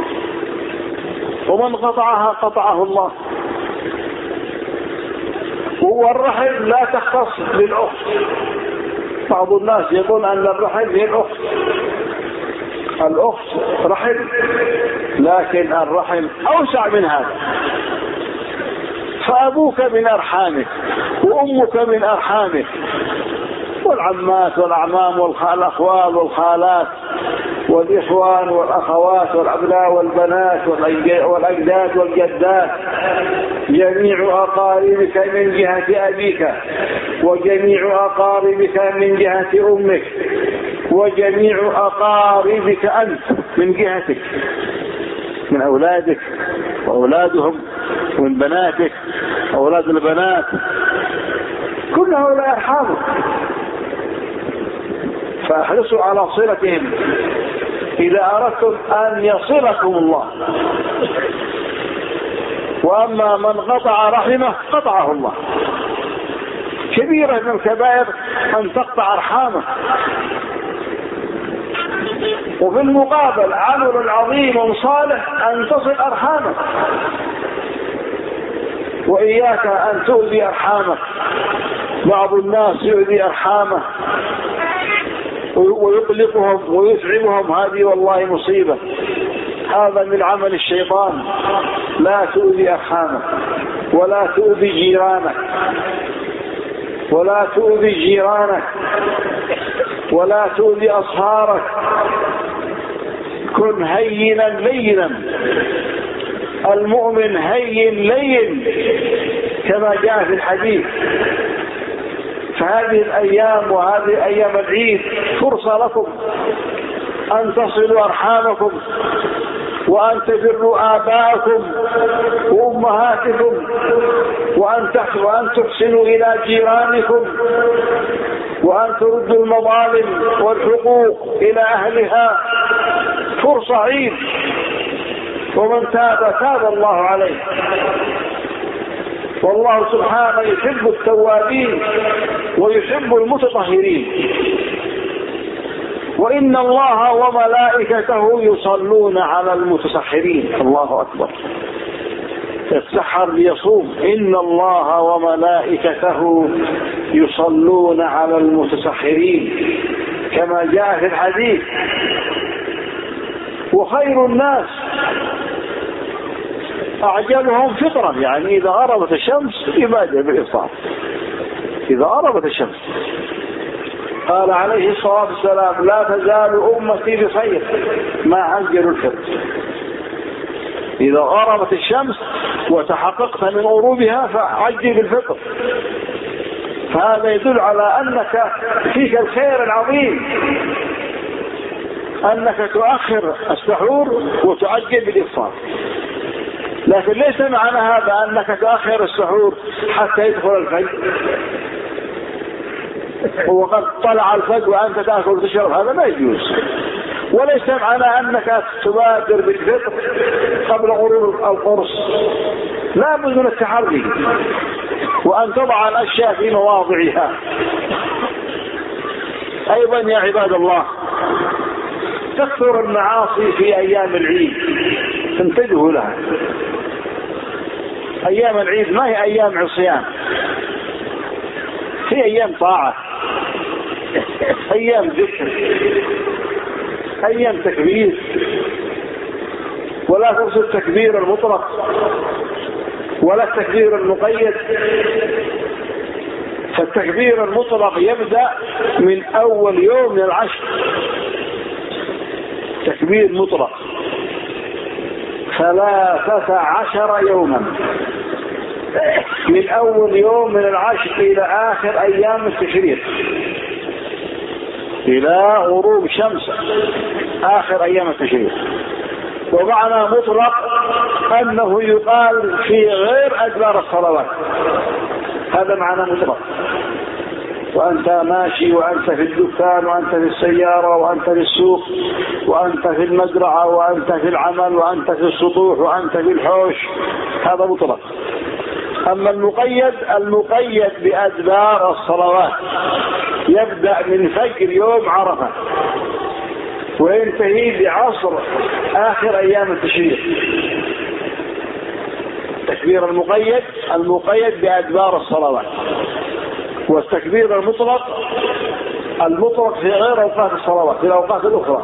ومن قطعها قطعه الله. والرحم لا تختص بالأخت. بعض الناس يقول أن الرحم هي الأخت. الأخت رحم، لكن الرحم أوسع من هذا. فأبوك من أرحامك وأمك من أرحامك، والعمات والأعمام والأخوال والخالات والإخوان والأخوات والأبناء والبنات والأجداد والجدات، جميع أقاربك من جهة أبيك وجميع أقاربك من جهة أمك وجميع أقاربك أنت من جهتك، من أولادك وأولادهم ومن بناتك أولاد البنات، كل هؤلاء أرحامك. فاحرصوا على صلتهم إذا أردتم أن يصلكم الله. وأما من قطع رحمه قطعه الله. كبيرة من الكبائر أن تقطع أرحامه. وفي المقابل عمل عظيم صالح أن تصل أرحامك. وإياك أن تؤذي أرحامك. بعض الناس يؤذي أرحامه ويقلقهم ويتعبهم، هذه والله مصيبة. هذا من عمل الشيطان. لا تؤذي أرحامك ولا تؤذي جيرانك ولا تؤذي جيرانك ولا تؤذي أصهارك. كن هينا لينا. المؤمن هين لين كما جاء في الحديث. فهذه الأيام وهذه أيام العيد فرصة لكم أن تصلوا أرحامكم وأن تبروا آباءكم وأمهاتكم وأن تحسنوا إلى جيرانكم وأن تردوا المظالم والحقوق إلى أهلها. فرصة عيد. ومن تاب تاب الله عليه. والله سبحانه يحب التوابين ويحب المتطهرين. وإن الله وملائكته يصلون على المتسحرين. الله أكبر. يتسحر ليصوم. إن الله وملائكته يصلون على المتسحرين كما جاء في الحديث. وخير الناس أعجلهم فطرا، يعني إذا غربت الشمس يبادر بالإفطار. إذا غربت الشمس قال عليه الصلاة والسلام: لا تزال أمتي بخير ما عجلوا الفطر. إذا غربت الشمس وتحققت من غروبها فعجل الفطر. فهذا يدل على أنك فيك الخير العظيم، أنك تؤخر السحور وتعجل بالإفطار. لكن ليس معنى هذا أنك تؤخر السحور حتى يدخل الفجر وقد طلع الفجر وأنت تأكل وتشرب، هذا ما يجوز. وليس معنى أنك تبادر بالفطر قبل غروب القرص، لا بد من التحري وأن تضع الأشياء في مواضعها. أيضا يا عباد الله، تكثر المعاصي في أيام العيد، انتبهوا لها. أيام العيد ما هي أيام عصيان، هي أيام طاعة، أيام ذكر، أيام تكبير. ولا تقصد التكبير المطلق ولا التكبير المقيد. فالتكبير المطلق يبدأ من أول يوم من العشر، تكبير مطلق ثلاثة عشر يوما، من أول يوم من العشر إلى آخر أيام التشريق، إلى غروب شمس آخر أيام التشريق. ومعنى مطلق أنه يقال في غير أدبار الصلوات، هذا معنى مطلق. وأنت ماشي وأنت في الدكان وأنت في السيارة وأنت في السوق وأنت في المزرعة وأنت في العمل وأنت في السطوح وأنت في الحوش، هذا مطلق. أما المقيد، المقيد بأدبار الصلوات، يبدأ من فجر يوم عرفة وينتهي بعصر آخر أيام التشريق. التكبير المقيد المقيد بأدبار الصلوات، والتكبير المطلق المطلق في غير أوقات الصلوات، في الأوقات الأخرى.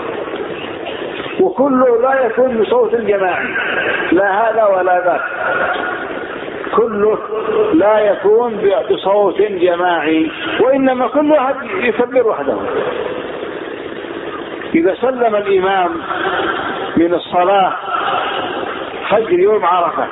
وكله لا يكون بصوت جماعي، لا هذا ولا ذاك، كله لا يكون بصوت جماعي، وإنما كل واحد يكبر وحده. إذا سلم الإمام من الصلاة فجر يوم عرفة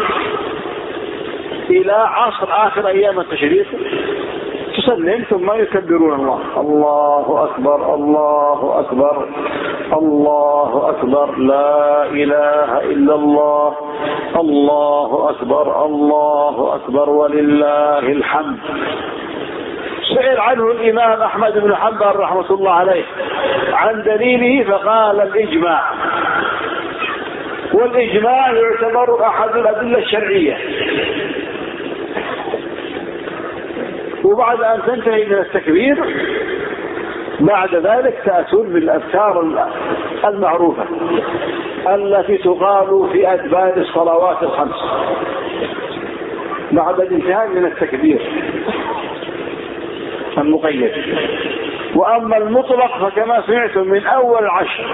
إلى عصر آخر أيام التشريق تسلم، ثم يكبرون الله، الله أكبر الله أكبر الله أكبر لا إله إلا الله، الله أكبر الله أكبر ولله الحمد. سئل عنه الإمام أحمد بن حنبل رحمة الله عليه عن دليله فقال الإجماع، والإجماع يعتبر أحد الأدلة الشرعية. وبعد أن تنتهي من التكبير بعد ذلك تأتون بالأذكار المعروفة التي تقال في أدبار الصلوات الخمس بعد الانتهاء من التكبير المقيد. وأما المطلق فكما سمعتم من أول عشر،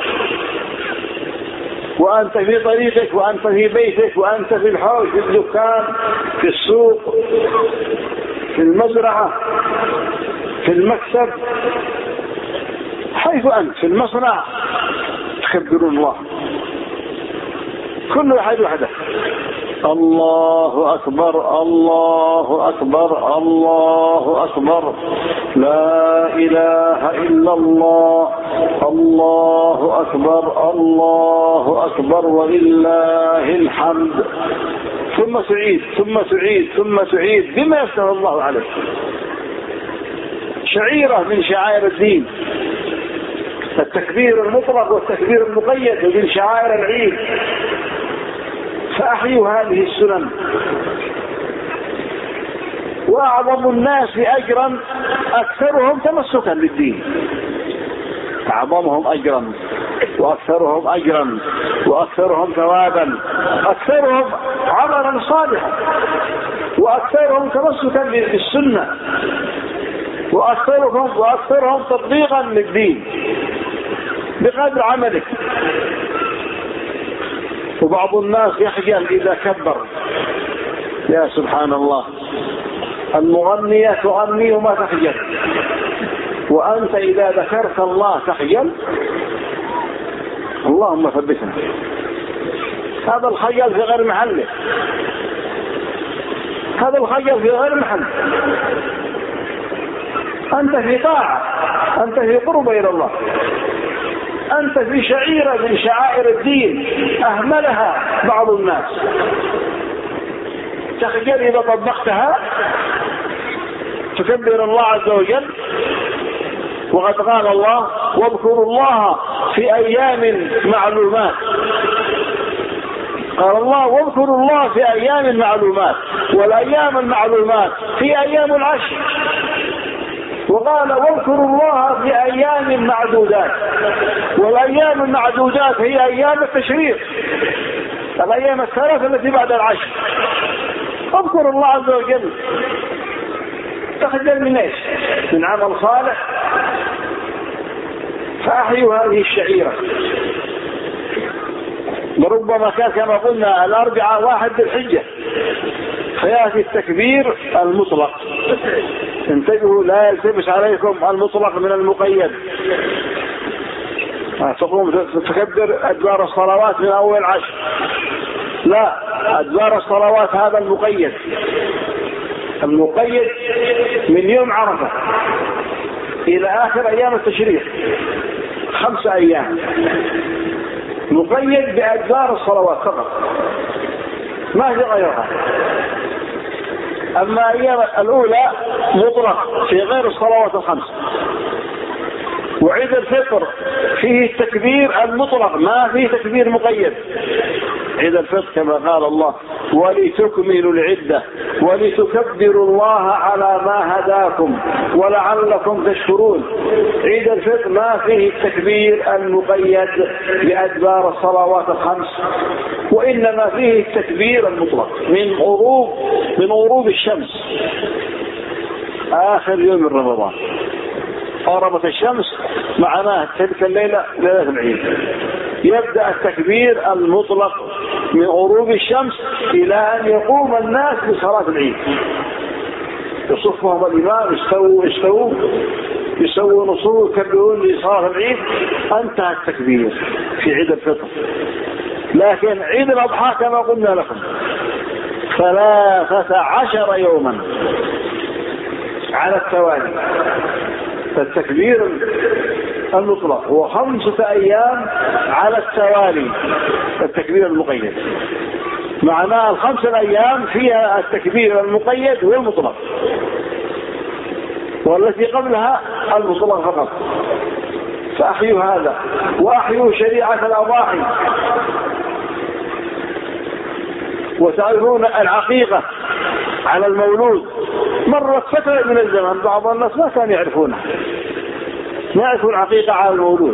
وأنت في طريقك وأنت في بيتك وأنت في الحوش في الدكان في السوق في المزرعة في المكتب حيث أنت في المصنع تكبرون الله، كل واحد وحده، الله أكبر الله أكبر الله أكبر لا إله إلا الله، الله أكبر الله أكبر ولله الحمد، ثم تعيد ثم تعيد ثم تعيد بما يفتح الله عليك. شعيرة من شعائر الدين، التكبير المطلق والتكبير المقيد من شعائر العيد، فأحيوا هذه السنن. وأعظم الناس أجرا أكثرهم تمسكا بالدين، أعظمهم أجرا وأكثرهم أجرا وأكثرهم ثوابا، أكثرهم عملا صالحا وأكثرهم تمسكا بالسنة وأكثرهم وأكثرهم تطبيقا للدين بقدر عملك. وبعض الناس يخجل إذا كبر، يا سبحان الله، المغنية تغني وما تخجل، وأنت إذا ذكرت الله تخجل. اللهم ثبتنا. هذا الخجل في غير محله، هذا الخجل في غير محله. أنت في طاعة، أنت في قرب إلى الله، أنت في شعيرة من شعائر الدين أهملها بعض الناس. تخيل إذا طبقتها تكبر الله عز وجل، وقد قال الله واذكروا الله في أيام معلومات. قال الله واذكروا الله في أيام معلومات، والأيام المعلومات في أيام العشر، وقال واذكروا الله في أيام معدودات، والأيام المعدودات هي أيام التشريق، الأيام الثلاث التي بعد العشر. اذكر الله عز وجل. تخجل من ايش؟ من عمل صالح. فأحيوا هذه الشعيرة. وربما كان كما قلنا الأربعاء واحد بالحجة، فيأتي التكبير المطلق. انتبهوا لا يلتبس عليكم المطلق من المقيد. تقوم تكبر أدبار الصلوات من أول عشر، لا، أدبار الصلوات هذا المقيد. المقيد من يوم عرفة إلى آخر أيام التشريق، خمسة أيام مقيد بأدبار الصلوات فقط، ما في غيرها. أما أيام الأولى مطلق في غير الصلوات الخمس. وعيد الفطر فيه التكبير المطلق، ما فيه تكبير مقيد. عيد الفطر كما قال الله ولتكملوا العدة ولتكبروا الله على ما هداكم ولعلكم تشكرون. عيد الفطر ما فيه التكبير المقيد بأدبار الصلوات الخمس، وإنما فيه التكبير المطلق من غروب من غروب الشمس آخر يوم من رمضان. غربت الشمس معناه تلك الليلة ليلة العيد. يبدأ التكبير المطلق من غروب الشمس إلى أن يقوم الناس بصلاة العيد. يصفهم الإمام يستووا يستووا يسووا نصوص يكبرون لصلاة العيد. انتهى التكبير في عيد الفطر. لكن عيد الأضحى كما قلنا لكم ثلاثة عشر يوما على التوالي، فالتكبير المطلق وخمسة أيام على التوالي التكبير المقيد. معناه الخمسة الأيام فيها التكبير المقيد والمطلق، والتي قبلها المطلق فقط. فأحيوا هذا وأحيوا شريعة الأضاحي. وتعرفون العقيقة على المولود مرت فترة من الزمن، بعض الناس ما كانوا يعرفونها، ما يعرفون العقيقة على المولود.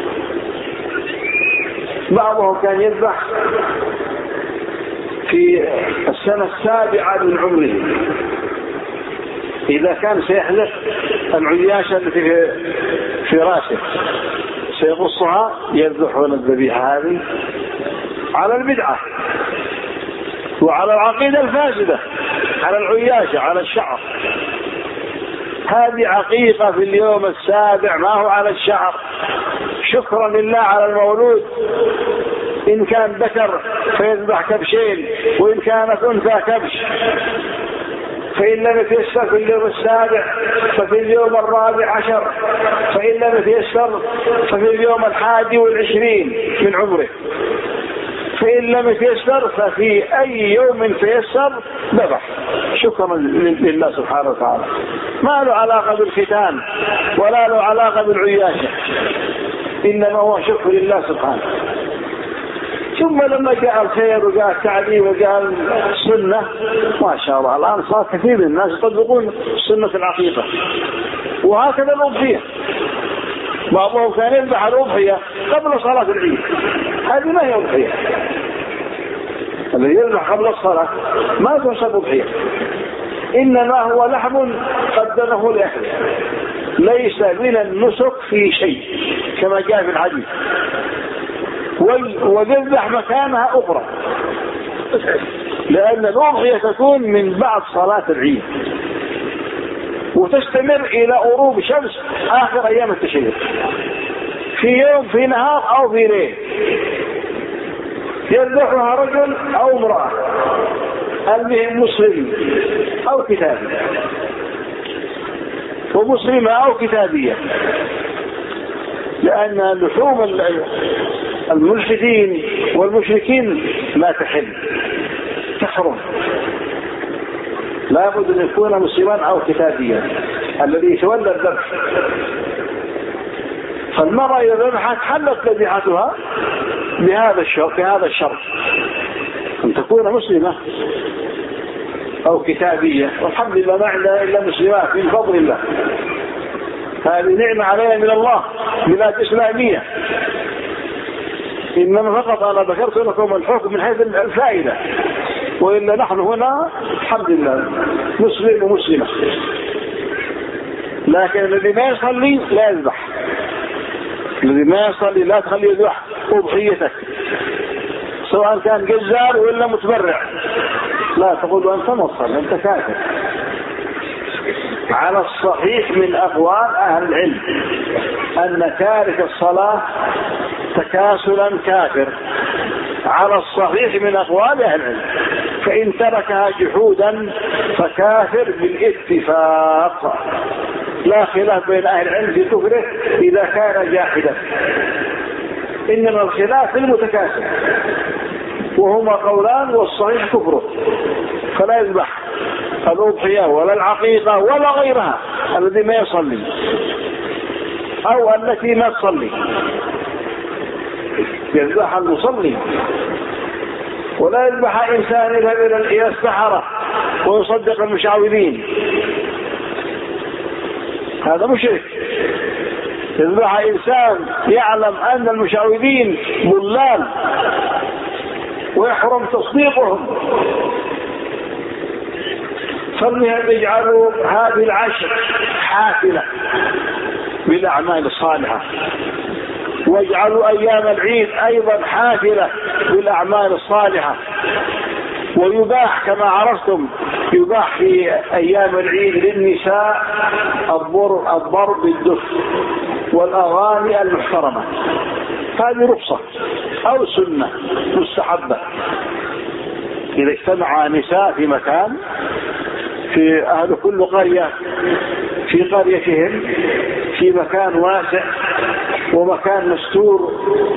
بعضهم كان يذبح في السنة السابعة من عمره، إذا كان سيحلق العياشة التي في, في راسه سيقصها يذبحون الذبيحة هذه على البدعة وعلى العقيدة الفاسدة، على العياشة على الشعر. هذه عقيقة في اليوم السابع، ما هو على الشعر، شكرا لله على المولود. إن كان ذكر فيذبح كبشين، وإن كانت أنثى كبش. فإن لم يتيسر في اليوم السابع ففي اليوم الرابع عشر، فإن لم يتيسر ففي اليوم الحادي والعشرين من عمره، فإن لم يتيسر ففي أي يوم تيسر ذبح شكرا لله سبحانه وتعالى. ما له علاقة بالختان ولا له علاقة بالعياشة، إنما هو شكر لله سبحانه. ثم لما جاء الخير وجاء التعليم وجاء السنة ما شاء الله الآن صار كثير من الناس يطبقون سنة العقيقة. وهكذا الأضحية، بعضهم كان يذبح الأضحية قبل صلاة العيد، هذه ما هي أضحية. الذي يذبح قبل الصلاة ما تحسب أضحية، إنما هو لحم قدمه لأهله، ليس من النسك في شيء كما جاء في الحديث. ويذبح مكانها أخرى، لأن الأضحية تكون من بعد صلاة العيد وتستمر إلى غروب شمس آخر أيام التشريق، في يوم في نهار أو في ليل. يذبحها رجل أو امرأة، المهم مسلم أو كتابي. ومسلمة أو كتابية، لأن لحوم الملحدين والمشركين لا تحل، تحرم، لا بد أن يكون مسلما أو كتابيا الذي يتولى الذبح. فالمرأة إذا ذبحت حلت ذبيحتها بهذا الشرط، بهذا الشرط أن تكون مسلمة أو كتابية. والحمد لله ما عندنا إلا مسلمات من فضل الله، هذه نعمة علينا من الله، بلاد إسلامية. إنما فقط أنا ذكرت لكم الحكم من حيث الفائدة، وإلا نحن هنا الحمد لله مسلم ومسلمة. لكن الذي ما يصلي لا يذبح، الذي ما يصلي لا تخلي يذبح أضحيتك، سواء كان جزار ولا متبرع، لا تقول أنت مصل، أنت كافر. على الصحيح من أقوال أهل العلم أن تارك الصلاة تكاسلا كافر، على الصحيح من أقوال أهل العلم. فإن تركها جحودا فكافر بالاتفاق، لا خلاف بين أهل العلم في كفره إذا كان جاحدا، إنما الخلاف في المتكاسل، وهما قولان والصحيح كفره، فلا يذبح الأضحية ولا العقيقة ولا غيرها الذي ما يصلي أو التي ما تصلي، يذبح المصلي. ولا يذبح إنسان إلى السحرة ويصدق المشعوذين، هذا مشرك. يذبح إنسان يعلم أن المشعوذين ضلال ويحرم تصديقهم. فليجعلوا هذه العشر حافلة بالأعمال الصالحة، واجعلوا أيام العيد أيضا حافلة بالأعمال الصالحة. ويباح كما عرفتم، يباح في أيام العيد للنساء الضرب بالدف والأغاني المحترمة، هذه رخصة أو سنة مستحبة. إذا اجتمع نساء في مكان، في أهل كل قرية في قريتهم في مكان واسع ومكان مستور،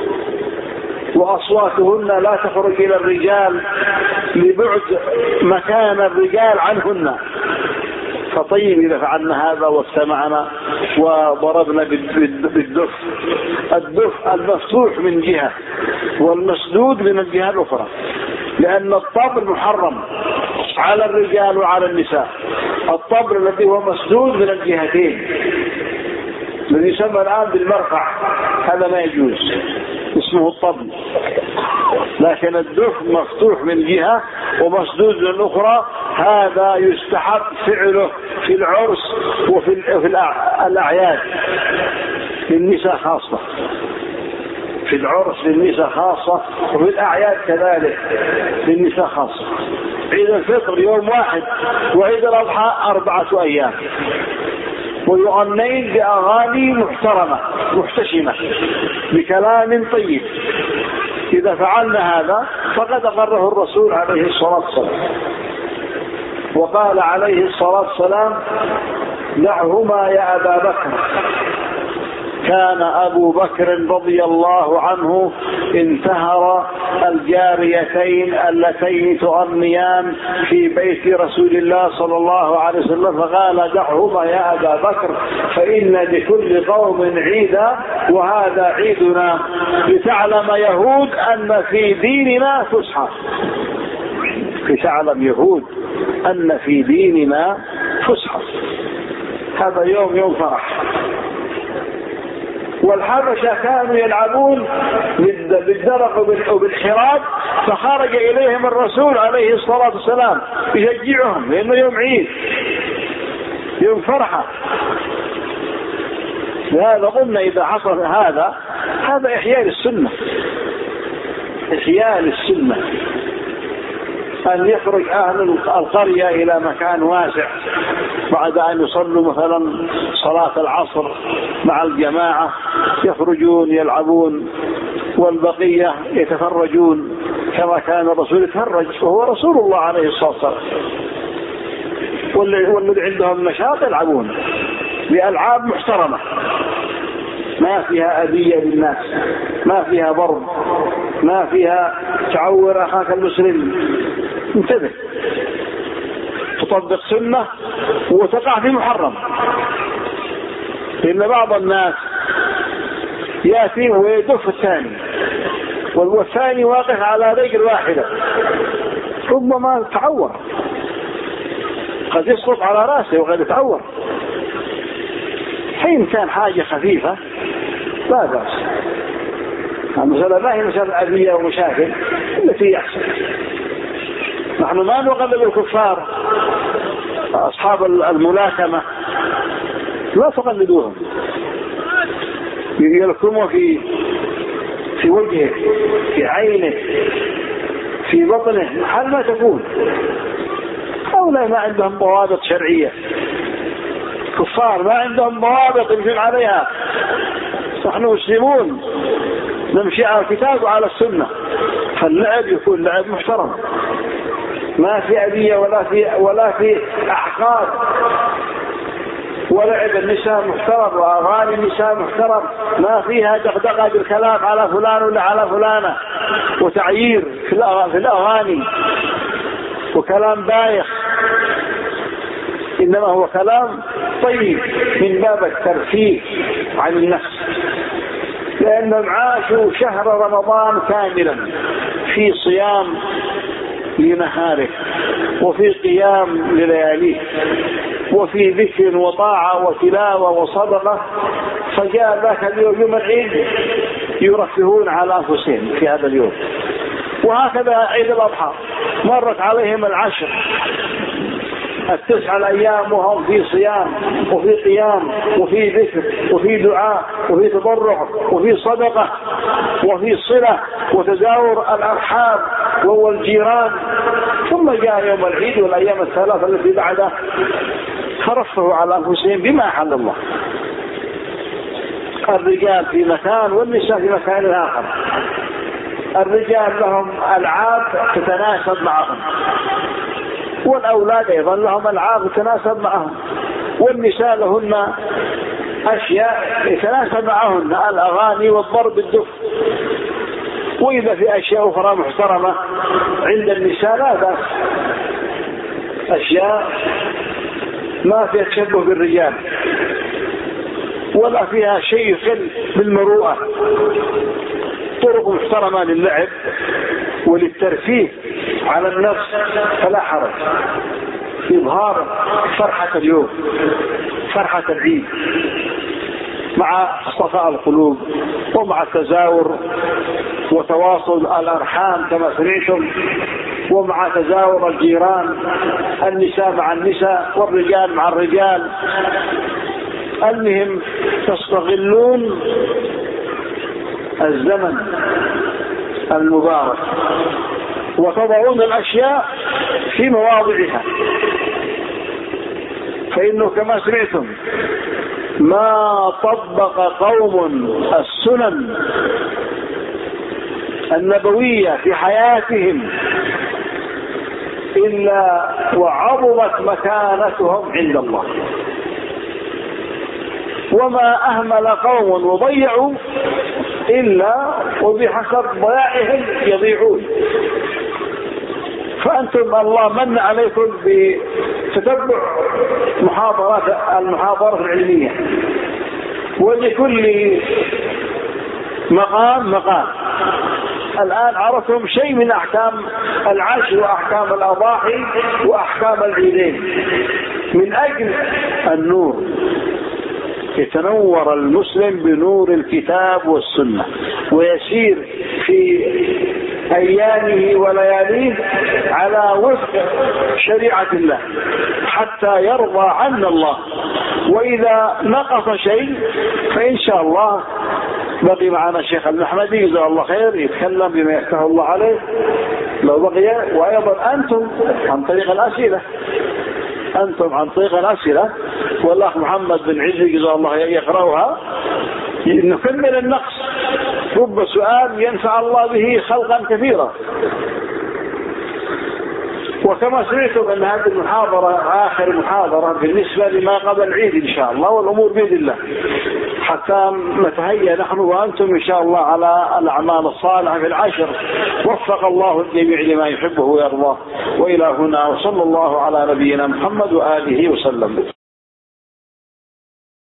وأصواتهن لا تخرج إلى الرجال لبعد مكان الرجال عنهن، فطيب إذا فعلنا هذا واستمعنا وضربنا بالدف. الدف المفتوح من جهة والمسدود من الجهة الأخرى، لأن الطبل محرم على الرجال وعلى النساء. الطبل الذي هو مسدود من الجهتين الذي يسمى الآن بالمرقع هذا ما يجوز، اسمه الطبل. لكن الدف مفتوح من جهة ومسدود من الأخرى هذا يستحب فعله في العرس وفي الأعياد للنساء خاصة، في العرس للنساء خاصة، وفي الأعياد كذلك للنساء خاصة. عيد الفطر يوم واحد، وعيد الأضحى أربعة أيام، ويغنين بأغاني محترمة محتشمة بكلام طيب. إذا فعلنا هذا فقد أقره الرسول عليه الصلاة والسلام، وقال عليه الصلاة والسلام: دعهما يا أبا بكر. كان أبو بكر رضي الله عنه انتهر الجاريتين اللتين تغنيان في بيت رسول الله صلى الله عليه وسلم، فقال: دعهما يا أبا بكر فإن لكل قوم عيدا وهذا عيدنا، لتعلم يهود أن في ديننا فسحة. لتعلم يهود أن في ديننا فسحة، هذا يوم يوم فرح. والحبشة كانوا يلعبون بالدرق وبالحراب، فخرج إليهم الرسول عليه الصلاة والسلام يشجعهم، لأنه يوم عيد يوم فرحة. لهذا قلنا إذا حصل هذا هذا إحياء للسنة، إحياء للسنة، أن يخرج أهل القرية إلى مكان واسع بعد أن يصلوا مثلا صلاة العصر مع الجماعة، يخرجون يلعبون والبقية يتفرجون كما كان الرسول يتفرج، وهو رسول الله عليه الصلاة والسلام. والذي عندهم نشاط يلعبون، بألعاب محترمة ما فيها أذية للناس، ما فيها ضرب، ما فيها تعور أخاك المسلم. انتبه، تطبق سنة وتقع في محرم. لأن بعض الناس يأتي ويدف الثاني والثاني واقف على رجل واحدة، ربما تعور، قد يسقط على رأسه وقد يتعور. حين كان حاجة خفيفة لا بأس. المسألة ما هي مسألة أذية ومشاكل التي يحصل. نحن ما نقلل الكفار أصحاب الملاكمة، لا تقلدوهم، يلكموا في في وجهه، في عينه، في بطنه، محل ما تكون. هؤلاء ما عندهم ضوابط شرعية، كفار ما عندهم ضوابط يمشون عليها. نحن مسلمون نمشي على الكتاب وعلى السنة، فاللعب يكون لعب محترم، ما في أذية ولا في ولا في أحقاد. ولعب النساء محترم وأغاني النساء محترم، ما فيها دغدغة بالكلام على فلان ولا على فلانة وتعيير في الأغاني وكلام بايخ، إنما هو كلام طيب من باب الترفيه عن النفس. لأنهم عاشوا شهر رمضان كاملا في صيام لنهاره وفي قيام للياليه وفي ذكر وطاعة وتلاوة وصدقة، فجاء ذاك اليوم يوم العيد يرفهون على أنفسهم في هذا اليوم. وهكذا عيد الأضحى مرت عليهم العشر التسع الأيام وهم في صيام وفي قيام وفي ذكر وفي دعاء وفي تضرع وفي صدقة وفي صلة وتزاور الأرحام والجيران. ثم جاء يوم العيد والأيام الثلاثة التي بعده فرفوا على أنفسهم بما أحل الله. الرجال في مكان والنساء في مكان آخر. الرجال لهم ألعاب تتناسب معهم، والأولاد أيضا لهم ألعاب تتناسب معهم، والنساء لهن أشياء يتناسب معهن، الأغاني والضرب بالدف. وإذا في أشياء أخرى محترمة عند النساء لا بأس، أشياء ما فيها تشبه بالرجال ولا فيها شيء يخل بالمروءة، طرق محترمة للعب وللترفيه على النفس فلا حرج، إظهار فرحة اليوم، فرحة العيد، مع صفاء القلوب ومع التزاور وتواصل الأرحام كما سمعتم، ومع تزاور الجيران، النساء مع النساء والرجال مع الرجال. أنهم تستغلون الزمن المبارك وتضعون الأشياء في مواضعها، فإنه كما سمعتم ما طبق قوم السنن النبوية في حياتهم إلا وعظمت مكانتهم عند الله، وما أهمل قوم وضيعوا إلا وبحسب ضياعهم يضيعون. فأنتم الله من عليكم بتتبع محاضرات المحاضرات العلمية، ولكل مقام مقام. الآن عرفتم شيء من أحكام العشر وأحكام الأضاحي وأحكام العيدين. من أجل النور يتنور المسلم بنور الكتاب والسنة ويسير في أيامه ولياليه على وفق شريعة الله حتى يرضى عنا الله. وإذا نقص شيء فإن شاء الله بقي معنا الشيخ المحمدي جزاه الله خير يتكلم بما يفتح الله عليه لو بقي. وأيضا أنتم عن طريق الأسئلة أنتم عن طريق الأسئلة والأخ محمد بن عزي جزاه الله يقرأها نكمل النقص. رب سؤال ينفع الله به خلقا كثيرا. وكما سمعتم أن هذه المحاضرة آخر محاضرة بالنسبة لما قبل العيد إن شاء الله، والأمور بيد الله حتى نتهيأ نحن وأنتم إن شاء الله على الأعمال الصالحة في العشر. وفق الله الجميع لما يحبه ويرضاه. وإلى هنا، وصلى الله على نبينا محمد وآله وسلم.